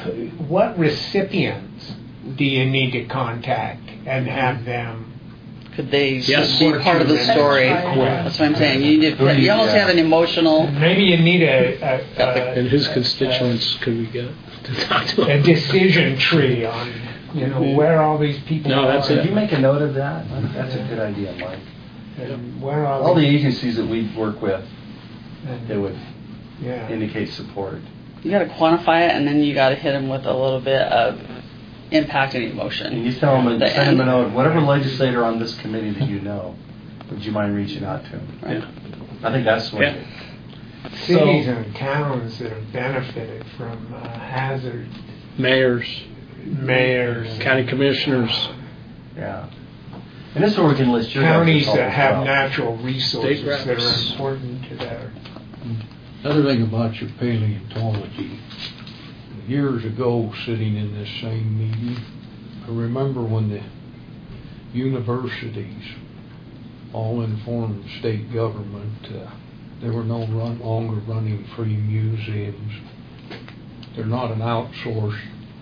what recipients do you need to contact and have them? Could they Yes. be part of the story? That's what I'm saying. You need to, you almost have an emotional. Maybe you need a a, a, And whose constituents could we get to talk to? a decision tree on you know where all these people No, are. that's Did it. you make a note of that? That's a good idea, Mike. And where all, All the these, agencies that we work with, and, they would yeah. indicate support. You got to quantify it, and then you got to hit them with a little bit of impact and emotion. And you tell them, The send them a end. note, whatever legislator on this committee that you know, would you mind reaching out to them? Right. I think that's what Yeah. it is. Cities So- and towns that have benefited from uh, hazard Mayors, mayors, county commissioners, Yeah. And this is where we can list your counties guys' that have as well. natural resources State that reps. are important to their. Another thing about your paleontology, years ago, sitting in this same meeting, I remember when the universities all informed state government uh, they were no run, longer running free museums. They're not an outsourced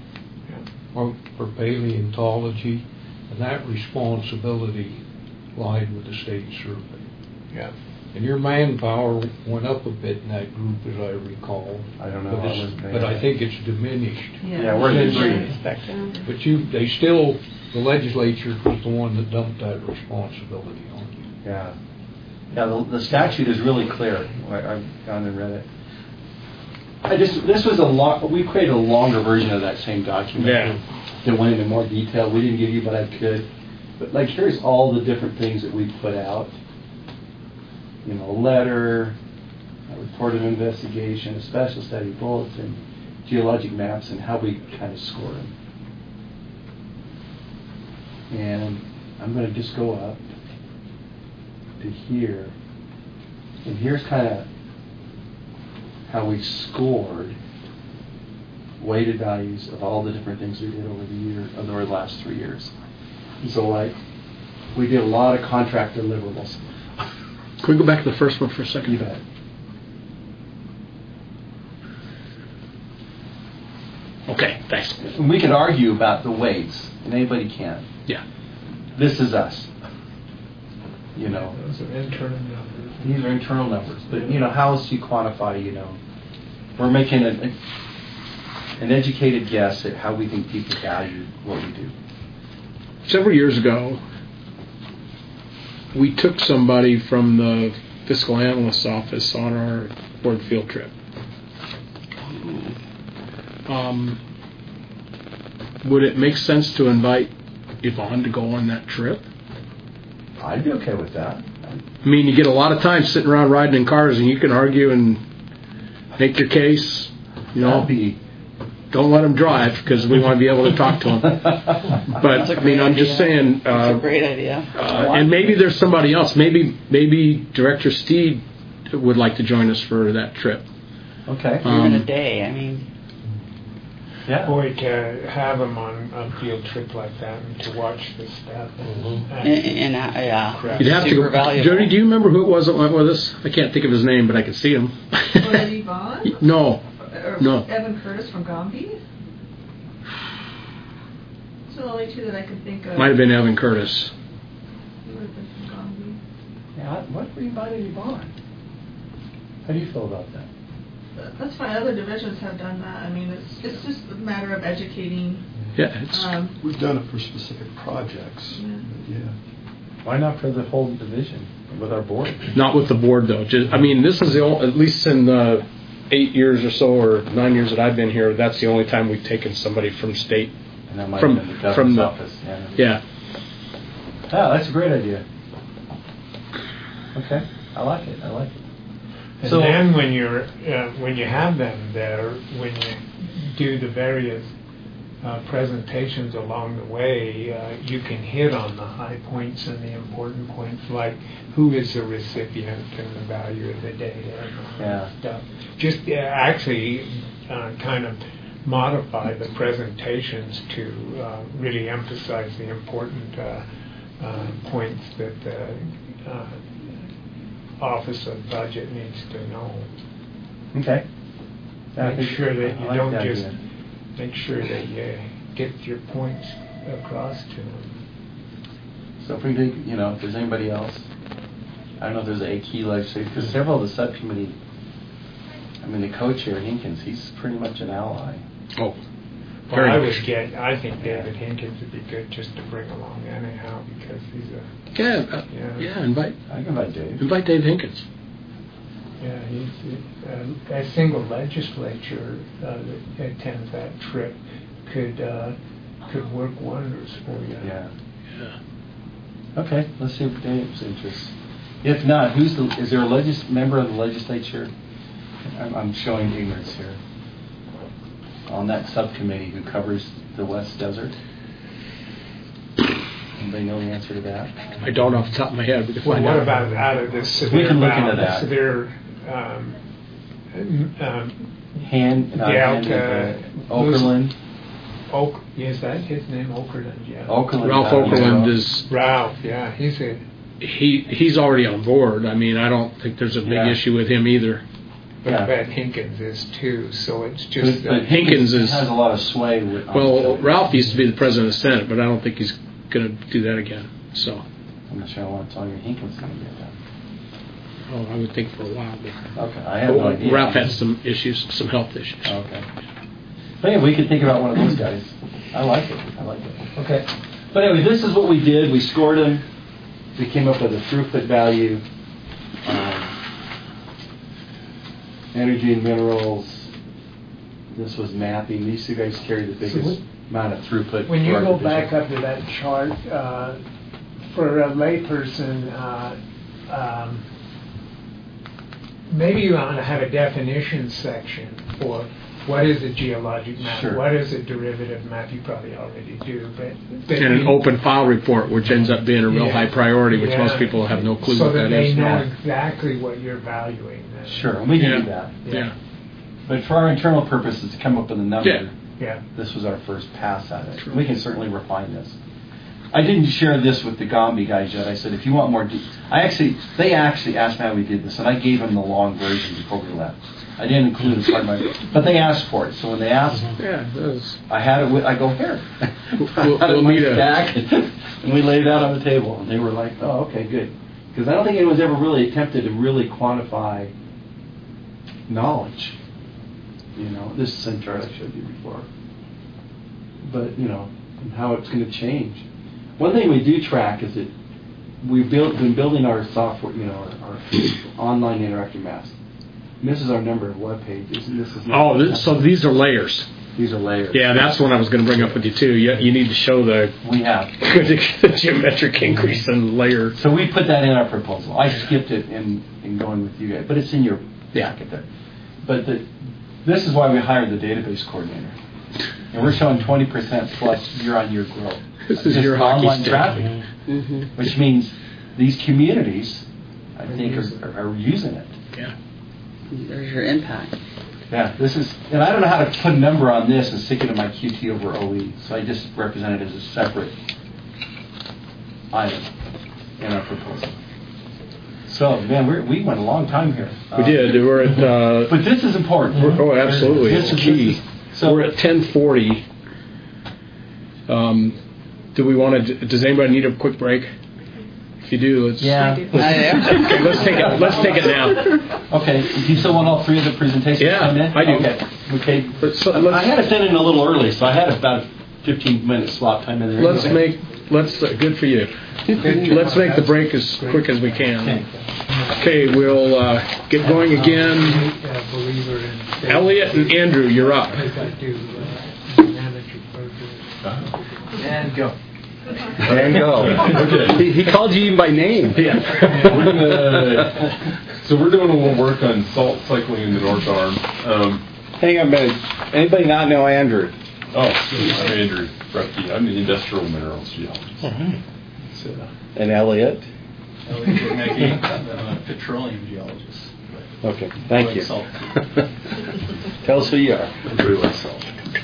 work for paleontology, and that responsibility lied with the state survey. Yeah. And your manpower went up a bit in that group, as I recall. I don't know. But, I it's- wasn't there. but I think it's diminished. Yeah, we're in agreement. But you, they still, the legislature was the one that dumped that responsibility on you. Yeah. Yeah, the, the statute is really clear. I, I've gone and read it. I just, this was a lot, we created a longer version of that same document. Yeah. That went into more detail. We didn't give you, but I could. But like, here's all the different things that we put out. You know, a letter, a report of investigation, a special study bulletin, geologic maps, and how we kind of score them. And I'm going to just go up to here. And here's kind of how we scored weighted values of all the different things we did over the year, over the last three years. So, like, we did a lot of contract deliverables. Can we go back to the first one for a second? You bet. Okay, thanks. And we could argue about the weights, and anybody can. Yeah. This is us. You know, Those are internal numbers. these are internal numbers. But, you know, how else do you quantify, you know? We're making a, a, an educated guess at how we think people value what we do. Several years ago, we took somebody from the fiscal analyst's office on our board field trip. Um, would it make sense to invite Yvonne to go on that trip? I'd be okay with that. I mean, you get a lot of time sitting around riding in cars, and you can argue and make your case. You know, be don't let them drive because we want to be able to talk to them. But I mean, I'm just saying. Uh, That's a great idea. Uh, and maybe there's somebody else. Maybe maybe Director Steed would like to join us for that trip. Okay. Um, Even a day. I mean. Yeah. Boy, to have them on a field trip like that and to watch the stuff. And, and uh, yeah, You'd have to super go. valuable. Jody, do you remember who it was that went with us? I can't think of his name, but I can see him. Was it Yvonne? No. Or No. Evan Curtis from Gombe? Those are the only two that I could think of. Might have been Evan Curtis. He would have been from Gombe. Yeah, what were you inviting Yvonne? How do you feel about that? That's fine. Other divisions have done that. I mean, it's it's just a matter of educating. Yeah, it's. Um, We've done it for specific projects. Yeah. Yeah. Why not for the whole division with our board? Not with the board, though. Just, I mean, this is the only, at least in the eight years or so, or nine years that I've been here, that's the only time we've taken somebody from state. And that might From- have been the from governor's the- office. Yeah. Yeah. Yeah, that's a great idea. Okay, I like it. I like it. And So- then when you're uh, when you have them there, when you do the various uh, presentations along the way, uh, you can hit on the high points and the important points, like who is the recipient and the value of the data and all Yeah. that stuff. Just uh, actually uh, kind of modify the presentations to uh, really emphasize the important uh, uh, points that the uh, Office of Budget needs to know. Okay. Yeah, I Make think- sure that I you like don't that just idea. make sure that you get your points across to them. So if we think, you know, if there's anybody else, I don't know if there's a key legislator, because several of the subcommittee, I mean, the co-chair Hinkins, he's pretty much an ally. Oh. Well, Very I much. would get. I think David Hinkins would be good just to bring along anyhow because he's a Yeah. Uh, Yeah. yeah. Invite. I can invite Dave. Invite Dave Hinkins. yeah he's a, a single legislature uh, that attends that trip could uh, could work wonders for you. Yeah. Yeah. Okay, let's see if Dave's interested. If not, who's the, is there a legis, member of the legislature? I'm, I'm showing ignorance here. On that subcommittee who covers the West Desert? Anybody know the answer to that? I don't off the top of my head. We can Well, find what out. about out of this severe We can look into bound, that. severe um, um, Han, not Han, Delta, uh, Okerlund. Oak, is that his name? Okerlund, yeah. Okerlund. Ralph uh, Okerlund is. Ralph, yeah, he's a He he's already on board. I mean, I don't think there's a big Yeah. issue with him either. but Yeah. I bet Hinkins is too. So it's But, just but that Hinkins is- has a lot of sway. With, on Well, the- Ralph used to be the president of the Senate, but I don't think he's going to do that again. So, I'm not sure I want to tell you Hinkins going to get that. oh, I would think for a while. But Okay, I have no idea. Ralph had some issues, some health issues. Okay. But anyway, we could think about one of those guys. I like it. I like it. Okay. But anyway, this is what we did. We scored them. We came up with a throughput value. Um, energy and minerals. This was mapping. These two guys carry the biggest what- amount of throughput. when for you our go division. back up to that chart, uh, for a layperson, uh, um, maybe you want to have a definition section for what is a geologic map, Sure. what is a derivative map. You probably already do, but, but And an open file report, which ends up being a real Yeah. high priority, which Yeah. most people have no clue so what that that they is. know Yeah. exactly what you're valuing. Then. Sure, and we can Yeah. do that. Yeah. But for our internal purposes, to come up with a number, Yeah. Yeah. this was our first pass at it. We can certainly refine this. I didn't share this with the Gombe guys yet. I said, if you want more, de- I actually, they actually asked me how we did this, and I gave them the long version before we left. I didn't include it as part of my, but they asked for it. So when they asked, Yeah, that was, I had it with, I go, here. We'll- I had it we'll in my need a- stack, and we laid it out on the table, and they were like, oh, okay, good. Because I don't think anyone's ever really attempted to really quantify knowledge. You know, this is the same chart I showed you before. But, you know, and how it's going to change. One thing we do track is that we've built, been building our software, you know, our, our online interactive maps. And this is our number of web pages, and this is Oh, this, so these are layers. These are layers. Yeah, that's what I was going to bring up with you too. You, you need to show the we have the geometric increase in layer. So we put that in our proposal. I skipped it in, in going with you guys, but it's in your packet there. But the, this is why we hired the database coordinator, and we're showing twenty percent plus year-on-year growth. This is Just your hockey online stick. traffic, Mm-hmm. which means these communities, I think, are, are, are using it. Yeah. There's your impact. Yeah, this is, and I don't know how to put a number on this and stick it in my Q T over O E, so I just represent it as a separate item in our proposal. So, man, we're, we went a long time here. We Uh, did. We're at. Uh, But this is important. we're- oh, absolutely. This It's is- key. this is- so we're at ten forty. Um, do we want to? Does anybody need a quick break? If you do, let's. Yeah. I do. Okay, let's take it. Let's take it now. Okay, do you still want all three of the presentations Yeah, to come in? I do. Okay. Okay. Let's, so I let's, had to send in a little early, so I had about a fifteen minute slot time in there. let's anyway. make. Let's. Uh, good for you. Let's make the break as quick as we can. Okay, we'll uh, get going again. A believer in state. Elliot and Andrew, you're up. I got to uh, manage your progress. And go. There you go. Okay. He, he called you even by name. We're gonna, so we're doing a little work on salt cycling in the North Arm. Um, Hang on a minute. Anybody not know Andrew? oh, I'm Andrew Ruppke. I'm the industrial minerals geologist. So, And Elliot? I'm a petroleum geologist. Okay, thank Like you. salt. Tell us who you are. I'm very like salt.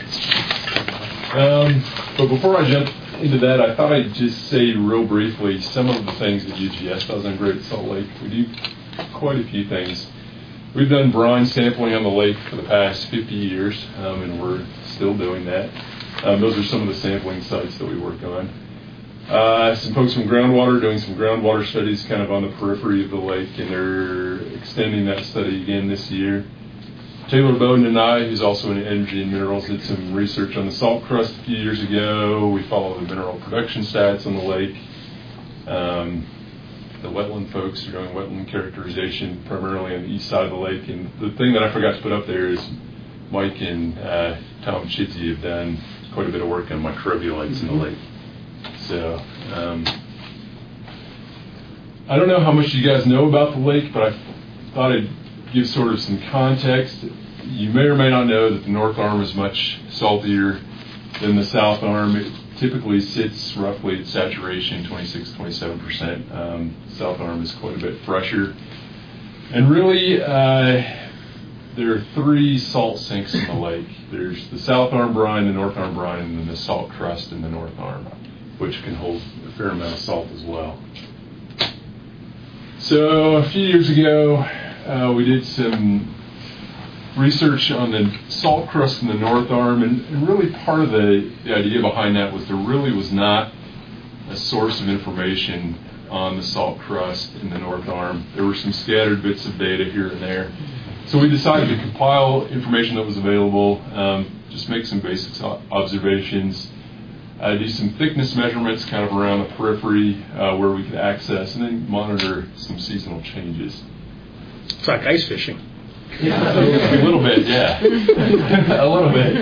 Um, but before I jump into that, I thought I'd just say real briefly some of the things that U G S does on Great Salt Lake. We do quite a few things. We've done brine sampling on the lake for the past fifty years, um, and we're still doing that. Um, those are some of the sampling sites that we work on. Uh, some folks from groundwater doing some groundwater studies kind of on the periphery of the lake, and they're extending that study again this year. Taylor Bowden and I, who's also in energy and minerals, did some research on the salt crust a few years ago. We follow the mineral production stats on the lake. Um, the wetland folks are doing wetland characterization primarily on the east side of the lake. And the thing that I forgot to put up there is Mike and uh, Tom Chidsey have done quite a bit of work on microbialites in the lake. So um, I don't know how much you guys know about the lake, but I thought I'd give sort of some context. You may or may not know that the North Arm is much saltier than the South Arm. It typically sits roughly at saturation, twenty-six, twenty-seven percent. Um, South Arm is quite a bit fresher. And really, uh, there are three salt sinks in the lake. There's the South Arm brine, the North Arm brine, and then the salt crust in the North Arm, which can hold a fair amount of salt as well. So a few years ago, uh, we did some research on the salt crust in the North Arm, and, and really part of the, the idea behind that was there really was not a source of information on the salt crust in the North Arm. There were some scattered bits of data here and there. So we decided to compile information that was available, um, just make some basic observations, uh, do some thickness measurements kind of around the periphery uh, where we could access, and then monitor some seasonal changes. It's like ice fishing. Yeah, a little bit, yeah. A little bit.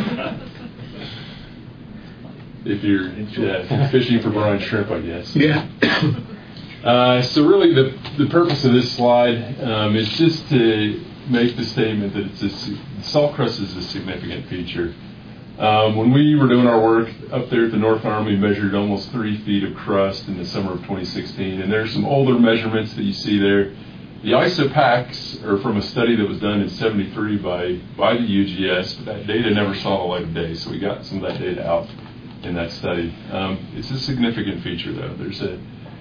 If you're yeah, fishing for brine shrimp, I guess. Yeah. Uh, so really the the purpose of this slide um, is just to make the statement that it's a, salt crust is a significant feature. Um, when we were doing our work up there at the North Arm, we measured almost three feet of crust in the summer of twenty sixteen, and there's some older measurements that you see there. The isopachs are from a study that was done in seventy-three by, by the U G S, but that data never saw the light of day, so we got some of that data out in that study. Um, it's a significant feature, though. There's a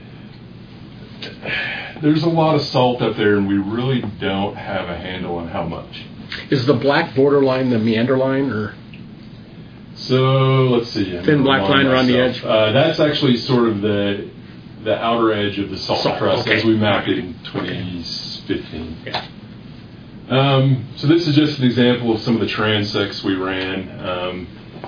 there's a lot of salt up there, and we really don't have a handle on how much. Is the black border line the meander line, or? So let's see. I'm Thin black line around the edge. Uh, that's actually sort of the the outer edge of the salt, Salt, crust okay. as we mapped it in twenty fifteen. Yeah. Um, so this is just an example of some of the transects we ran. Um,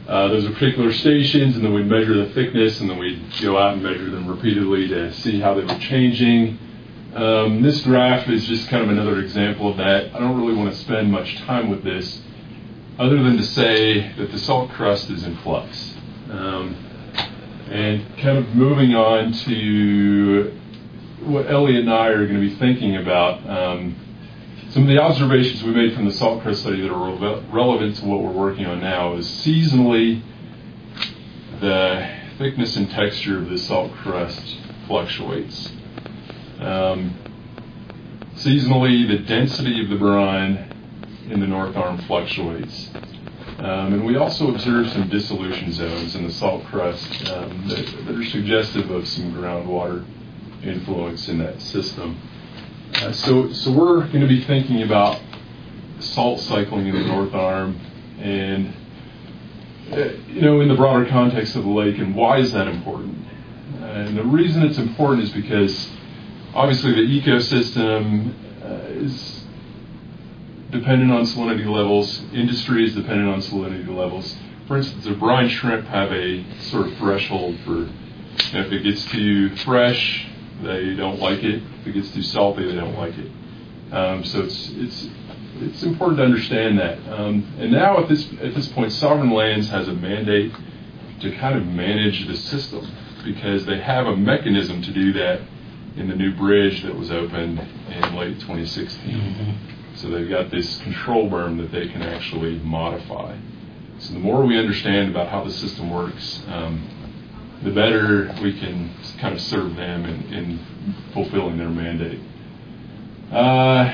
Uh, those are particular stations, and then we'd measure the thickness, and then we'd go out and measure them repeatedly to see how they were changing. Um, this graph is just kind of another example of that. I don't really want to spend much time with this, other than to say that the salt crust is in flux. Um, and kind of moving on to what Elliot and I are going to be thinking about. Um, some of the observations we made from the salt crust study that are re- relevant to what we're working on now is seasonally the thickness and texture of the salt crust fluctuates. Um, seasonally, the density of the brine in the North Arm fluctuates. Um, and we also observe some dissolution zones in the salt crust um, that, that are suggestive of some groundwater influence in that system. Uh, so, so we're going to be thinking about salt cycling in the North Arm and, uh, you know, in the broader context of the lake, and why is that important? Uh, and the reason it's important is because obviously the ecosystem uh, is dependent on salinity levels. Industry is dependent on salinity levels. For instance, the brine shrimp have a sort of threshold for, you know, if it gets too fresh, they don't like it. If it gets too salty, they don't like it. Um, so it's it's it's important to understand that. Um, and now at this at this point, Sovereign Lands has a mandate to kind of manage the system because they have a mechanism to do that in the new bridge that was opened in late twenty sixteen. Mm-hmm. So they've got this control berm that they can actually modify. So the more we understand about how the system works, um, the better we can kind of serve them in, in fulfilling their mandate. Uh,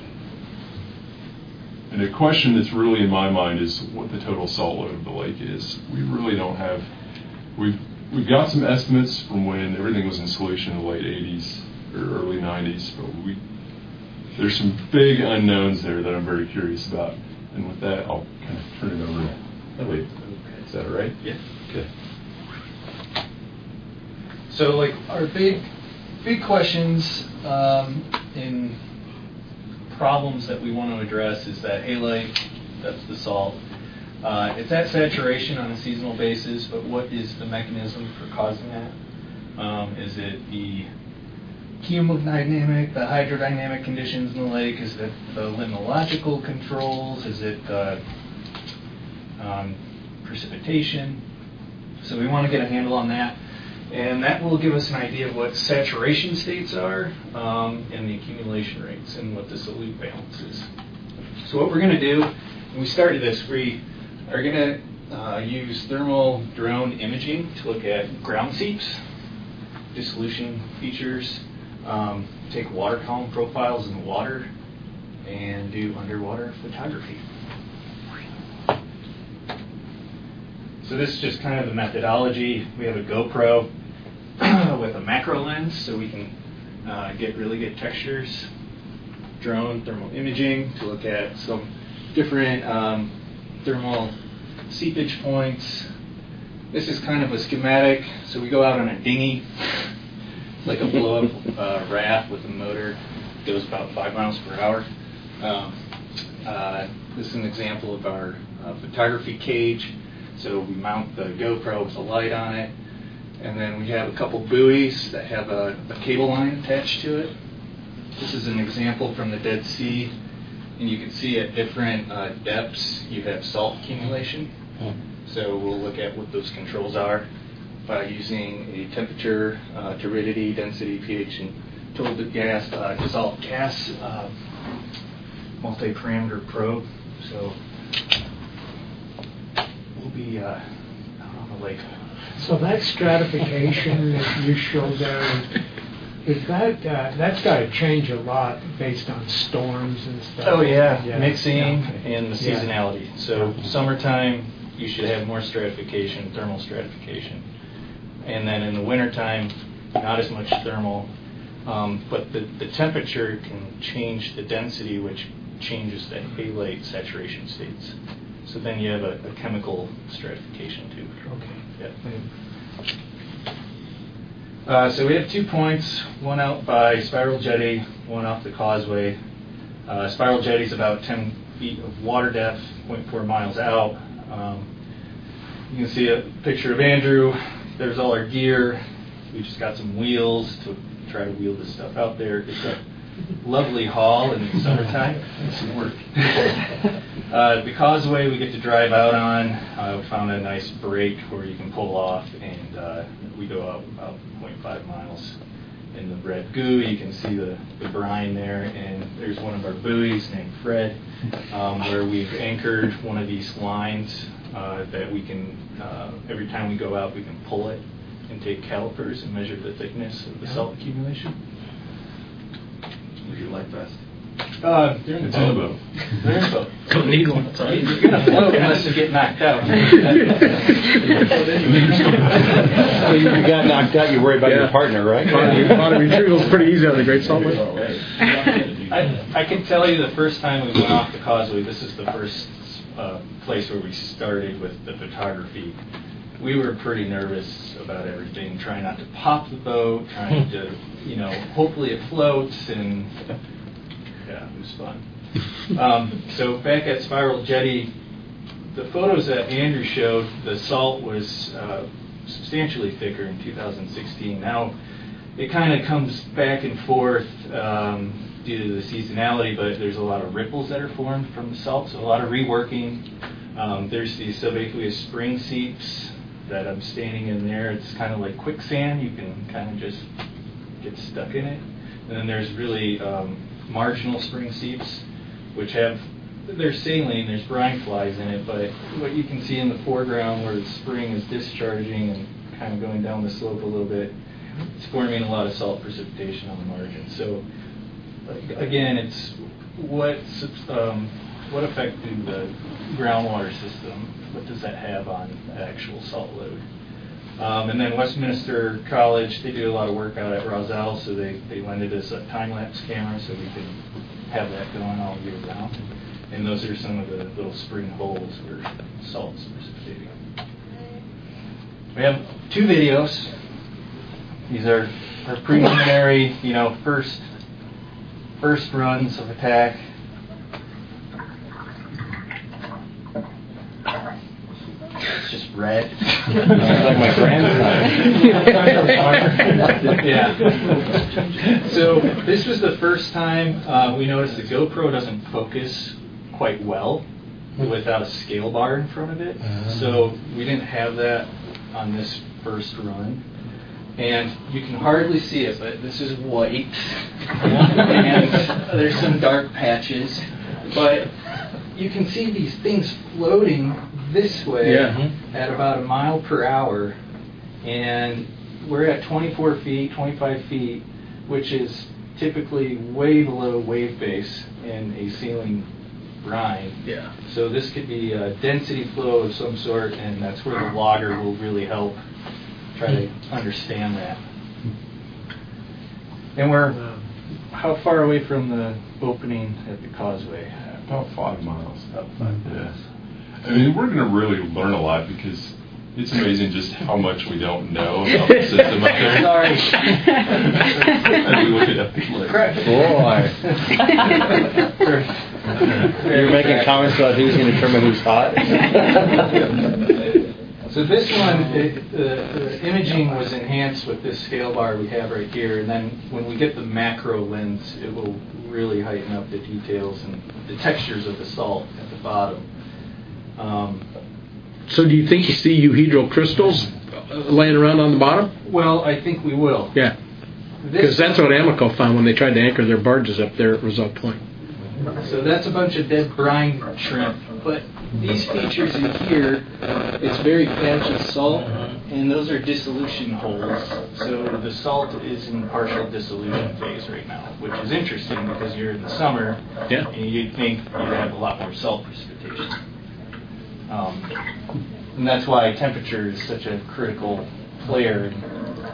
and a question that's really in my mind is what the total salt load of the lake is. We really don't have, we've, we've got some estimates from when everything was in solution in the late eighties or early nineties, but we, there's some big unknowns there that I'm very curious about. And with that, I'll kind of turn it over to Elliot. Is that all right? Yeah. Okay. So, like, our big, big questions um, in problems that we want to address is that halite, that's the salt. Uh, it's at saturation on a seasonal basis, but what is the mechanism for causing that? Um, is it the hemodynamic, the hydrodynamic conditions in the lake? Is it the limnological controls? Is it the um, precipitation? So we want to get a handle on that. And that will give us an idea of what saturation states are um, and the accumulation rates and what the solute balance is. So what we're going to do, when we started this, we are going to uh, use thermal drone imaging to look at ground seeps, dissolution features, um, take water column profiles in the water, and do underwater photography. So this is just kind of the methodology. We have a GoPro with a macro lens, so we can uh, get really good textures. Drone thermal imaging to look at some different um, thermal seepage points. This is kind of a schematic. So we go out on a dinghy, like a blow-up uh, raft with a motor. It goes about five miles per hour. Um, uh, this is an example of our uh, photography cage. So we mount the GoPro with a light on it, and then we have a couple buoys that have a, a cable line attached to it. This is an example from the Dead Sea, and you can see at different uh, depths you have salt accumulation. So we'll look at what those controls are by using a temperature, uh, turbidity, density, pH, and total gas, uh, dissolved gas uh, multi-parameter probe. So we'll be uh, out on the lake. So that stratification that you showed there, is that uh, that's got to change a lot based on storms and stuff? Oh yeah, yeah. mixing yeah. and the seasonality. Yeah. So summertime, you should have more stratification, thermal stratification. And then in the wintertime, not as much thermal, um, but the, the temperature can change the density, which changes the halite saturation states. So then you have a, a chemical stratification too. Okay. Yeah. Uh, so we have two points, one out by Spiral Jetty, one off the causeway. Uh, Spiral Jetty is about ten feet of water depth, zero point four miles out. Um, you can see a picture of Andrew. There's all our gear. We just got some wheels to try to wheel this stuff out there. It's a lovely haul in the summertime. Some work. uh, the causeway we get to drive out on. Uh, we found a nice break where you can pull off, and uh, we go out about zero point five miles in the red goo. You can see the, the brine there, and there's one of our buoys named Fred, um, where we've anchored one of these lines uh, that we can, uh, every time we go out, we can pull it and take calipers and measure the thickness of the salt accumulation. What do you like best? Uh, they're in the It's in the boat. boat. They're in the boat. Don't need one. You're going to float unless you get knocked out. So you got knocked out, you worry about your partner, right? Bottom retrieval is pretty easy on the Great Salt Lake. I, I can tell you the first time we went off the causeway, this is the first uh, place where we started with the photography. We were pretty nervous about everything, trying not to pop the boat, trying to, you know, hopefully it floats, and yeah, it was fun. Um, so back at Spiral Jetty, the photos that Andrew showed, the salt was uh, substantially thicker in two thousand sixteen. Now, it kind of comes back and forth um, due to the seasonality, but there's a lot of ripples that are formed from the salt, so a lot of reworking. Um, there's these subaqueous spring seeps that I'm standing in there. It's kind of like quicksand. You can kind of just get stuck in it. And then there's really um, marginal spring seeps, which have, they're saline, there's brine flies in it, but what you can see in the foreground where the spring is discharging and kind of going down the slope a little bit, it's forming a lot of salt precipitation on the margin. So again, it's what um, what effect do the groundwater system, what does that have on the actual salt load? Um, and then Westminster College, they do a lot of work out at Roselle, so they, they lended us a time-lapse camera so we can have that going all year round. And those are some of the little spring holes where salt's precipitating. We have two videos. These are our preliminary, you know, first first runs of attack. It's just red. Like my grandson. Yeah. So this was the first time uh, we noticed the GoPro doesn't focus quite well without a scale bar in front of it. So we didn't have that on this first run. And you can hardly see it, but this is white. And there's some dark patches. But you can see these things floating this way Yeah. at about a mile per hour. And we're at twenty-four feet, twenty-five feet, which is typically way below wave base in a saline brine. Yeah. So this could be a density flow of some sort, and that's where the logger will really help try to understand that. And we're how far away from the opening at the causeway? About five miles. About five Yeah. miles. I mean, we're going to really learn a lot because it's amazing just how much we don't know about the system up there. Sorry. As we look at Epic Lake. Boy. You're making comments about who's going to determine who's hot? So this one, it, the, the imaging was enhanced with this scale bar we have right here, and then when we get the macro lens, it will really heighten up the details and the textures of the salt at the bottom. Um, So do you think you see euhedral crystals laying around on the bottom? well, I think we will. Yeah. Because that's what Amoco found when they tried to anchor their barges up there at Result Point. So that's a bunch of dead brine shrimp. But these features in here, it's very patchy salt, and those are dissolution holes. So the salt is in partial dissolution phase right now, which is interesting because you're in the summer, Yeah. and you'd think you'd have a lot more salt precipitation. Um, and that's why temperature is such a critical player in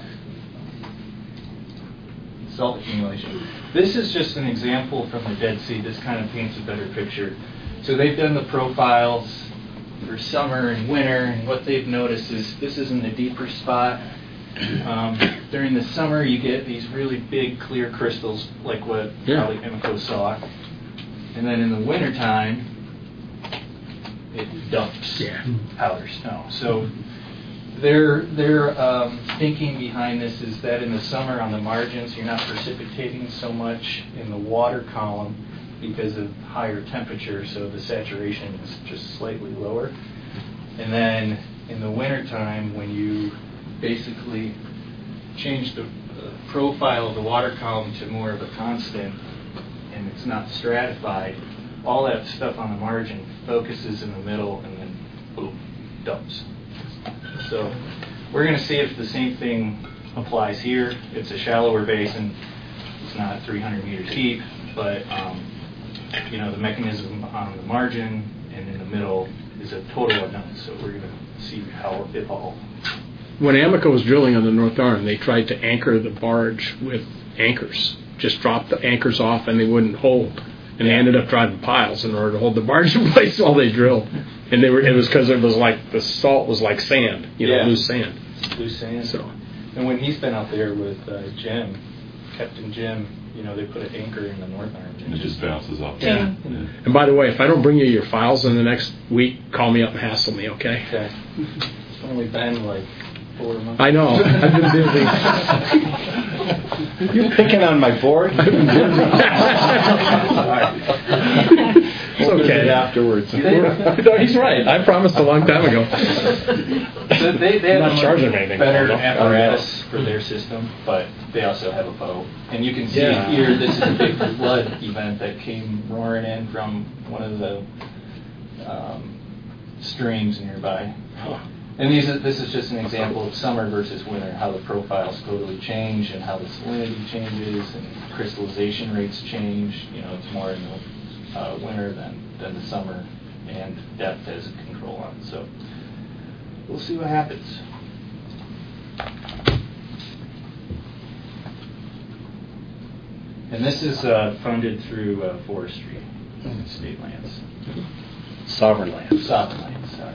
salt accumulation. This is just an example from the Dead Sea. This kind of paints a better picture. So they've done the profiles for summer and winter, and what they've noticed is this is in the deeper spot. Um, during the summer, you get these really big, clear crystals, like what Yeah. probably Emco saw. And then in the wintertime, it dumps Yeah. powder snow. So their their um, thinking behind this is that in the summer on the margins you're not precipitating so much in the water column because of higher temperature, so the saturation is just slightly lower. And then in the wintertime, when you basically change the uh, profile of the water column to more of a constant and it's not stratified, all that stuff on the margin focuses in the middle and then boom, dumps. So we're going to see if the same thing applies here. It's a shallower basin. It's not three hundred meters deep, but um, you know, the mechanism on the margin and in the middle is a total unknown. So we're going to see how it all. When Amoco was drilling on the North Arm, they tried to anchor the barge with anchors. Just drop the anchors off and they wouldn't hold. And they ended up driving piles in order to hold the barge in place while they drilled. And they were it was because it was like the salt was like sand, you know, Yeah. loose sand. Loose sand. So, and when he's been out there with uh, Jim, Captain Jim, you know, they put an anchor in the North Arm. And it just bounces off. Yeah. Yeah. and by the way, if I don't bring you your files in the next week, call me up and hassle me, okay? Okay. It's only been like four months. I know. I've been busy. You're picking on my board? It's okay. Afterwards. No, he's right. I promised a long time ago. So they, they have I'm not a much charging anything. better No. apparatus for their system, but they also have a boat. And you can see Yeah. here, this is a big flood event that came roaring in from one of the um, streams nearby. And these are, this is just an example of summer versus winter, how the profiles totally change and how the salinity changes and crystallization rates change. You know, it's more in the uh, winter than, than the summer, and depth has a control on it. So we'll see what happens. And this is uh, funded through uh, forestry, state lands. Sovereign land. Sovereign lands, sorry.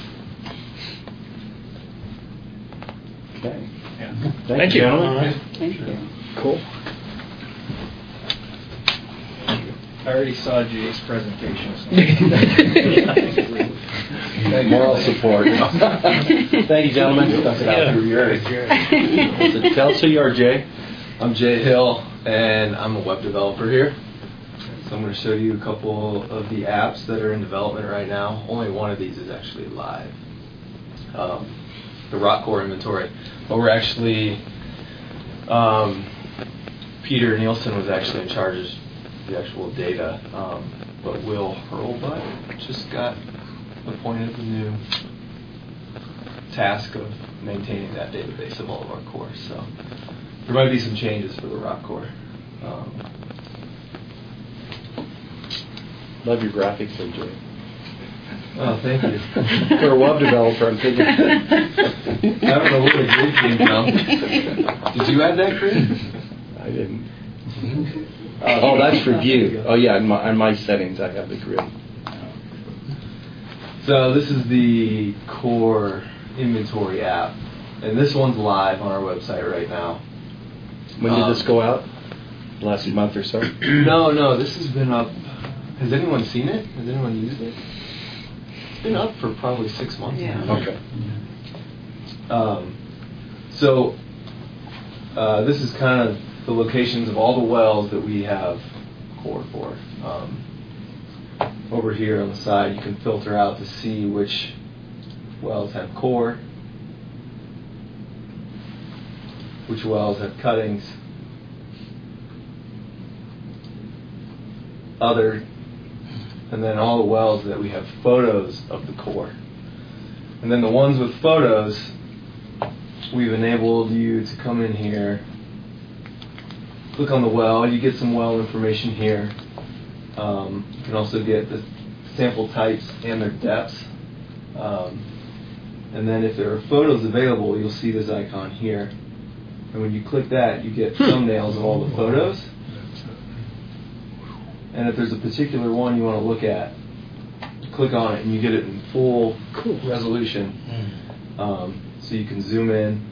Okay. Yeah. Thank, Thank you, you. gentlemen. Thank you. Cool. I already saw Jay's presentation. So Moral support. Thank you, gentlemen. That's Yeah. yours. So tell us who you are, Jay. I'm Jay Hill, and I'm a web developer here. So I'm going to show you a couple of the apps that are in development right now. Only one of these is actually live. Um, the rock core inventory. But we're actually, um, Peter Nielsen was actually in charge of the actual data. Um, but Will Hurlbutt just got appointed the new task of maintaining that database of all of our cores. So there might be some changes for the rock core. Um, Love your graphics, M J. oh, thank you. For a web developer, I'm thinking. I don't know where the grid came from. Did you add that grid? I didn't. Uh, oh, that's for view. Oh, yeah, on my, on my settings, I have the grid. So this is the core inventory app, and this one's live on our website right now. When did Um, this go out? Last month or so? No, no, this has been up. Has anyone seen it? Has anyone used it? It's been up for probably six months Yeah. now. Okay. Um, so uh, this is kind of the locations of all the wells that we have core for. Um, over here on the side, you can filter out to see which wells have core, which wells have cuttings, other, and then all the wells that we have photos of the core. And then the ones with photos, we've enabled you to come in here, click on the well, you get some well information here. Um, you can also get the sample types and their depths. Um, and then if there are photos available, you'll see this icon here. And when you click that, you get thumbnails of all the photos. And if there's a particular one you want to look at, you click on it and you get it in full Cool. resolution. Um, so you can zoom in.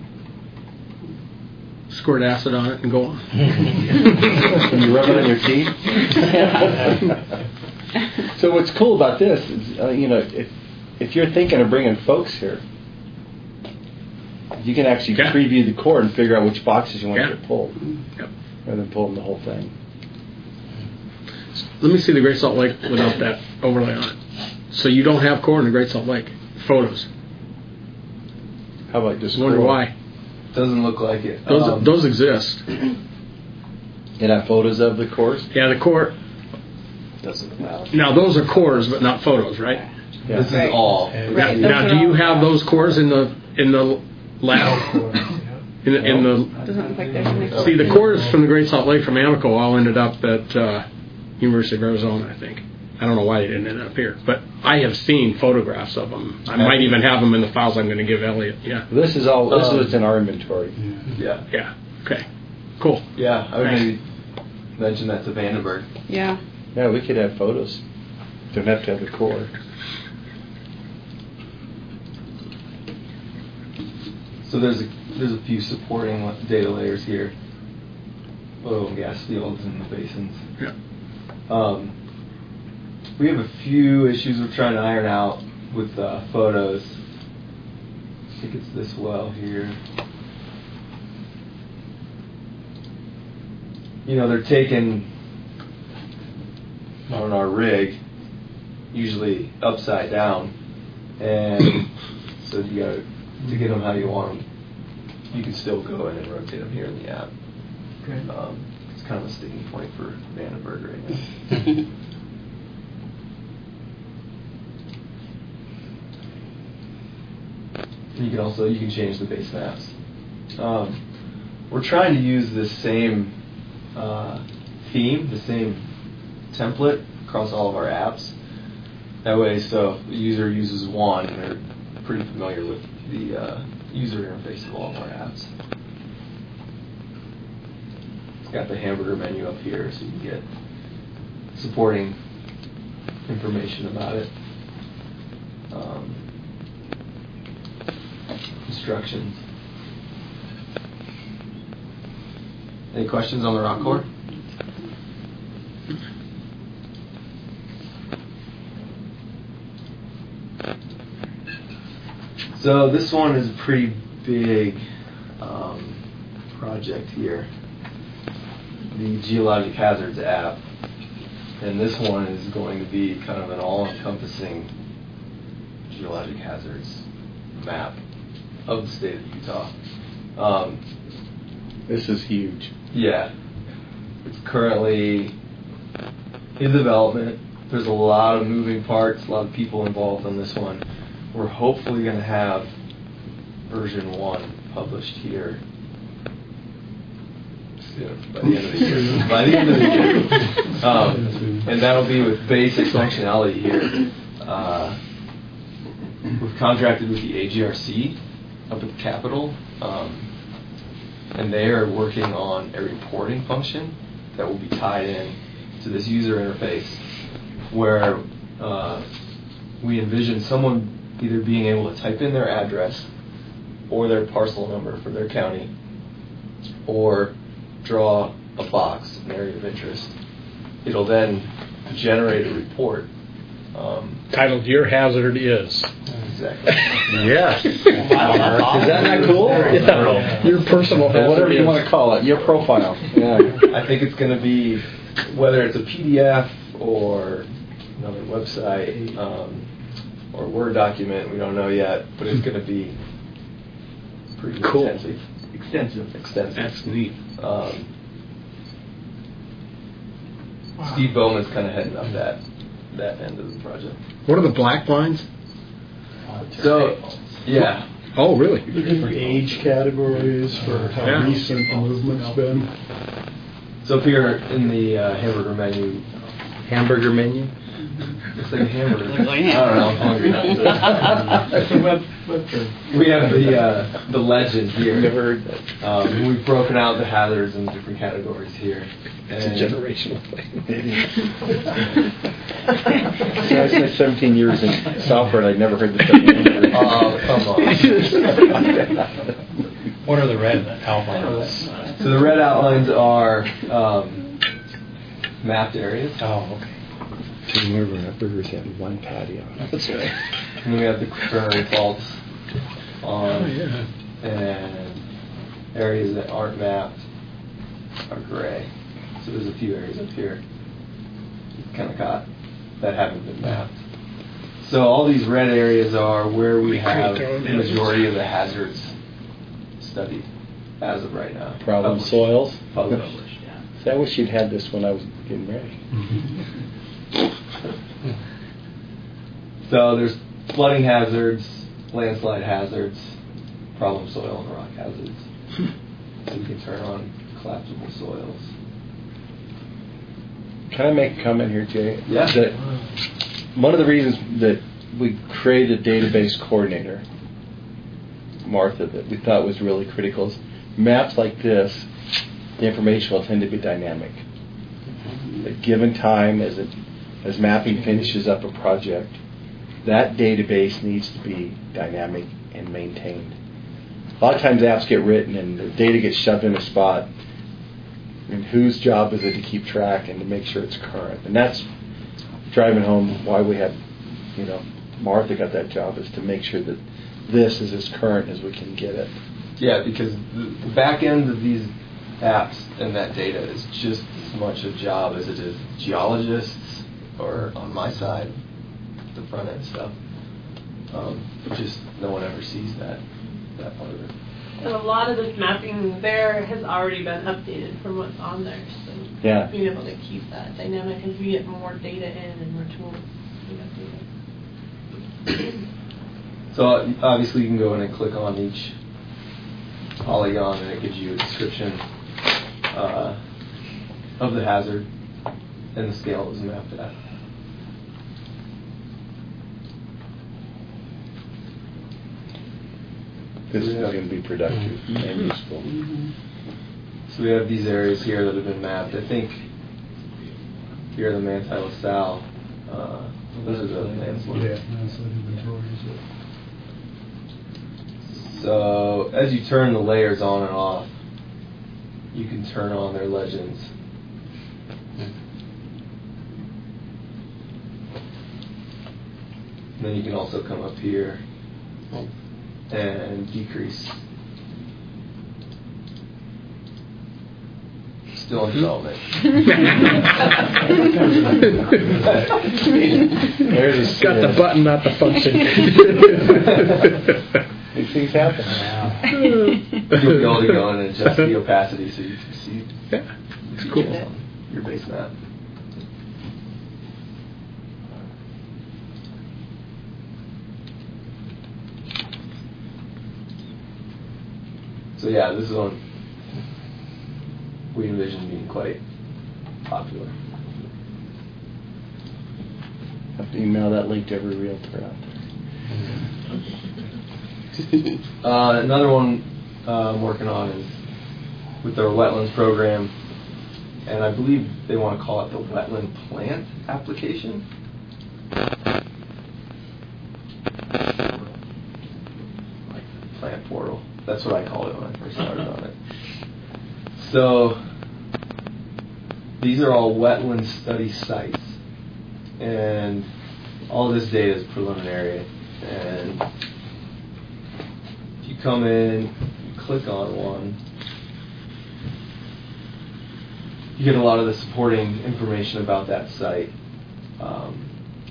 Squirt acid on it and go on. Can you rub it on your teeth? So what's cool about this is, uh, you know, if if you're thinking of bringing folks here, you can actually Yeah. preview the core and figure out which boxes you want Yeah. to get pulled, Yep. rather than pulling the whole thing. Let me see the Great Salt Lake without that overlay on it. So you don't have core in the Great Salt Lake photos. How about just Wonder core? why? Doesn't look like it. Those Um, those exist. You have photos of the cores? Yeah, the core. Doesn't matter. Now those are cores, but not photos, right? This is all. Now, now do you have those cores in the in the lab? In the, in the Doesn't look like there's any. see the cores from the Great Salt Lake from Amoco all ended up at uh, University of Arizona, I think. I don't know why they didn't end up here, but I have seen photographs of them. I might even have them in the files I'm going to give Elliot. Yeah. This is all. This Um, is what's in our inventory. Yeah. Yeah. Okay. Cool. Yeah, I would Thanks. maybe mention that to Vandenberg. Yeah. Yeah, we could have photos. Don't have to have the core. So there's a there's a few supporting data layers here. Oil and gas fields and the basins. Yeah. Um, we have a few issues we're trying to iron out with uh, photos. I think it's this well here. You know, they're taken on our rig, usually upside down, and so you got to get them how you want them. You can still go in and rotate them here in the app. Okay. Um, it's kind of a sticking point for Vandenberg right now. And you can also you can change the base maps. Um, we're trying to use this same uh, theme, the same template across all of our apps. That way, so if the user uses one, they're pretty familiar with the uh, user interface of all of our apps. It's got the hamburger menu up here, so you can get supporting information about it. Um, instructions. Any questions on the rock core? So this one is a pretty big um, project here. The Geologic Hazards app. And this one is going to be kind of an all-encompassing geologic hazards map of the state of Utah. Um, This is huge. yeah. It's currently in development. There's a lot of moving parts, a lot of people involved on this one. We're hopefully going to have version one published here soon, by the end of the year. By the end of the year. Um, and that'll be with basic functionality here. Uh, we've contracted with the A G R C up at the Capitol, um, and they are working on a reporting function that will be tied in to this user interface where uh, we envision someone either being able to type in their address or their parcel number for their county or draw a box, an area of interest. It'll then generate a report. Um, Titled Your Hazard Is. exactly. Yes. Is that not cool? Yeah. Your personal hazard Whatever you is. want to call it, your profile. Yeah. I think it's going to be, whether it's a P D F or another website um, or Word document, we don't know yet, but it's going to be pretty Cool. extensive. Extensive. Extensive. That's neat. Um, Steve Bowman's kind of heading up that that end of the project. What are the black lines? So, yeah. Oh, really? Different age categories for how Yeah. recent the movement's been. So up here in the uh, hamburger menu, Hamburger menu. looks like a hamburger. Looks like a I don't know. I'm hungry. We have the uh, the legend here. Never heard that. Um, we've broken out the hazards in different categories here. It's a And- generational thing. Yeah, I spent seventeen years in Southford. I'd never heard the term. Oh, come on. What are the red outlines? So the red outlines are um, mapped areas. Oh, okay. Tim River Rivers had one patio. That's right. And we have the Quaternary Faults on, Oh, yeah. and areas that aren't mapped are gray. So there's a few areas up here kind of got that haven't been mapped. So all these red areas are where we have the majority of the hazards studied as of right now. Problem Published. soils? Published. See, I wish you'd had this when I was getting ready. So there's flooding hazards, landslide hazards, problem soil and rock hazards. So we can turn on collapsible soils. Can I make a comment here, Jay? Yeah. That one of the reasons that we created a database coordinator, Martha, that we thought was really critical is maps like this, the information will tend to be dynamic. At given time, as it, as mapping finishes up a project, that database needs to be dynamic and maintained. A lot of times apps get written and the data gets shoved in a spot, and whose job is it to keep track and to make sure it's current? And that's driving home why we have, you know, Martha got that job, is to make sure that this is as current as we can get it. Yeah, because the back end of these apps and that data is just as much a job as it is geologists, or on my side, the front end stuff. Um, just no one ever sees that that part of it. And a lot of this mapping there has already been updated from what's on there. So Yeah. being able to keep that dynamic as we get more data in and more tools to update it. So obviously you can go in and click on each polygon and it gives you a description uh, of the hazard and the scale it was mapped at. This is going to be productive and useful. So we have these areas here that have been mapped. I think here the Manti La Salle, uh, those are the landslide. Yeah, landslide inventories. So as you turn the layers on and off, you can turn on their legends. And then you can also come up here and decrease. Still in development. There's a got the button, not the function. These things happen. You'll be able to go in and adjust the opacity so you can see. Yeah, it's cool. On your base map. So yeah, this is one we envision being quite popular. Have to email that link to every realtor out there. uh, another one uh, I'm working on is with their wetlands program, and I believe they want to call it the wetland plant application. Plant portal. That's what I called it when I first started on it. So these are all wetland study sites, and all this data is preliminary. And if you come in, you click on one, you get a lot of the supporting information about that site. Um,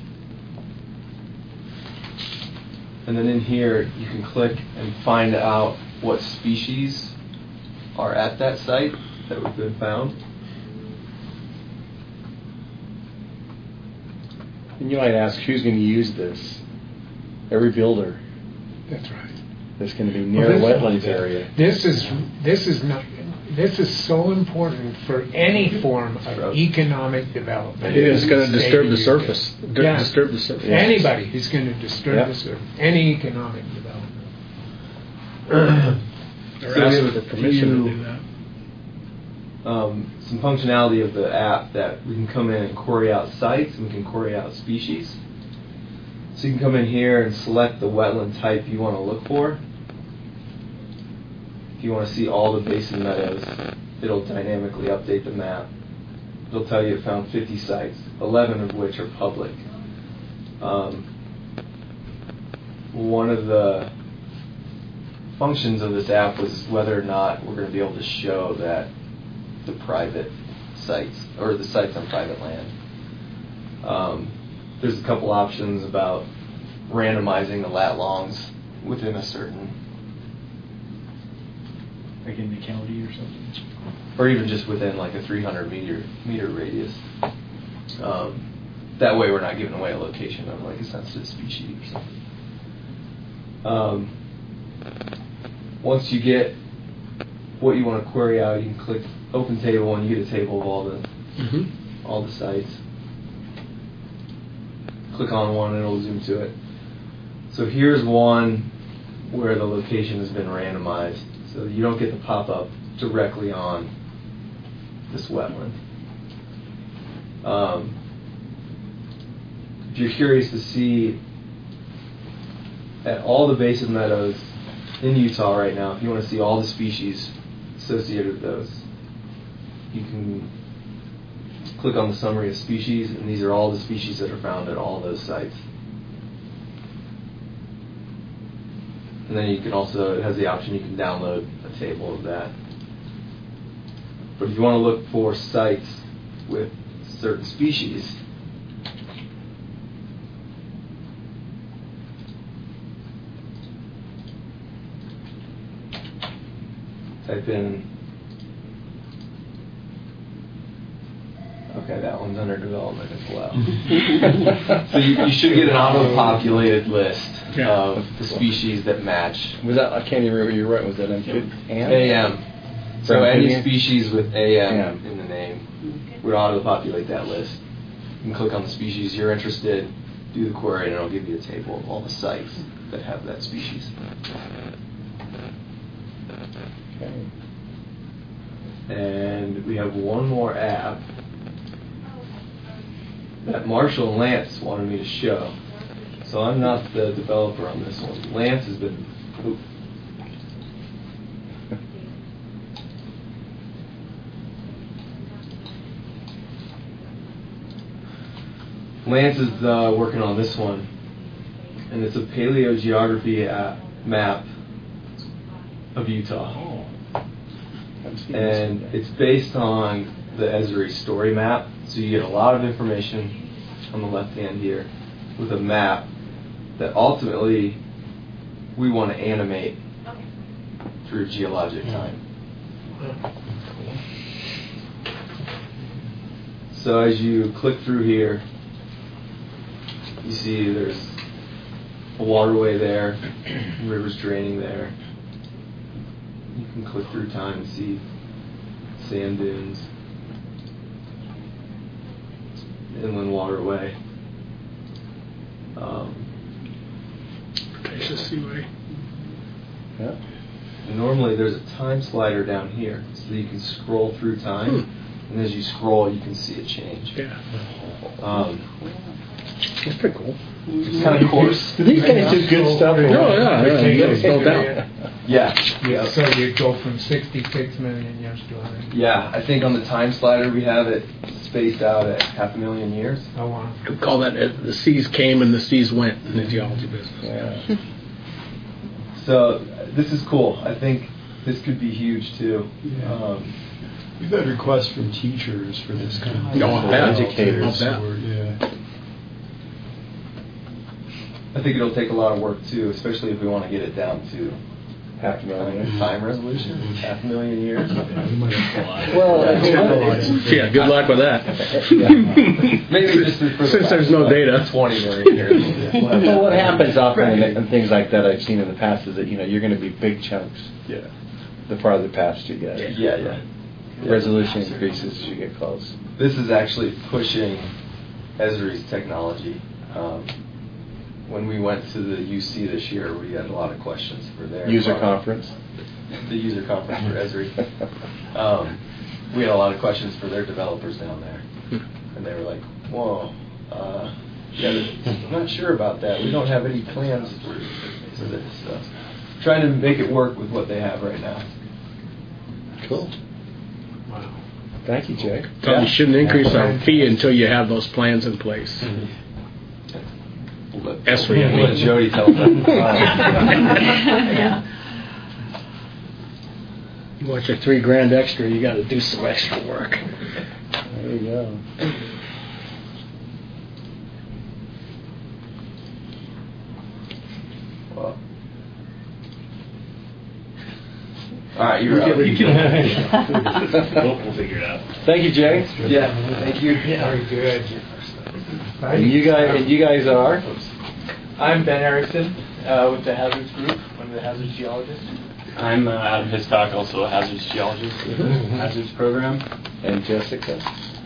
and then in here, you can click and find out what species are at that site that have been found. And you might ask, who's going to use this? Every builder. That's right. That's going to be near Well, a this- wetlands area. This is this is not. This is so important for any form of economic development. Yeah, it's gonna in disturb state the of surface. Utah. D- Yeah. disturb the surface. Anybody who's going to disturb Yeah. the surface, any economic development. They're So we asking have for a permission to few, do that. Um, some functionality of the app that we can come in and query out sites, and we can query out species. So you can come in here and select the wetland type you want to look for. If you want to see all the basin meadows, it'll dynamically update the map it'll tell you it found fifty sites, eleven of which are public. Um, one of the functions of this app was whether or not we're going to be able to show that the private sites, or the sites on private land. Um, there's a couple options about randomizing the lat longs within a certain, Like in the county or something? or even just within like a three hundred meter meter radius. Um, that way we're not giving away a location of like a sensitive species or something. Um, once you get what you want to query out, you can click open table and you get a table of all the Mm-hmm. all the sites. Click on one and it'll zoom to it. So here's one where the location has been randomized. So you don't get the pop-up directly on this wetland. Um, if you're curious to see at all the basin meadows in Utah right now, if you want to see all the species associated with those, you can click on the summary of species, and these are all the species that are found at all those sites. And then you can also, it has the option you can download a table of that. But if you want to look for sites with certain species, type in, okay, that one's under development as well. So you, you should get an auto-populated list Yeah. of the species that match. Was that, I can't even remember, you're right, was that amphibian? A M. So any Amphibian? species with A M A M. in the name would auto-populate that list. You can click on the species you're interested in, do the query, and it'll give you a table of all the sites that have that species. Okay. And we have one more app that Marshall and Lance wanted me to show. So I'm not the developer on this one. Lance has been... Oop. Lance is uh, working on this one, and it's a paleogeography app, map of Utah. And it's based on the Esri story map, so you get a lot of information on the left hand here with a map that ultimately we want to animate through geologic time. So as you click through here, you see there's a waterway there, rivers draining there. You can click through time and see sand dunes, inland waterway. Um, Cretaceous Seaway. yeah. And normally there's a time slider down here, so you can scroll through time, Hmm. and as you scroll, you can see it change. Yeah. Um, That's pretty cool. it's kind of coarse. These guys do good stuff. Oh, yeah, yeah, there's no doubt. Yeah. Yeah, so you go from sixty-six million years to one hundred. Yeah, I think on the time slider we have it spaced out at half a million years. Oh, wow. We call that uh, the seas came and the seas went in the geology business. Yeah. So this is cool. I think this could be huge too. Yeah. Um, We've had requests from teachers for this kind of thing. Oh, I'll bet. Educators. I'll bet. Or, yeah. I think it'll take a lot of work too, especially if we want to get it down to half a million time resolution, half a million years. Well, Yeah, good luck with that. Maybe just for the Since there's no data. twenty million years. well, what happens often in, in things like that I've seen in the past is that, you know, you're going to be big chunks Yeah. the farther past you get. Yeah, yeah. Resolution increases as you get close. This is actually pushing Esri's technology. Um, when we went to the U C this year, we had a lot of questions for their User product. conference. The user conference for Esri. Um, we had a lot of questions for their developers down there, and they were like, "Whoa, uh, yeah, I'm not sure about that. We don't have any plans for, for this." So, trying to make it work with what they have right now. Cool. Wow. Thank you, Jay. So you shouldn't increase our fee until you have those plans in place. Mm-hmm. S three, I mean. Let Jody tell them. Yeah. You want your three grand extra, you got to do some extra work. There you go. Well. All right, you're up. You can- we'll, we'll figure it out. Thank you, Jay. Yeah, thank you. Very good. And you guys, and you guys are? I'm Ben Erickson uh, with the Hazards Group. I'm the hazards geologist. I'm uh, Adam Hiscock, also a hazards geologist with the hazards program. And Jessica?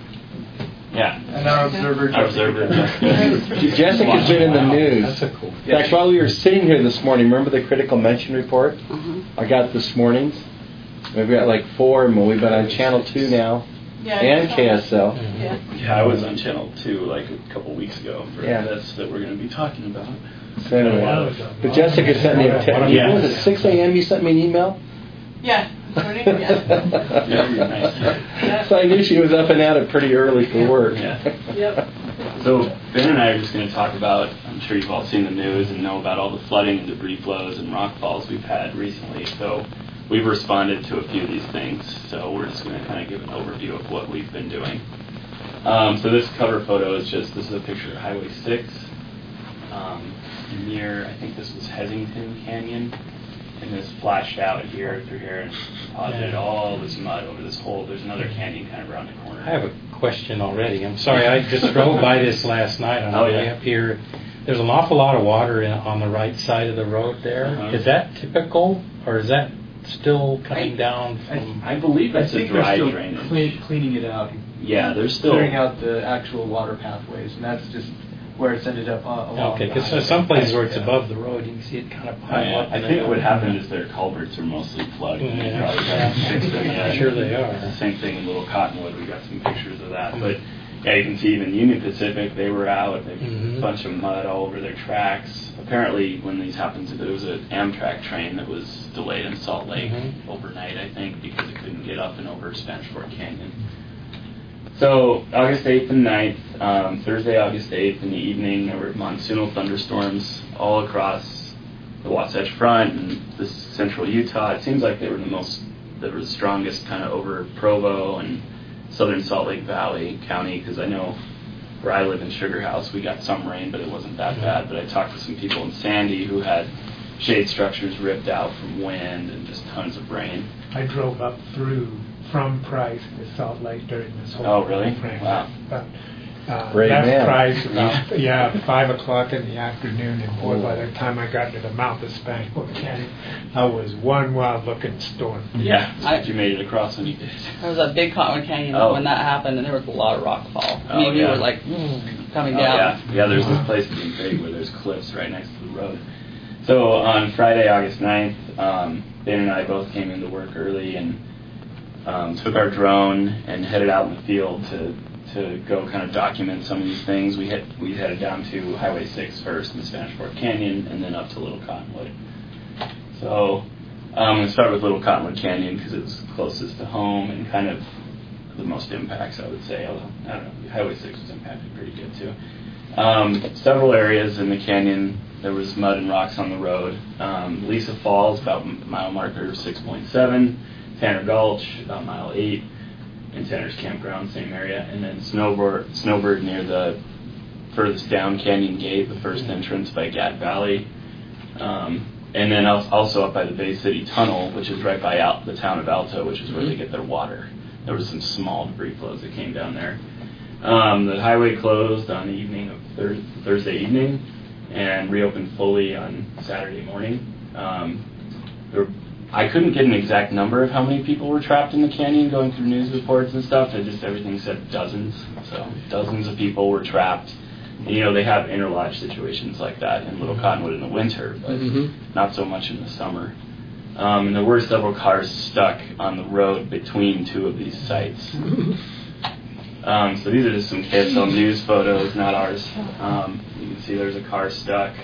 Yeah. And our observer, Our observer, Jessica. Jessica's been in the news. That's a cool. In fact, while we were sitting here this morning, remember the critical mention report Mm-hmm. I got this morning? We've got like four, and we've been on Channel two now, Yeah, and K S L. Yeah. Yeah, I was on Channel two like a couple weeks ago for Yeah. this that we're going to be talking about. So anyway, but Jessica sent me a text. Yeah. What was it, six a.m. you sent me an email? Yeah. Morning. Yeah. Yeah, you're nice. So I knew she was up and at it pretty early for work. Yeah. Yep. So Ben and I are just going to talk about, I'm sure you've all seen the news and know about all the flooding and debris flows and rock falls we've had recently. So we've responded to a few of these things. So we're just going to kind of give an overview of what we've been doing. Um, so this cover photo is just, this is a picture of Highway six um, near, I think this was Hesington Canyon. And this flashed out here through here and deposited all this mud over this hole. There's another canyon kind of around the corner. I have a question already. I'm sorry, I just drove by this last night on the Oh, way yeah. up here. There's an awful lot of water in, on the right side of the road there. Uh-huh. Is that typical, or is that still coming I- down from... I believe I it's a think they're dry still drainage. clean, cleaning it out. Yeah, there's still... Clearing out the actual water pathways, and that's just where it's ended up uh, along Okay, the because highway. some places where it's Yeah. above the road, you can see it kind of Oh, pile yeah. up. I think what happened is their culverts are mostly plugged. and they Yeah. probably haven't fixed them yet. Sure they are. Same thing in Little Cottonwood. We got some pictures of that. But yeah, you can see even Union Pacific, they were out. They Mhm. a bunch of mud all over their tracks. Apparently, when these happened, there was an Amtrak train that was delayed in Salt Lake Mhm. overnight, I think, because it couldn't get up and over Spanish Fork Canyon. So August eighth and ninth, um, Thursday, August eighth in the evening, there were monsoonal thunderstorms all across the Wasatch Front and the central Utah. It seems like they were the most, they were the strongest kind of over Provo and southern Salt Lake Valley County, because I know where I live in Sugar House, we got some rain, but it wasn't that bad. But I talked to some people in Sandy who had shade structures ripped out from wind and just tons of rain. I drove up through from Price to Salt Lake during this whole Oh, really? frame. Wow. But, uh, Brave left man. Price about yeah five o'clock in the afternoon, and boy, by the time I got to the mouth of Spanish Fork Canyon, I was one wild looking storm. Yeah, I- you made it across when you did. There was a big Cottonwood Canyon Oh. when that happened, and there was a lot of rock fall. I Oh, mean, we yeah. were like coming Oh, down. yeah, yeah. There's this place in Big where there's cliffs right next to the road. So on Friday, August ninth, um, Ben and I both came into work early and um, took our drone and headed out in the field to to go kind of document some of these things. We had we headed down to Highway six first in Spanish Fork Canyon, and then up to Little Cottonwood. So um, I'm going to start with Little Cottonwood Canyon because it was closest to home and kind of the most impacts, I would say. Although, I don't know, Highway six was impacted pretty good too. Um, several areas in the canyon, there was mud and rocks on the road. Um, Lisa Falls, about mile marker six point seven. Tanner Gulch, about mile eight. And Tanner's Campground, same area. And then Snowbird, Snowbird near the furthest down Canyon Gate, the first entrance by Gat Valley. Um, and then also up by the Bay City Tunnel, which is right by Al- the town of Alto, which is where they get their water. There was some small debris flows that came down there. Um, the highway closed on the evening of thir- Thursday evening and reopened fully on Saturday morning. Um, there, I couldn't get an exact number of how many people were trapped in the canyon going through news reports and stuff. It just everything said dozens. So dozens of people were trapped. You know, they have interlodge situations like that in Little Cottonwood in the winter, but Mm-hmm. not so much in the summer. Um, and there were several cars stuck on the road between two of these sites. Um, so these are just some K S L News photos, not ours. Um, you can see there's a car stuck.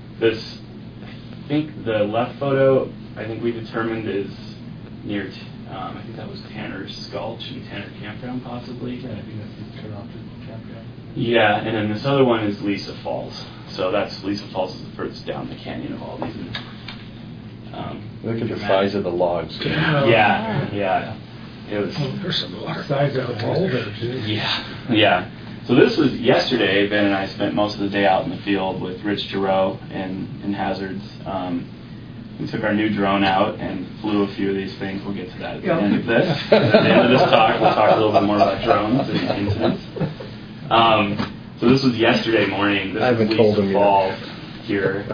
This, I think the left photo, I think we determined is near, t- Um, I think that was Tanner's Sculch and Tanner Campground, possibly. Yeah, I think that's the Toronto campground. Yeah, and then this other one is Lisa Falls. So that's Lisa Falls is the furthest down the canyon of all these. And, um, Look at the dramatic. size of the logs. Yeah, yeah. It was. Oh, there's some large Size of the boulder, too. Yeah, yeah. So this was yesterday. Ben and I spent most of the day out in the field with Rich Giroux in, in Hazards. Um, we took our new drone out and flew a few of these things. We'll get to that at the Yeah. end of this. At the end of this talk, we'll talk a little bit more about drones and incidents. Um, so this was yesterday morning. This I haven't is told Lisa him yet. Falls here.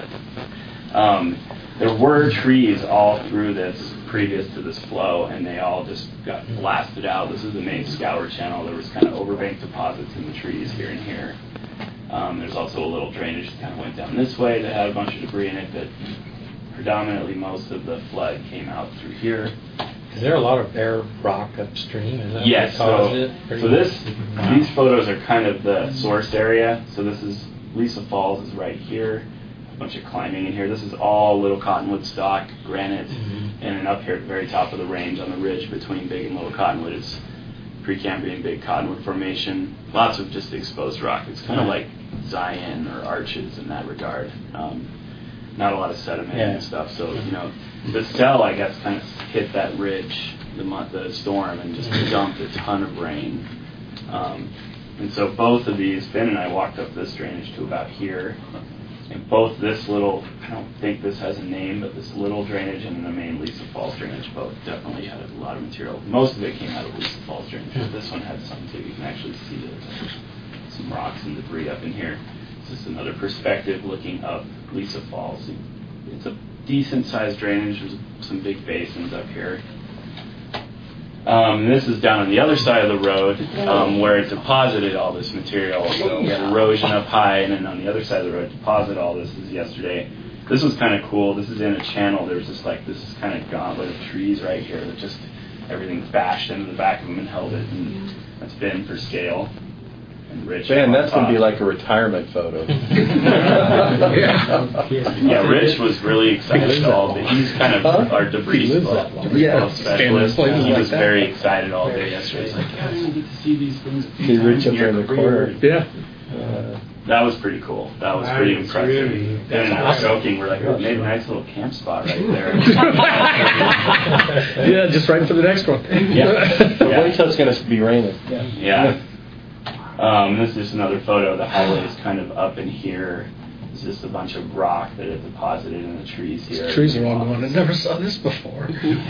Um, there were trees all through this previous to this flow, and they all just got blasted out. This is the main scour channel. There was kind of overbank deposits in the trees here and here. Um, there's also a little drainage that kind of went down this way that had a bunch of debris in it, but predominantly most of the flood came out through here. Is there a lot of bare rock upstream? Is that Yes, what caused so, it? so this, these photos are kind of the source area. So this is, Lisa Falls is right here. A bunch of climbing in here. This is all Little Cottonwood stock, granite, Mm-hmm. and then up here at the very top of the range on the ridge between Big and Little Cottonwood is Precambrian Big Cottonwood Formation. Lots of just exposed rock. It's kind of like Zion or Arches in that regard. Um, not a lot of sediment Yeah. and stuff. So, you know, the cell, I guess, kind of hit that ridge, the month, the storm, and just dumped a ton of rain. Um, and so both of these, Ben and I walked up this drainage to about here. And both this little, I don't think this has a name, but this little drainage and the main Lisa Falls drainage both definitely had a lot of material. Most of it came out of Lisa Falls drainage, but this one had some too. You can actually see there's some rocks and debris up in here. It's just another perspective looking up Lisa Falls. It's a decent sized drainage. There's some big basins up here. Um, this is down on the other side of the road um, where it deposited all this material. So we had erosion up high, and then on the other side of the road, deposit all this is yesterday. This was kind of cool. This is in a channel. There's just like this kind of gauntlet of trees right here that just everything's bashed into the back of them and held it. And that's Ben for scale. And Rich. Ben, that's going to be like a retirement photo. yeah. yeah, Rich was really excited all day. He's kind of huh? our debris, debris yeah. specialist. He was like very excited all day yesterday. He's like, yeah, I get to see these things. See Rich up there in the corner. Yeah. Uh, that was pretty cool. That was pretty impressive. Really, Ben and I were joking. We're like, oh, made a nice little camp spot right there. yeah, just right for the next one. Yeah. But wait till it's going to be raining. Yeah. yeah. Um, this is just another photo. The highway is kind of up in here. It's just a bunch of rock that it deposited in the trees here. These trees are all going, I never saw this before.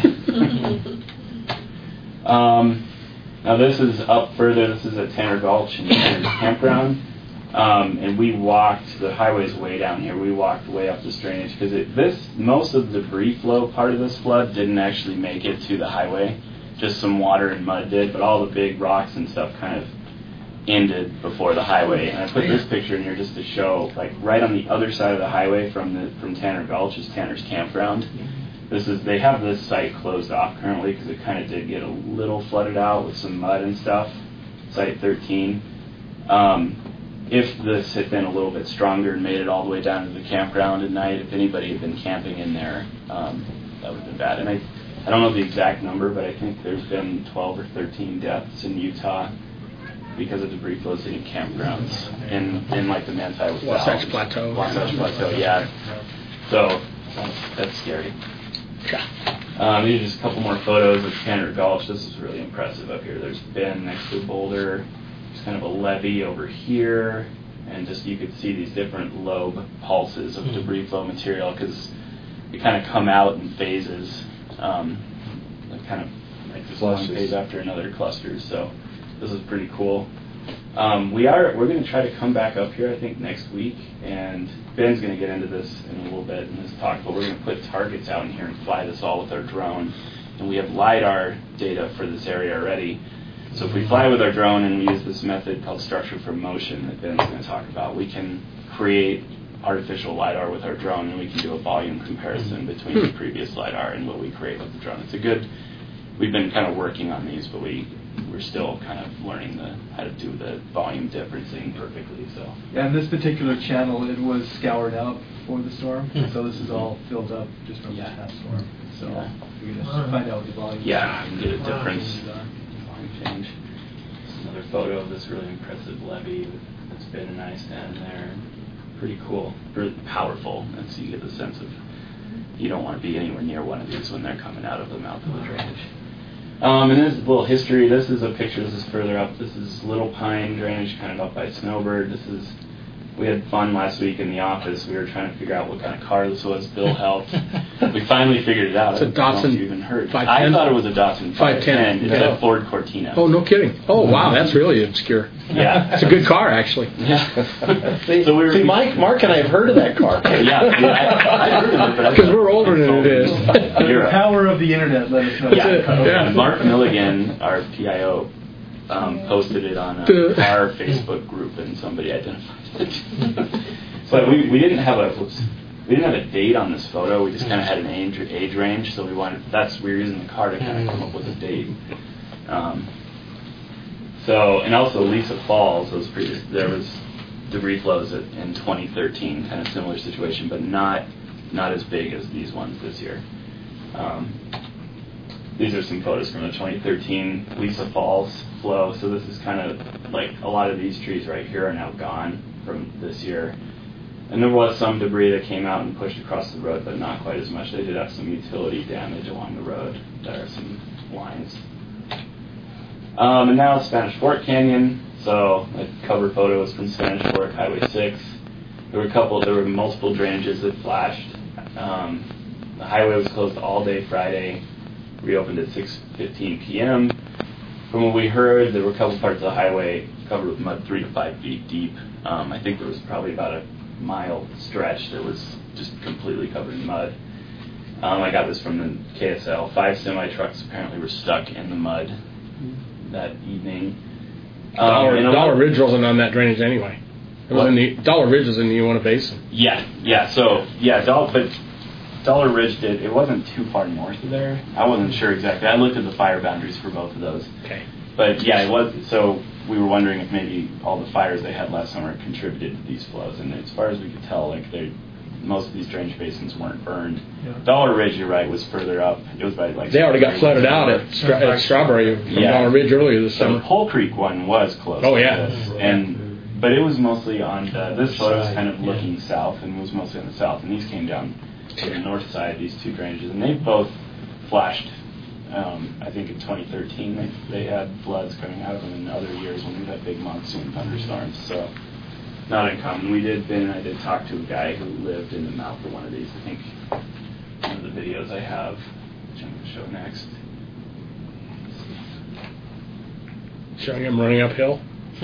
um, now this is up further. This is at Tanner Gulch and Tanner's Campground. Um, and we walked, the highway's way down here. We walked way up this drainage because it, this, most of the debris flow part of this flood didn't actually make it to the highway. Just some water and mud did, but all the big rocks and stuff kind of ended before the highway. And I put this picture in here just to show, like right on the other side of the highway from the from Tanner Gulch is Tanner's Campground. This is they have this site closed off currently because it kind of did get a little flooded out with some mud and stuff. Site thirteen. Um, if this had been a little bit stronger and made it all the way down to the campground at night, if anybody had been camping in there, um, that would have been bad. And I, I don't know the exact number, but I think there's been twelve or thirteen deaths in Utah because of debris flows hitting campgrounds in, in like the Manti Wasatch Plateau. Wasatch Plateau, yeah. So that's, that's scary. Um, these are just a couple more photos of Tanner Gulch. This is really impressive up here. There's Ben next to the boulder. There's kind of a levee over here, and just you could see these different lobe pulses of debris flow material because they kind of come out in phases, um, like kind of like this one phase after another clusters. So this is pretty cool. Um, we are we're going to try to come back up here I think next week, and Ben's going to get into this in a little bit in this talk, but we're going to put targets out in here and fly this all with our drone, and we have LiDAR data for this area already. So if we fly with our drone and we use this method called structure from motion that Ben's going to talk about, we can create artificial LiDAR with our drone, and we can do a volume comparison between the previous LiDAR and what we create with the drone. It's a good, we've been kind of working on these, but we, we're still kind of learning the, how to do the volume differencing perfectly. So yeah, in this particular channel, it was scoured out before the storm, so this is all filled up just from yeah. the past storm. So You're gonna find out what the volume. yeah, I can get a difference. Volume change. This is another photo of this really impressive levee that's been a nice stand there. Pretty cool, really powerful, and so you get the sense of you don't want to be anywhere near one of these when they're coming out of the mouth of the drainage. Um, and this is a little history. This is a picture. This is further up. This is Little Pine Drainage, kind of up by Snowbird. This is. We had fun last week in the office. We were trying to figure out what kind of car this was. Bill helped. We finally figured it out. It's a I don't know if Datsun you even heard. five I ten? thought it was a Datsun five ten. It's No. a Ford Cortina. Oh, no kidding. Oh, wow, that's really obscure. Yeah. It's a good car, actually. Yeah. See, So we were- see, Mike, Mark and I have heard of that car. Yeah, yeah, I, I heard of it, but I Because we're older than it is. You're The right. power of the internet let us know. Yeah. Yeah. Mark Milligan, our P I O, um, posted it on Duh. a, our Facebook group, and somebody identified it. But we, we didn't have a whoops, we didn't have a date on this photo. We just kind of had an age age range, so we wanted that's we were using the car to kind of come up with a date. Um, so and also Lisa Falls was previous. There was debris flows at, in twenty thirteen, kind of similar situation, but not not as big as these ones this year. Um, these are some photos from the twenty thirteen Lisa Falls flow. So this is kind of like a lot of these trees right here are now gone from this year. And there was some debris that came out and pushed across the road, but not quite as much. They did have some utility damage along the road. There are some lines. Um, and now Spanish Fork Canyon. So the cover photo was from Spanish Fork, Highway six. There were a couple, there were multiple drainages that flashed. Um, the highway was closed all day Friday, reopened at six fifteen p.m. From what we heard, there were a couple parts of the highway covered with mud three to five feet deep. Um, I think there was probably about a mile stretch that was just completely covered in mud. Um, I got this from the K S L. Five semi-trucks apparently were stuck in the mud that evening. Um, Dollar, and a Dollar lot- Ridge wasn't on that drainage anyway. It was What? in the Dollar Ridge was in the Uinta Basin. Yeah, yeah. So yeah, Dollar, but Dollar Ridge did. It wasn't too far north of there. I wasn't sure exactly. I looked at the fire boundaries for both of those. Okay. But yeah, it was. So we were wondering if maybe all the fires they had last summer contributed to these flows. And as far as we could tell, like they, most of these drainage basins weren't burned. Yeah. Dollar Ridge, you're right, was further up. It was by like. They already got flooded out at, Stra- at Strawberry from Yeah. Dollar Ridge earlier this So the summer. Pole Creek one was close. Oh, to yeah. this. And but it was mostly on the, this photo was kind of looking south and was mostly on the south, and these came down to the north side. These two drainages, and they both flashed. Um, I think in twenty thirteen they they had floods coming out of them in other years when we had big monsoon thunderstorms. So not uncommon. We did Ben and I did talk to a guy who lived in the mouth of one of these. I think one of the videos I have, which I'm going to show next. Showing him running uphill.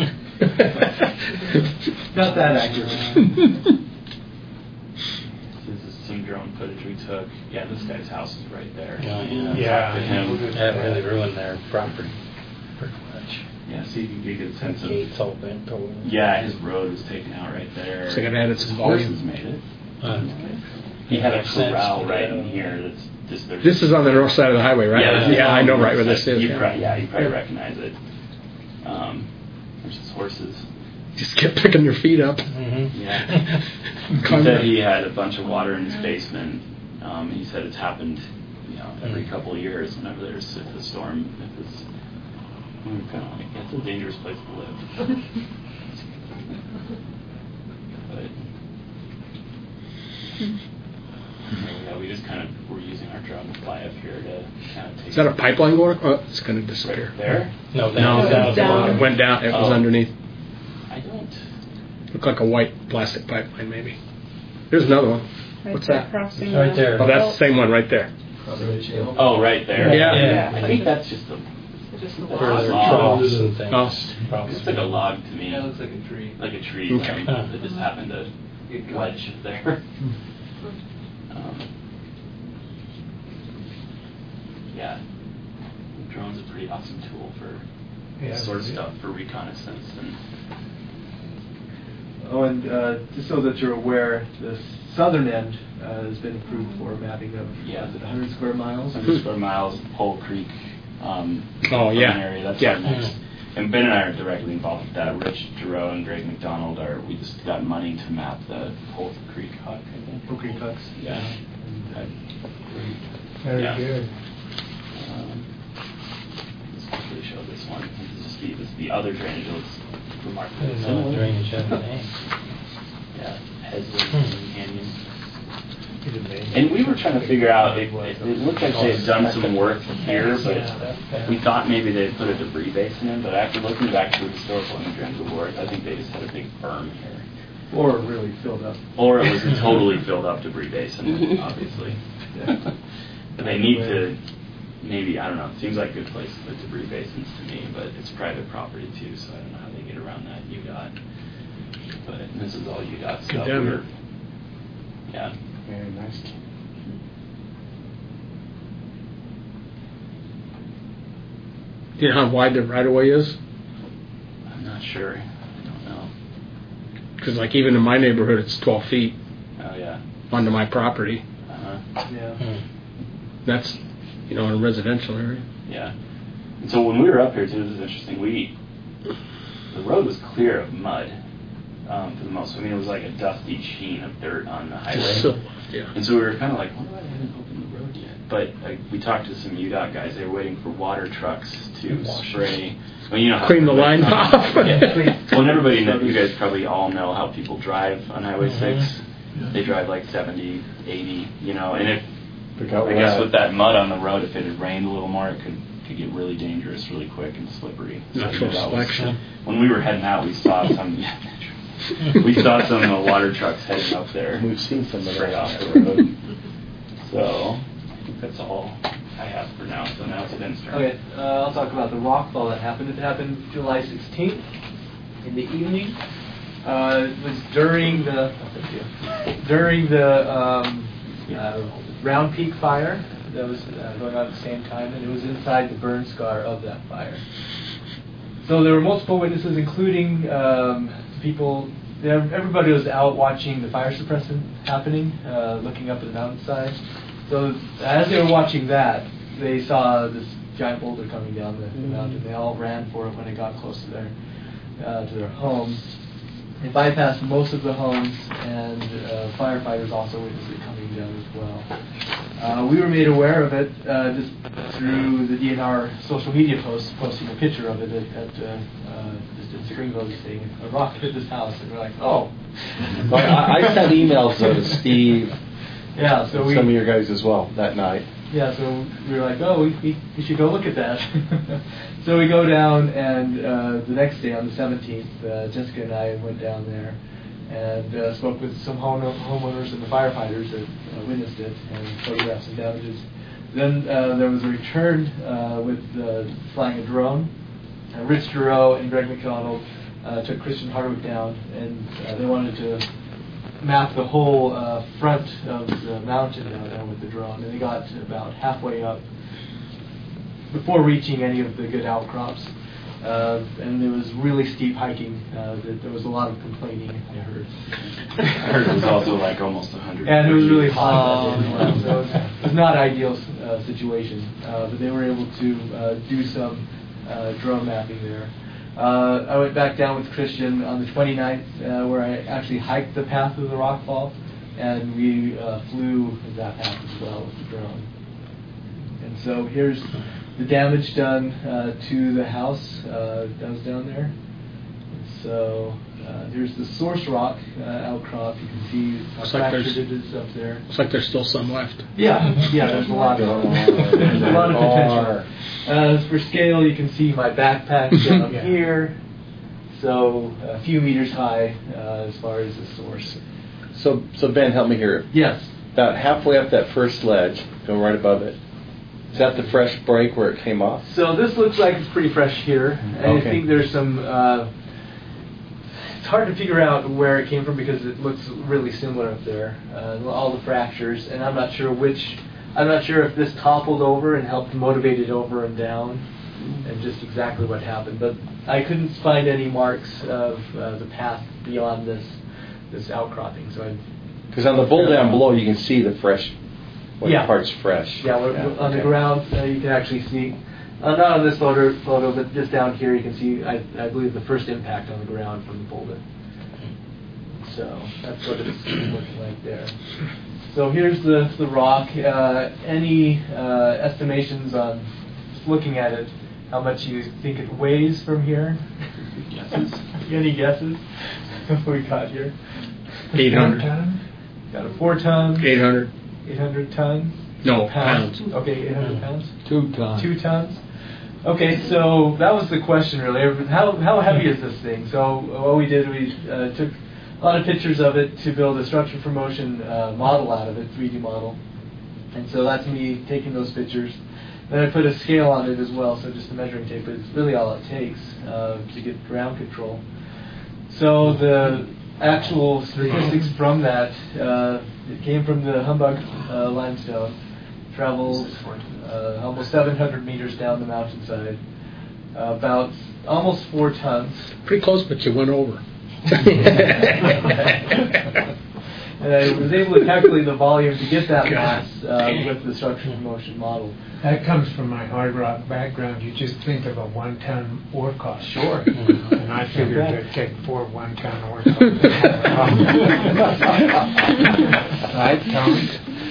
Not that accurate. This is some drone footage we took. Yeah, this guy's house is right there. Oh, yeah. Uh, Yeah. talked to him. That really ruined their property, pretty much. Yeah, so you can get a good sense of. Gates all bent over. Yeah, his road was taken out right there. So it added some His volume. horses made it. Uh, He had a makes sense corral to right get in a- here. That's just there's- This is on the north side of the highway, right? Yeah, this is I on know the right where north this side. is. You yeah. probably, yeah, you probably recognize it. Um, there's his horses. Just kept picking their feet up. Mm-hmm. Yeah. He Come said on. he had a bunch of water in his basement. Um, he said it's happened, you know, every couple of years whenever there's if a storm, if it's mm, kind of like it's a dangerous place to live. But yeah, we just kind of were using our drone to fly up here to kind of take. Is that a pipeline going? Oh, it's going to disappear. Right there? No, No, down, down, down. It went down. It was Oh. underneath. I don't. Looked like a white plastic pipeline, maybe. There's another one. Right What's there, that? crossing Right the- there. Oh, that's the same one right there. Oh, right there. Yeah. Yeah. I think that's just a. Just the Further log. troughs and things. Oh. Probably. It's like a log to me. Yeah, it looks like a tree. Like a tree Okay. limb that just happened to Get wedge there. Um, yeah, the drone's a pretty awesome tool for Yeah, this sort of it is. stuff, for reconnaissance. And Oh, and uh, just so that you're aware, the southern end uh, has been approved for mapping of, Yeah. is it one hundred square miles? one hundred square miles, Pole Creek. Um, Oh, yeah. urban area. That's Yeah. our next. And Ben and I are directly involved with that. Rich Giroux and Greg McDonald are. We just got money to map the Pole Creek Huck, I think. Pole Creek Hucks. Yeah. Very Yeah. good. Um, let's quickly show this one. This is just the, this is the other drainage. It looks remarkably I didn't know similar. that drainage had a name. Yeah, Hesley Hmm. Canyon. And we were trying to figure out, it, it, it looked like they had done some work here, but we thought maybe they had put a debris basin in, but after looking back to the historical imagery on Google Earth, I think they just had a big berm here. Or really filled up. Or it was a totally filled up debris basin, obviously. Yeah. But they need to, maybe, I don't know, it seems like a good place to put debris basins to me, but it's private property too, so I don't know how they get around that U DOT. But this is all U DOT stuff. Condemn We're- it. Yeah. Very nice. Do you know how wide the right of way is? I'm not sure. I don't know. Because like even in my neighborhood, it's twelve feet Oh, yeah. onto my property. Uh-huh. Yeah. That's, you know, in a residential area. Yeah. And so when we were up here, too, this is interesting. We, the road was clear of mud um, for the most. I mean, it was like a dusty sheen of dirt on the highway. Just silt, yeah. And so we were kind of like, why do I haven't opened the road yet? But like, we talked to some U DOT guys. They were waiting for water trucks to spray. Well, you know how Clean the line off. Yeah. Well, and everybody, know, you guys probably all know how people drive on Highway Mhm. six. They drive like seventy, eighty, you know, and if, Pick out I guess wet. with that mud on the road, if it had rained a little more, it could, could get really dangerous really quick and slippery. So, Natural you know, that was- selection. When we were heading out, we saw some, yeah, natural. we saw some uh, water trucks heading up there. We've seen some of straight that. off the road. So, I think that's all I have for now. So now it's Ben's turn. Okay, uh, I'll talk about the rock fall that happened. It happened July sixteenth in the evening. Uh, it was during the oh, thank you. during the um, uh, Round Peak fire that was uh, going on at the same time, and it was inside the burn scar of that fire. So there were multiple witnesses, including um, people. Everybody was out watching the fire suppression happening, uh, looking up at the mountainside. So as they were watching that, they saw this giant boulder coming down the, the mountain. They all ran for it when it got close to their uh, to their homes. They bypassed most of the homes, and uh, firefighters also witnessed it coming down as well. Uh, we were made aware of it uh, just through the D N R social media post, posting a picture of it at, at uh, uh, just in Springville, saying a rock hit this house, and we're like, oh. Well, I, I sent emails though to Steve. Yeah, so and we some of your guys as well that night. Yeah, so we were like, oh, we, we, we should go look at that. So we go down, and uh, the next day, on the seventeenth, uh, Jessica and I went down there and uh, spoke with some home, homeowners and the firefighters that uh, witnessed it and photographed some damages. Then uh, there was a return uh, with uh, flying a drone. Uh, Rich Giroux and Greg McDonald uh, took Christian Hardwick down, and uh, they wanted to map the whole uh, front of the mountain down there with the drone, and they got to about halfway up before reaching any of the good outcrops. Uh, and it was really steep hiking. Uh, there was a lot of complaining, I heard. I heard it was also like almost one hundred. And it was really hot that day as well, so it was, it was not ideal uh, situation. Uh, but they were able to uh, do some uh, drone mapping there. Uh, I went back down with Christian on the twenty-ninth, uh, where I actually hiked the path of the rock fall, and we uh, flew that path as well with the drone. And so here's the damage done uh, to the house uh, that was down there. So uh, here's the source rock uh, outcrop. You can see how Looks like fractured there's- it is up there. Looks like there's still some left. Yeah, yeah, there's a lot of there's a lot of potential. Uh, for scale, you can see my backpack down Yeah. here, so a few meters high uh, as far as the source. So, so Ben, help me here. Yes. About halfway up that first ledge, go right above it. Is that the fresh break where it came off? So this looks like it's pretty fresh here, and Okay. I think there's some. Uh, it's hard to figure out where it came from because it looks really similar up there, uh, all the fractures, and I'm not sure which. I'm not sure if this toppled over and helped motivate it over and down, and just exactly what happened. But I couldn't find any marks of uh, the path beyond this this outcropping. So I. Because on the bowl down below, you can see the fresh, what Yeah. part's fresh. Yeah, we're, Yeah, on the okay. ground uh, you can actually see, uh, not on this photo, photo, but just down here you can see, I, I believe, the first impact on the ground from the boulder. So that's what it's looking like there. So here's the, the rock. Uh, any uh, estimations on, just looking at it, how much you think it weighs from here? Guesses? Any guesses? What we got here? eight hundred. Got a four ton. eight hundred. eight hundred tons. No, pounds. pounds. Okay, eight hundred pounds. Two tons. Two tons. Okay, so that was the question really. How how heavy is this thing? So what we did, we uh, took a lot of pictures of it to build a structure for motion uh, model out of it, three D model. And so that's me taking those pictures. Then I put a scale on it as well, so just a measuring tape. It's really all it takes uh, to get ground control. So the actual statistics from that, uh, it came from the Humbug uh, limestone, traveled uh, almost seven hundred meters down the mountainside, uh, about almost four tons. Pretty close, but you went over. And I was able to calculate the volume to get that mass uh, with the structure of motion model. That comes from my hard rock background. You just think of a one-ton ore car. Sure. And I figured Okay. to take four one-ton ore cars. Right, Tom?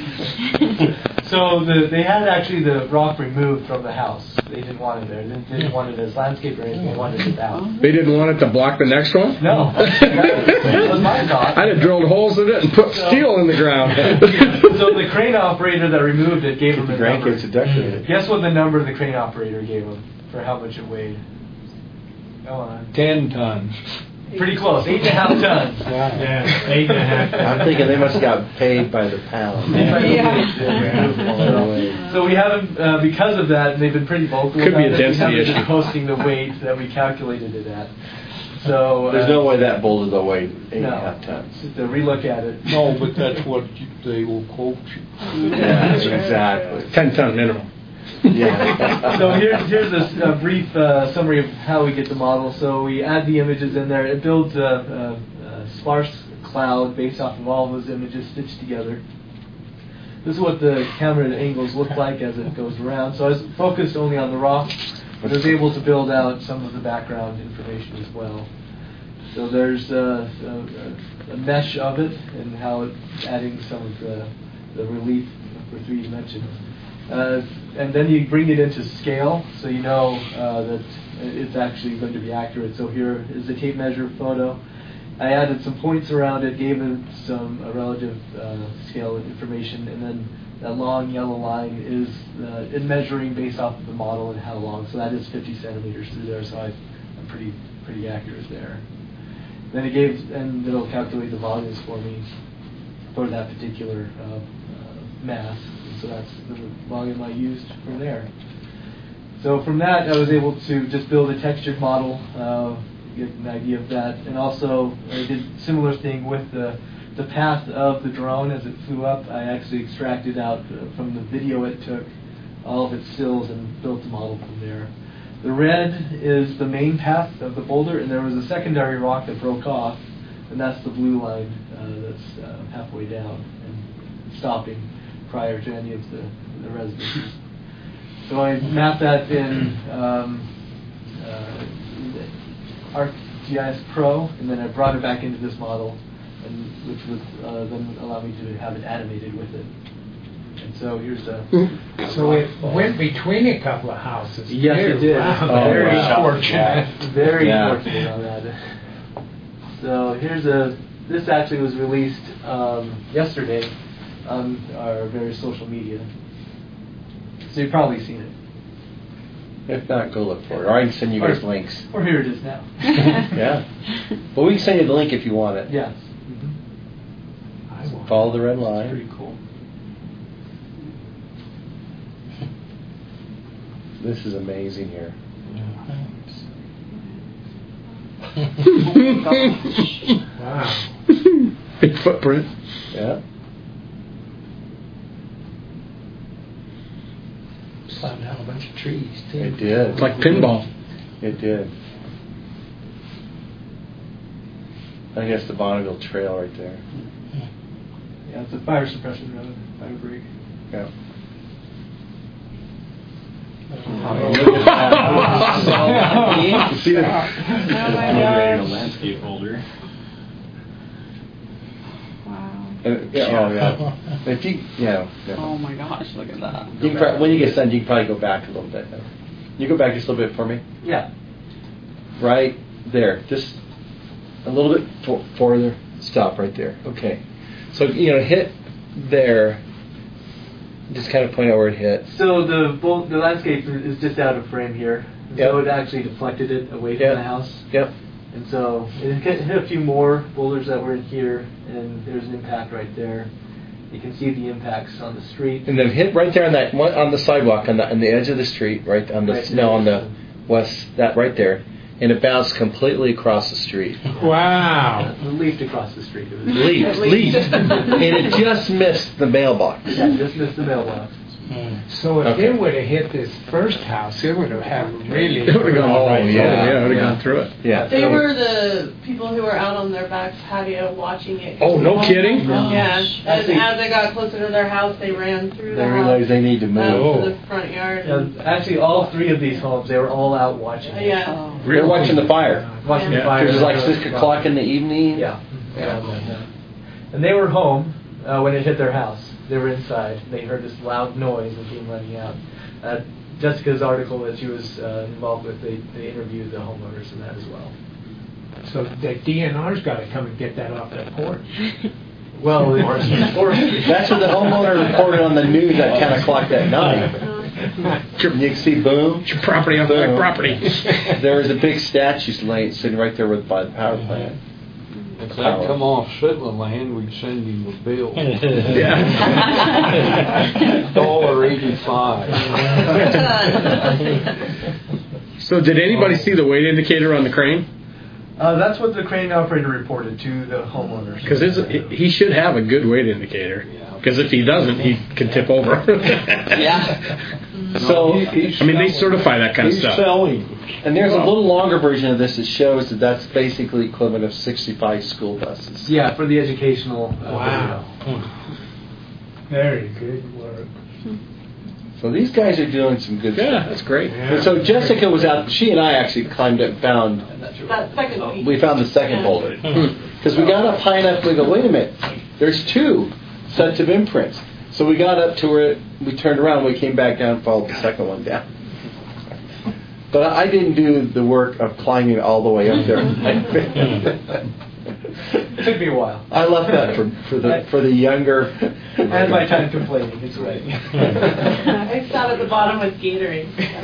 So the, they had actually the rock removed from the house. They didn't want it there. They didn't, didn't want it as landscape or anything. They wanted it out. They didn't want it to block the next one? No. That was my thought. I'd have drilled holes in it and put steel in the ground. So the crane operator that removed it gave him a number. Grandkids to decorate. Guess what the number the crane operator gave him for how much it weighed? Go on. Ten tons. Pretty close. Eight and a half tons. Yeah, eight and a half. I'm thinking they must have got paid by the pound. Yeah. So we haven't, uh, because of that, and they've been pretty vocal Could about be a it, we density haven't issue. been posting the weight that we calculated it at. So There's uh, no way that boulder will weigh eight and a no. half tons. Just to relook at it. No, but that's what you- they will quote you. Yeah, exactly. ten ton minimum. Yeah. So here's here's a, s- a brief uh, summary of how we get the model. So we add the images in there. It builds a, a, a sparse cloud based off of all those images stitched together. This is what the camera angles look like as it goes around. So I was focused only on the rock, but I was able to build out some of the background information as well. So there's a, a, a mesh of it and how it's adding some of the, the relief for three dimensions. Uh, and then you bring it into scale, so you know uh, that it's actually going to be accurate. So here is the tape measure photo. I added some points around it, gave it some uh, relative uh, scale information, and then that long yellow line is uh, in measuring based off of the model and how long. So that is fifty centimeters through there. So I, I'm pretty pretty accurate there. Then it gave, and it'll calculate the volumes for me for that particular uh, uh, mass. So that's the volume I used from there. So from that, I was able to just build a textured model, uh, get an idea of that, and also I did a similar thing with the the path of the drone as it flew up. I actually extracted out uh, from the video it took all of its stills and built the model from there. The red is the main path of the boulder, and there was a secondary rock that broke off, and that's the blue line uh, that's uh, halfway down and stopping prior to any of the, the residences. So I mapped that in um, uh, ArcGIS Pro, and then I brought it back into this model, and which would uh, then allow me to have it animated with it. And so here's a. So it went between a couple of houses. Yes, too. it did. Wow, Oh, very wow. fortunate. Very Yeah. fortunate on that. So here's a. This actually was released um, yesterday on our various social media. So you've probably seen it. If not, go look for it. Or I can send you guys Or- links. Or here it is now. Yeah. Well, we can send you the link if you want it. Yes. Follow the red line. Pretty cool. This is amazing here. Wow. Big footprint. Yeah. Slowed down a bunch of trees, too. It did. It's like pinball. It did. I think that's the Bonneville Trail right there. Yeah, it's a fire suppression road, fire break. Yeah. You see that? Oh my Integrated a gosh. landscape folder. Wow. And, yeah, oh yeah. If you, yeah. yeah. Oh my gosh, look at that. You can, pro- when you get done, you can probably go back a little bit. You go back just a little bit for me. Yeah. Right there, just a little bit for- farther. Stop right there. Okay. So you know, hit there. Just kind of point out where it hit. So the bull, the landscape is just out of frame here. Yep. So it actually deflected it away from Yep. the house. Yep. And so it hit hit a few more boulders that were in here, and there's an impact right there. You can see the impacts on the street. And then hit right there on that one on the sidewalk on the on the edge of the street, right on the Right. no on the west that right there, and it bounced completely across the street. Wow. It leaped across the street. It was Leaped, leaped, and it just missed the mailbox. Yeah, just missed the mailbox. So if Okay. it would have hit this first house, it would have had really. It would have gone all, right yeah, there. yeah, it would have gone through it. Yeah. They were the people who were out on their back patio watching it. Oh, no kidding? Yeah. And Actually- as they got closer to their house, they ran through They the realized house they need to out move. to the front yard. And actually, all three of these homes, they were all out watching. it. Yeah. They're watching the fire. Watching Yeah. the fire. It was like six o'clock in the evening. Yeah. Yeah. yeah. And they were home uh, when it hit their house. They were inside. They heard this loud noise and came running out. Uh, Jessica's article that she was uh, involved with, they, they interviewed the homeowners in that as well. So the D N R's got to come and get that off their porch. Well, it- That's what the homeowner reported on the news at ten o'clock that night. You can see, boom. It's your property off my boom. property. There was a big statue laying sitting right there with, by the power plant. If that come off Shetland land, we'd send him a bill. Yeah. Dollar eighty-five. So did anybody see the weight indicator on the crane? uh, that's what the crane operator reported to the homeowners. Because he should have a good weight indicator. Because if he doesn't, he could tip over. Yeah. So, I mean, they certify that kind of He's stuff. selling. and there's a little longer version of this that shows that that's basically equivalent of sixty-five school buses. Yeah, for the educational. Uh, Wow. Very good work. So these guys are doing some good Yeah, stuff. that's great. And so Jessica was out. She and I actually climbed up and found. That second piece. We found the second Yeah. boulder because we got up high enough. We go, wait a minute. There's two sets of imprints. So we got up to where we turned around. We came back down and followed the second one down. But I didn't do the work of climbing all the way up there. It took me a while. I left that for, for the for the younger. And my time complaining. It's right. I sat at the bottom with Gatorade. They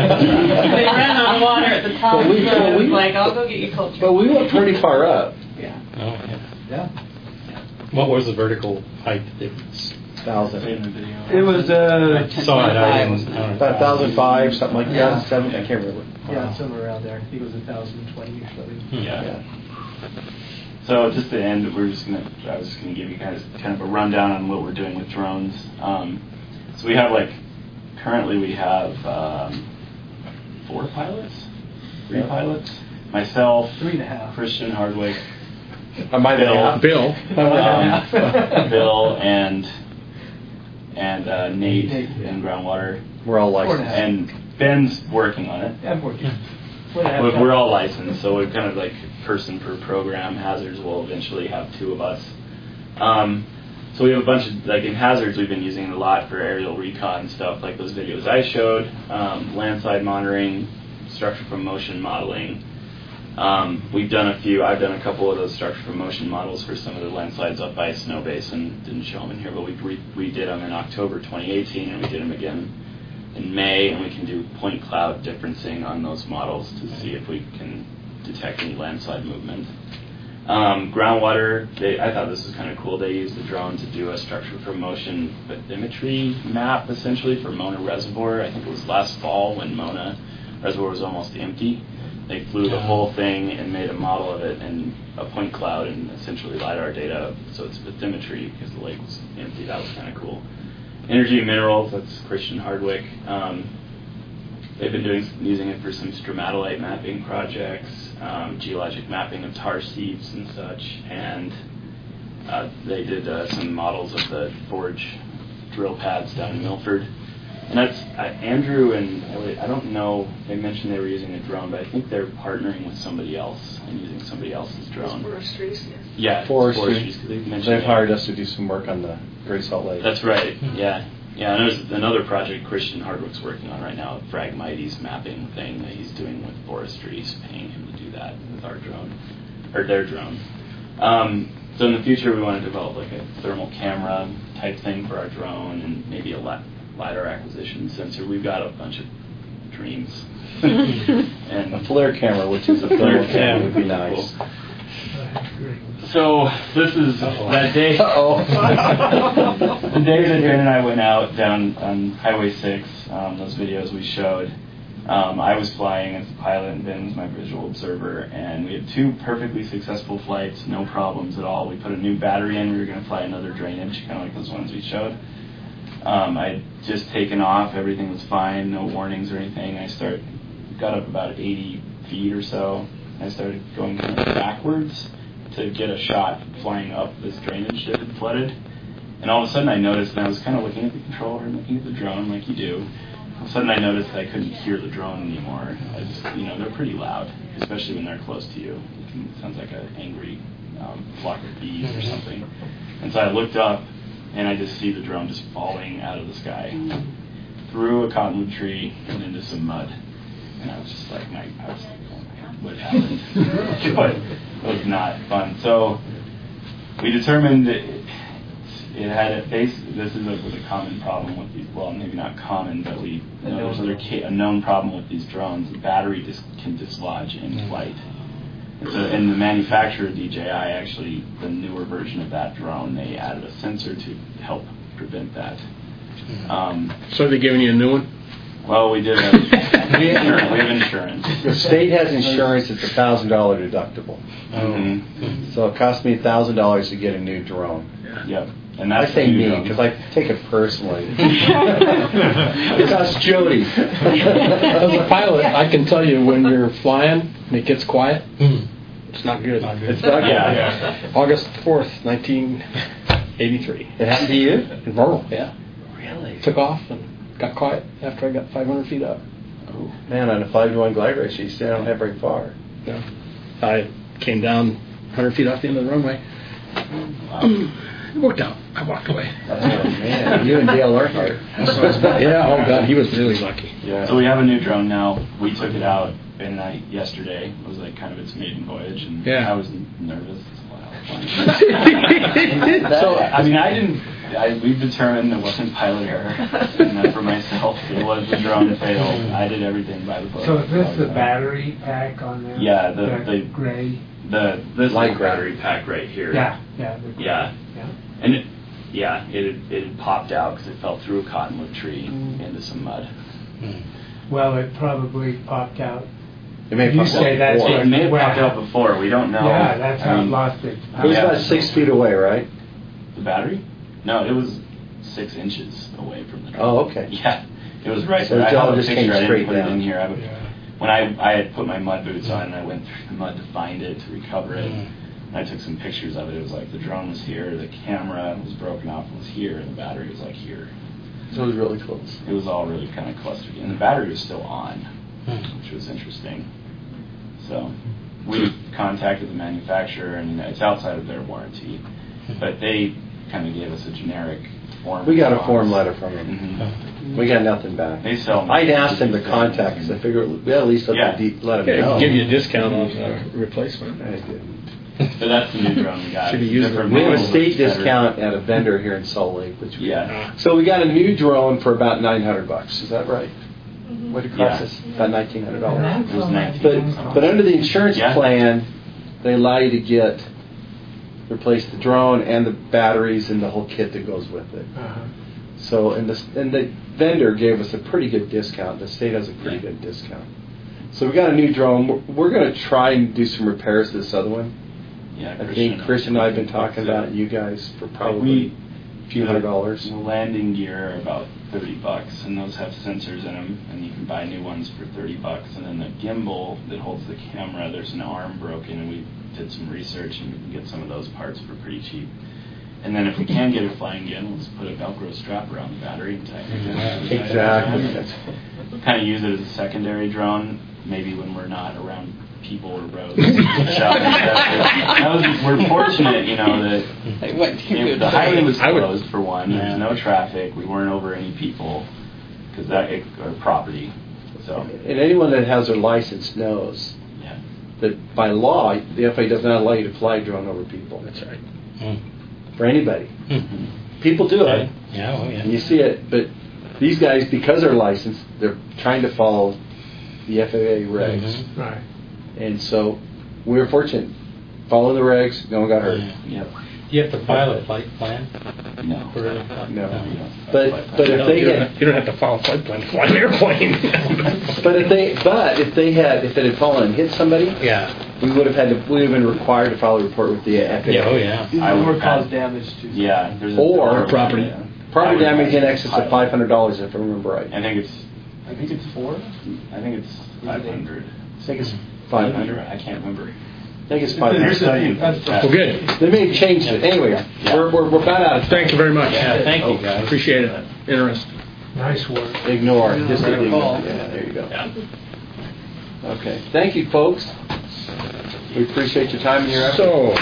ran out of water at the top, Well, we- so I well, was we- like, I'll go get you culture. But we went pretty far up. Yeah. Oh, yeah. Yeah. What was the vertical height difference? Thousand. In the video. It was uh, I saw it. I didn't. I don't About thousand five, something like Yeah. that. Seven. I can't remember. yeah, somewhere around there. I think it was a thousand twenty or something. Yeah. Yeah. So just to end, we're just gonna. I was just gonna give you guys kind of a rundown on what we're doing with drones. Um, so we have like currently we have um, four pilots, three Yeah. pilots. Myself, Three and a half. Christian Hardwick, I might Bill, have. Bill. um, Bill, and and uh, Nate Nate, yeah. in groundwater, We're all Four and a licensed. half. and Ben's working on it. Yeah, I'm working. Four and a half We're, times. we're all licensed, so we're kind of like person per program. Hazards will eventually have two of us. Um, so we have a bunch of, like in hazards, we've been using it a lot for aerial recon stuff, like those videos I showed, um, landslide monitoring, structure from motion modeling. Um, we've done a few, I've done a couple of those structure from motion models for some of the landslides up by Snow Basin. Didn't show them in here, but we, we, we did them in October twenty eighteen, and we did them again in May, and we can do point cloud differencing on those models to see if we can detect any landslide movement. Um, groundwater, they, I thought this was kind of cool. They used the drone to do a structure from motion bathymetry map, essentially, for Mona Reservoir. I think it was last fall when Mona Reservoir was almost empty. They flew the whole thing and made a model of it in a point cloud and essentially LiDAR data. So it's bathymetry because the lake was empty. That was kind of cool. Energy and minerals, that's Christian Hardwick. Um, they've been doing using it for some stromatolite mapping projects, um, geologic mapping of tar seeps and such, and uh, they did uh, some models of the Forge drill pads down in Milford. And that's uh, Andrew and Elliot, I don't know, they mentioned they were using a drone, but I think they're partnering with somebody else and using somebody else's drone. Forestries, yes. Yeah, Forestry. forestries, 'cause they've mentioned They've that. hired us to do some work on the Great Salt Lake. That's right, yeah. Yeah, and there's another project Christian Hardwick's working on right now, Phragmites mapping thing that he's doing with forestries, paying him to do that with our drone, or their drone. Um, so in the future we want to develop like a thermal camera type thing for our drone and maybe a li- LiDAR acquisition sensor. We've got a bunch of dreams. And a flare camera, which is a thermal camera, would be nice. Cool. So this is Uh-oh. that day. Uh-oh. The day that Ben and I went out down on Highway six, um, those videos we showed, um, I was flying as the pilot and Ben was my visual observer, and we had two perfectly successful flights, no problems at all. We put a new battery in, we were going to fly another drainage, kind of like those ones we showed. Um, I had just taken off, everything was fine, no warnings or anything. I started, got up about eighty feet or so. I started going kind of backwards to get a shot flying up this drainage that had flooded. And all of a sudden I noticed, and I was kind of looking at the controller and looking at the drone like you do. All of a sudden I noticed that I couldn't hear the drone anymore. I just, you know, they're pretty loud, especially when they're close to you. It, can, it sounds like an angry um, flock of bees or something. And so I looked up, and I just see the drone just falling out of the sky, through a cottonwood tree and into some mud. And I was just like, my, I was like, oh my God, what happened? But it was not fun. So we determined it, it had a base. This is a, was a common problem with these. Well, maybe not common, but we you know, there's other ca- a known problem with these drones. The battery dis- can dislodge in flight. And so, and the manufacturer D J I actually, the newer version of that drone, they added a sensor to help prevent that. Um, so are they giving you a new one? Well, we did have insurance. We have insurance. The state has insurance. It's a thousand dollar deductible. Mm-hmm. So it cost me a thousand dollars to get a new drone. Yep. And that's I say me because I take it personally. It costs Jody. As a pilot, I can tell you when you're flying and it gets quiet, it's not good. Not good. It's not good. Yeah. Yeah. August fourth, nineteen eighty-three. It happened to you? In Vernal, yeah. Really? Took off and got quiet after I got five hundred feet up. Oh, man, on a five to one glide ratio, you don't have very far. Yeah. I came down one hundred feet off the end of the runway. Wow. It worked out. I walked away. Oh, man. You and Dale Earnhardt. Yeah, oh, God, he was really lucky. Yeah. So we have a new drone now. We took it out Ben and I yesterday. It was like kind of its maiden voyage, and yeah. I was nervous. So, I mean, I didn't. I, we've determined it wasn't pilot error, and that for myself, it was the drone failed. I did everything by the book. So is this the battery pack on there? Yeah, the the, the gray. The this light battery pack right here. Yeah, yeah, the yeah, yeah. And it, yeah, it had, it had popped out because it fell through a cottonwood tree mm. into some mud. Mm. Well, it probably popped out. It may have you popped say out that's before. It may have popped out before. We don't know. Yeah, that's how I mean, it lost it. It was yeah. about six feet away, right? The battery? No, it was six inches away from the drone. Oh, okay. Yeah, it was right so there. the I have a just picture. came I didn't straight put down. it in here. I would, yeah. When I I had put my mud boots on and I went through the mud to find it, to recover it, mm. and I took some pictures of it. It was like the drone was here, the camera was broken off and was here, and the battery was like here. So it was really close. It was all really kind of clustered, and the battery was still on, mm. which was interesting. So we contacted the manufacturer, and it's outside of their warranty, but they kind of gave us a generic form. We got response. a form letter from them. Mm-hmm. We got nothing back. They sell. I'd asked them to contact us. I figured we at least let, yeah. them de- let them yeah, know. Give you a discount on uh, replacement. I didn't. So that's the new drone we got. Should be used We have a state discount at a vendor here in Salt Lake. Which we yeah. So we got a new drone for about nine hundred bucks. Is that right? Mm-hmm. What did it cost yeah. us? About nineteen hundred dollars. It was nineteen. But but under the insurance yeah. plan, they allow you to get replace the drone and the batteries and the whole kit that goes with it. Uh-huh. So and the and the vendor gave us a pretty good discount. The state has a pretty yeah. good discount. So we got a new drone. We're, we're going to try and do some repairs to this other one. Yeah, I think Christian and I have been talking about you guys for probably a few hundred dollars. The landing gear are about thirty bucks, and those have sensors in them, and you can buy new ones for thirty bucks. And then the gimbal that holds the camera, there's an arm broken, and we did some research, and we can get some of those parts for pretty cheap. And then if we can get it flying again, we'll just put a Velcro strap around the battery and tighten it. Exactly. Kind of use it as a secondary drone, maybe when we're not around people or roads. That was, we're fortunate, you know, that it, the highway was closed for one. There's no traffic. We weren't over any people because that it, or property. So. And anyone that has their license knows yeah. that by law, the F A A does not allow you to fly a drone over people. That's right. Mm. For anybody. Mm-hmm. People do it. Yeah, oh, yeah. And you see it, but these guys, because they're licensed, they're trying to follow the F A A regs. Mm-hmm. Right. And so we were fortunate. Follow the regs, no one got hurt. Yeah. Yep. Do you have to file a flight plan? No. For a, no. no. But but if no, they you, had, don't have, you don't have to file a flight plan to fly an airplane. but if they but if they had if it had fallen and hit somebody, yeah, we would have had to we would have been required to file a report with the F A A. Yeah, oh yeah. I would cause damage to. Yeah, there's or a property yeah. property damage in excess of five hundred dollars if I remember right. I think it's I think it's four. I think it's five hundred. I think it's five hundred. I can't remember. I think it's five hundred. Well, good. They may have changed it. Anyway, yeah. we're, we're, we're about out of time. Thank you very much. Yeah, thank you, guys. Appreciate it. Interesting. Nice work. Ignore. Just Better ignore. call. Yeah, there you go. Yeah. Okay. Thank you, folks. We appreciate your time and your effort. So,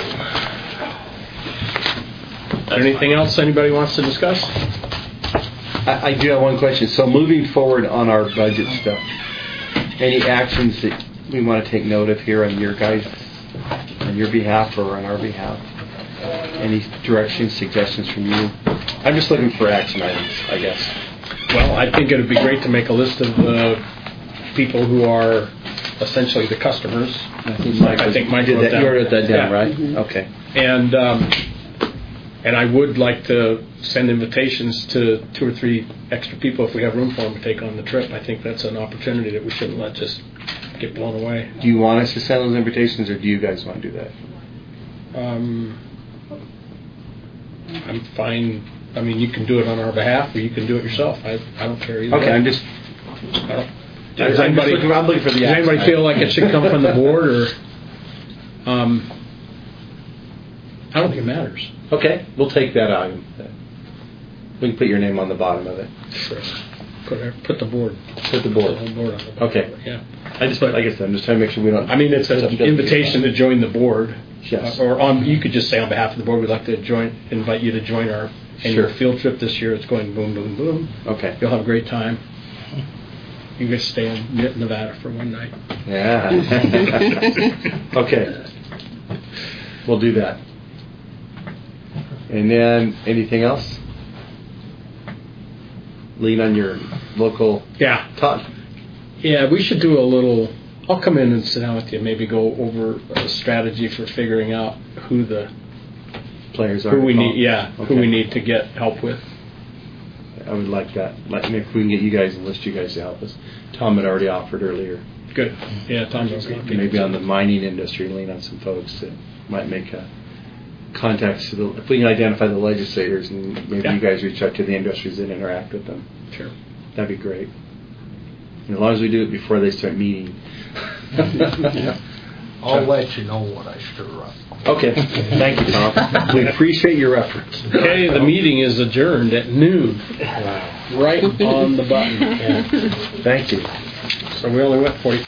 anything else anybody wants to discuss? I, I do have one question. So moving forward on our budget stuff, any actions that we want to take note of here on your guys, on your behalf or on our behalf? Any directions, suggestions from you? I'm just looking for action items, I guess. Well, I think it would be great to make a list of the people who are essentially the customers. I think Mike, I think Mike did wrote that. down. You wrote that down, Yeah. right? Mm-hmm. Okay. And um, and I would like to send invitations to two or three extra people if we have room for them to take on the trip. I think that's an opportunity that we shouldn't let just get blown away. Do you want us to send those invitations, or do you guys want to do that? Um, I'm fine. I mean, you can do it on our behalf, or you can do it yourself. I I don't care either. Okay, way. I'm just. I don't, I'm does anybody, just looking, I'm looking for the. does anybody action feel like it should come from the board, or? Um, I don't think it matters. Okay, we'll take that item. We can put your name on the bottom of it. Sure. Put put the board. Put the board. The whole board on the bottom. Okay. Yeah. I just, like I said, I'm just trying to make sure we don't. I mean, it's an invitation to join the board. Yes. Uh, or on, you could just say on behalf of the board, we'd like to join, invite you to join our annual Sure. field trip this year. It's going boom, boom, boom. Okay. You'll have a great time. You can stay in Nevada for one night. Yeah. Okay. We'll do that. And then anything else? Lean on your local. Yeah. Talk. Yeah, we should do a little. I'll come in and sit down with you. Maybe go over a strategy for figuring out who the Players are. who we involved. need. Yeah, Okay. who we need to get help with. I would like that. Like, if we can get you guys and list you guys to help us. Tom had already offered earlier. Good. Yeah, Tom knows a lot of people. Maybe on the mining industry, lean on some folks that might make a contacts to the. If we can identify the legislators and maybe Yeah. you guys reach out to the industries that interact with them. Sure. That'd be great. And as long as we do it before they start meeting. I'll let you know what I stir up. Okay. Thank you, Tom. We appreciate your efforts. Okay, the meeting is adjourned at noon. Wow. Right on the button. Thank you. So we only went forty.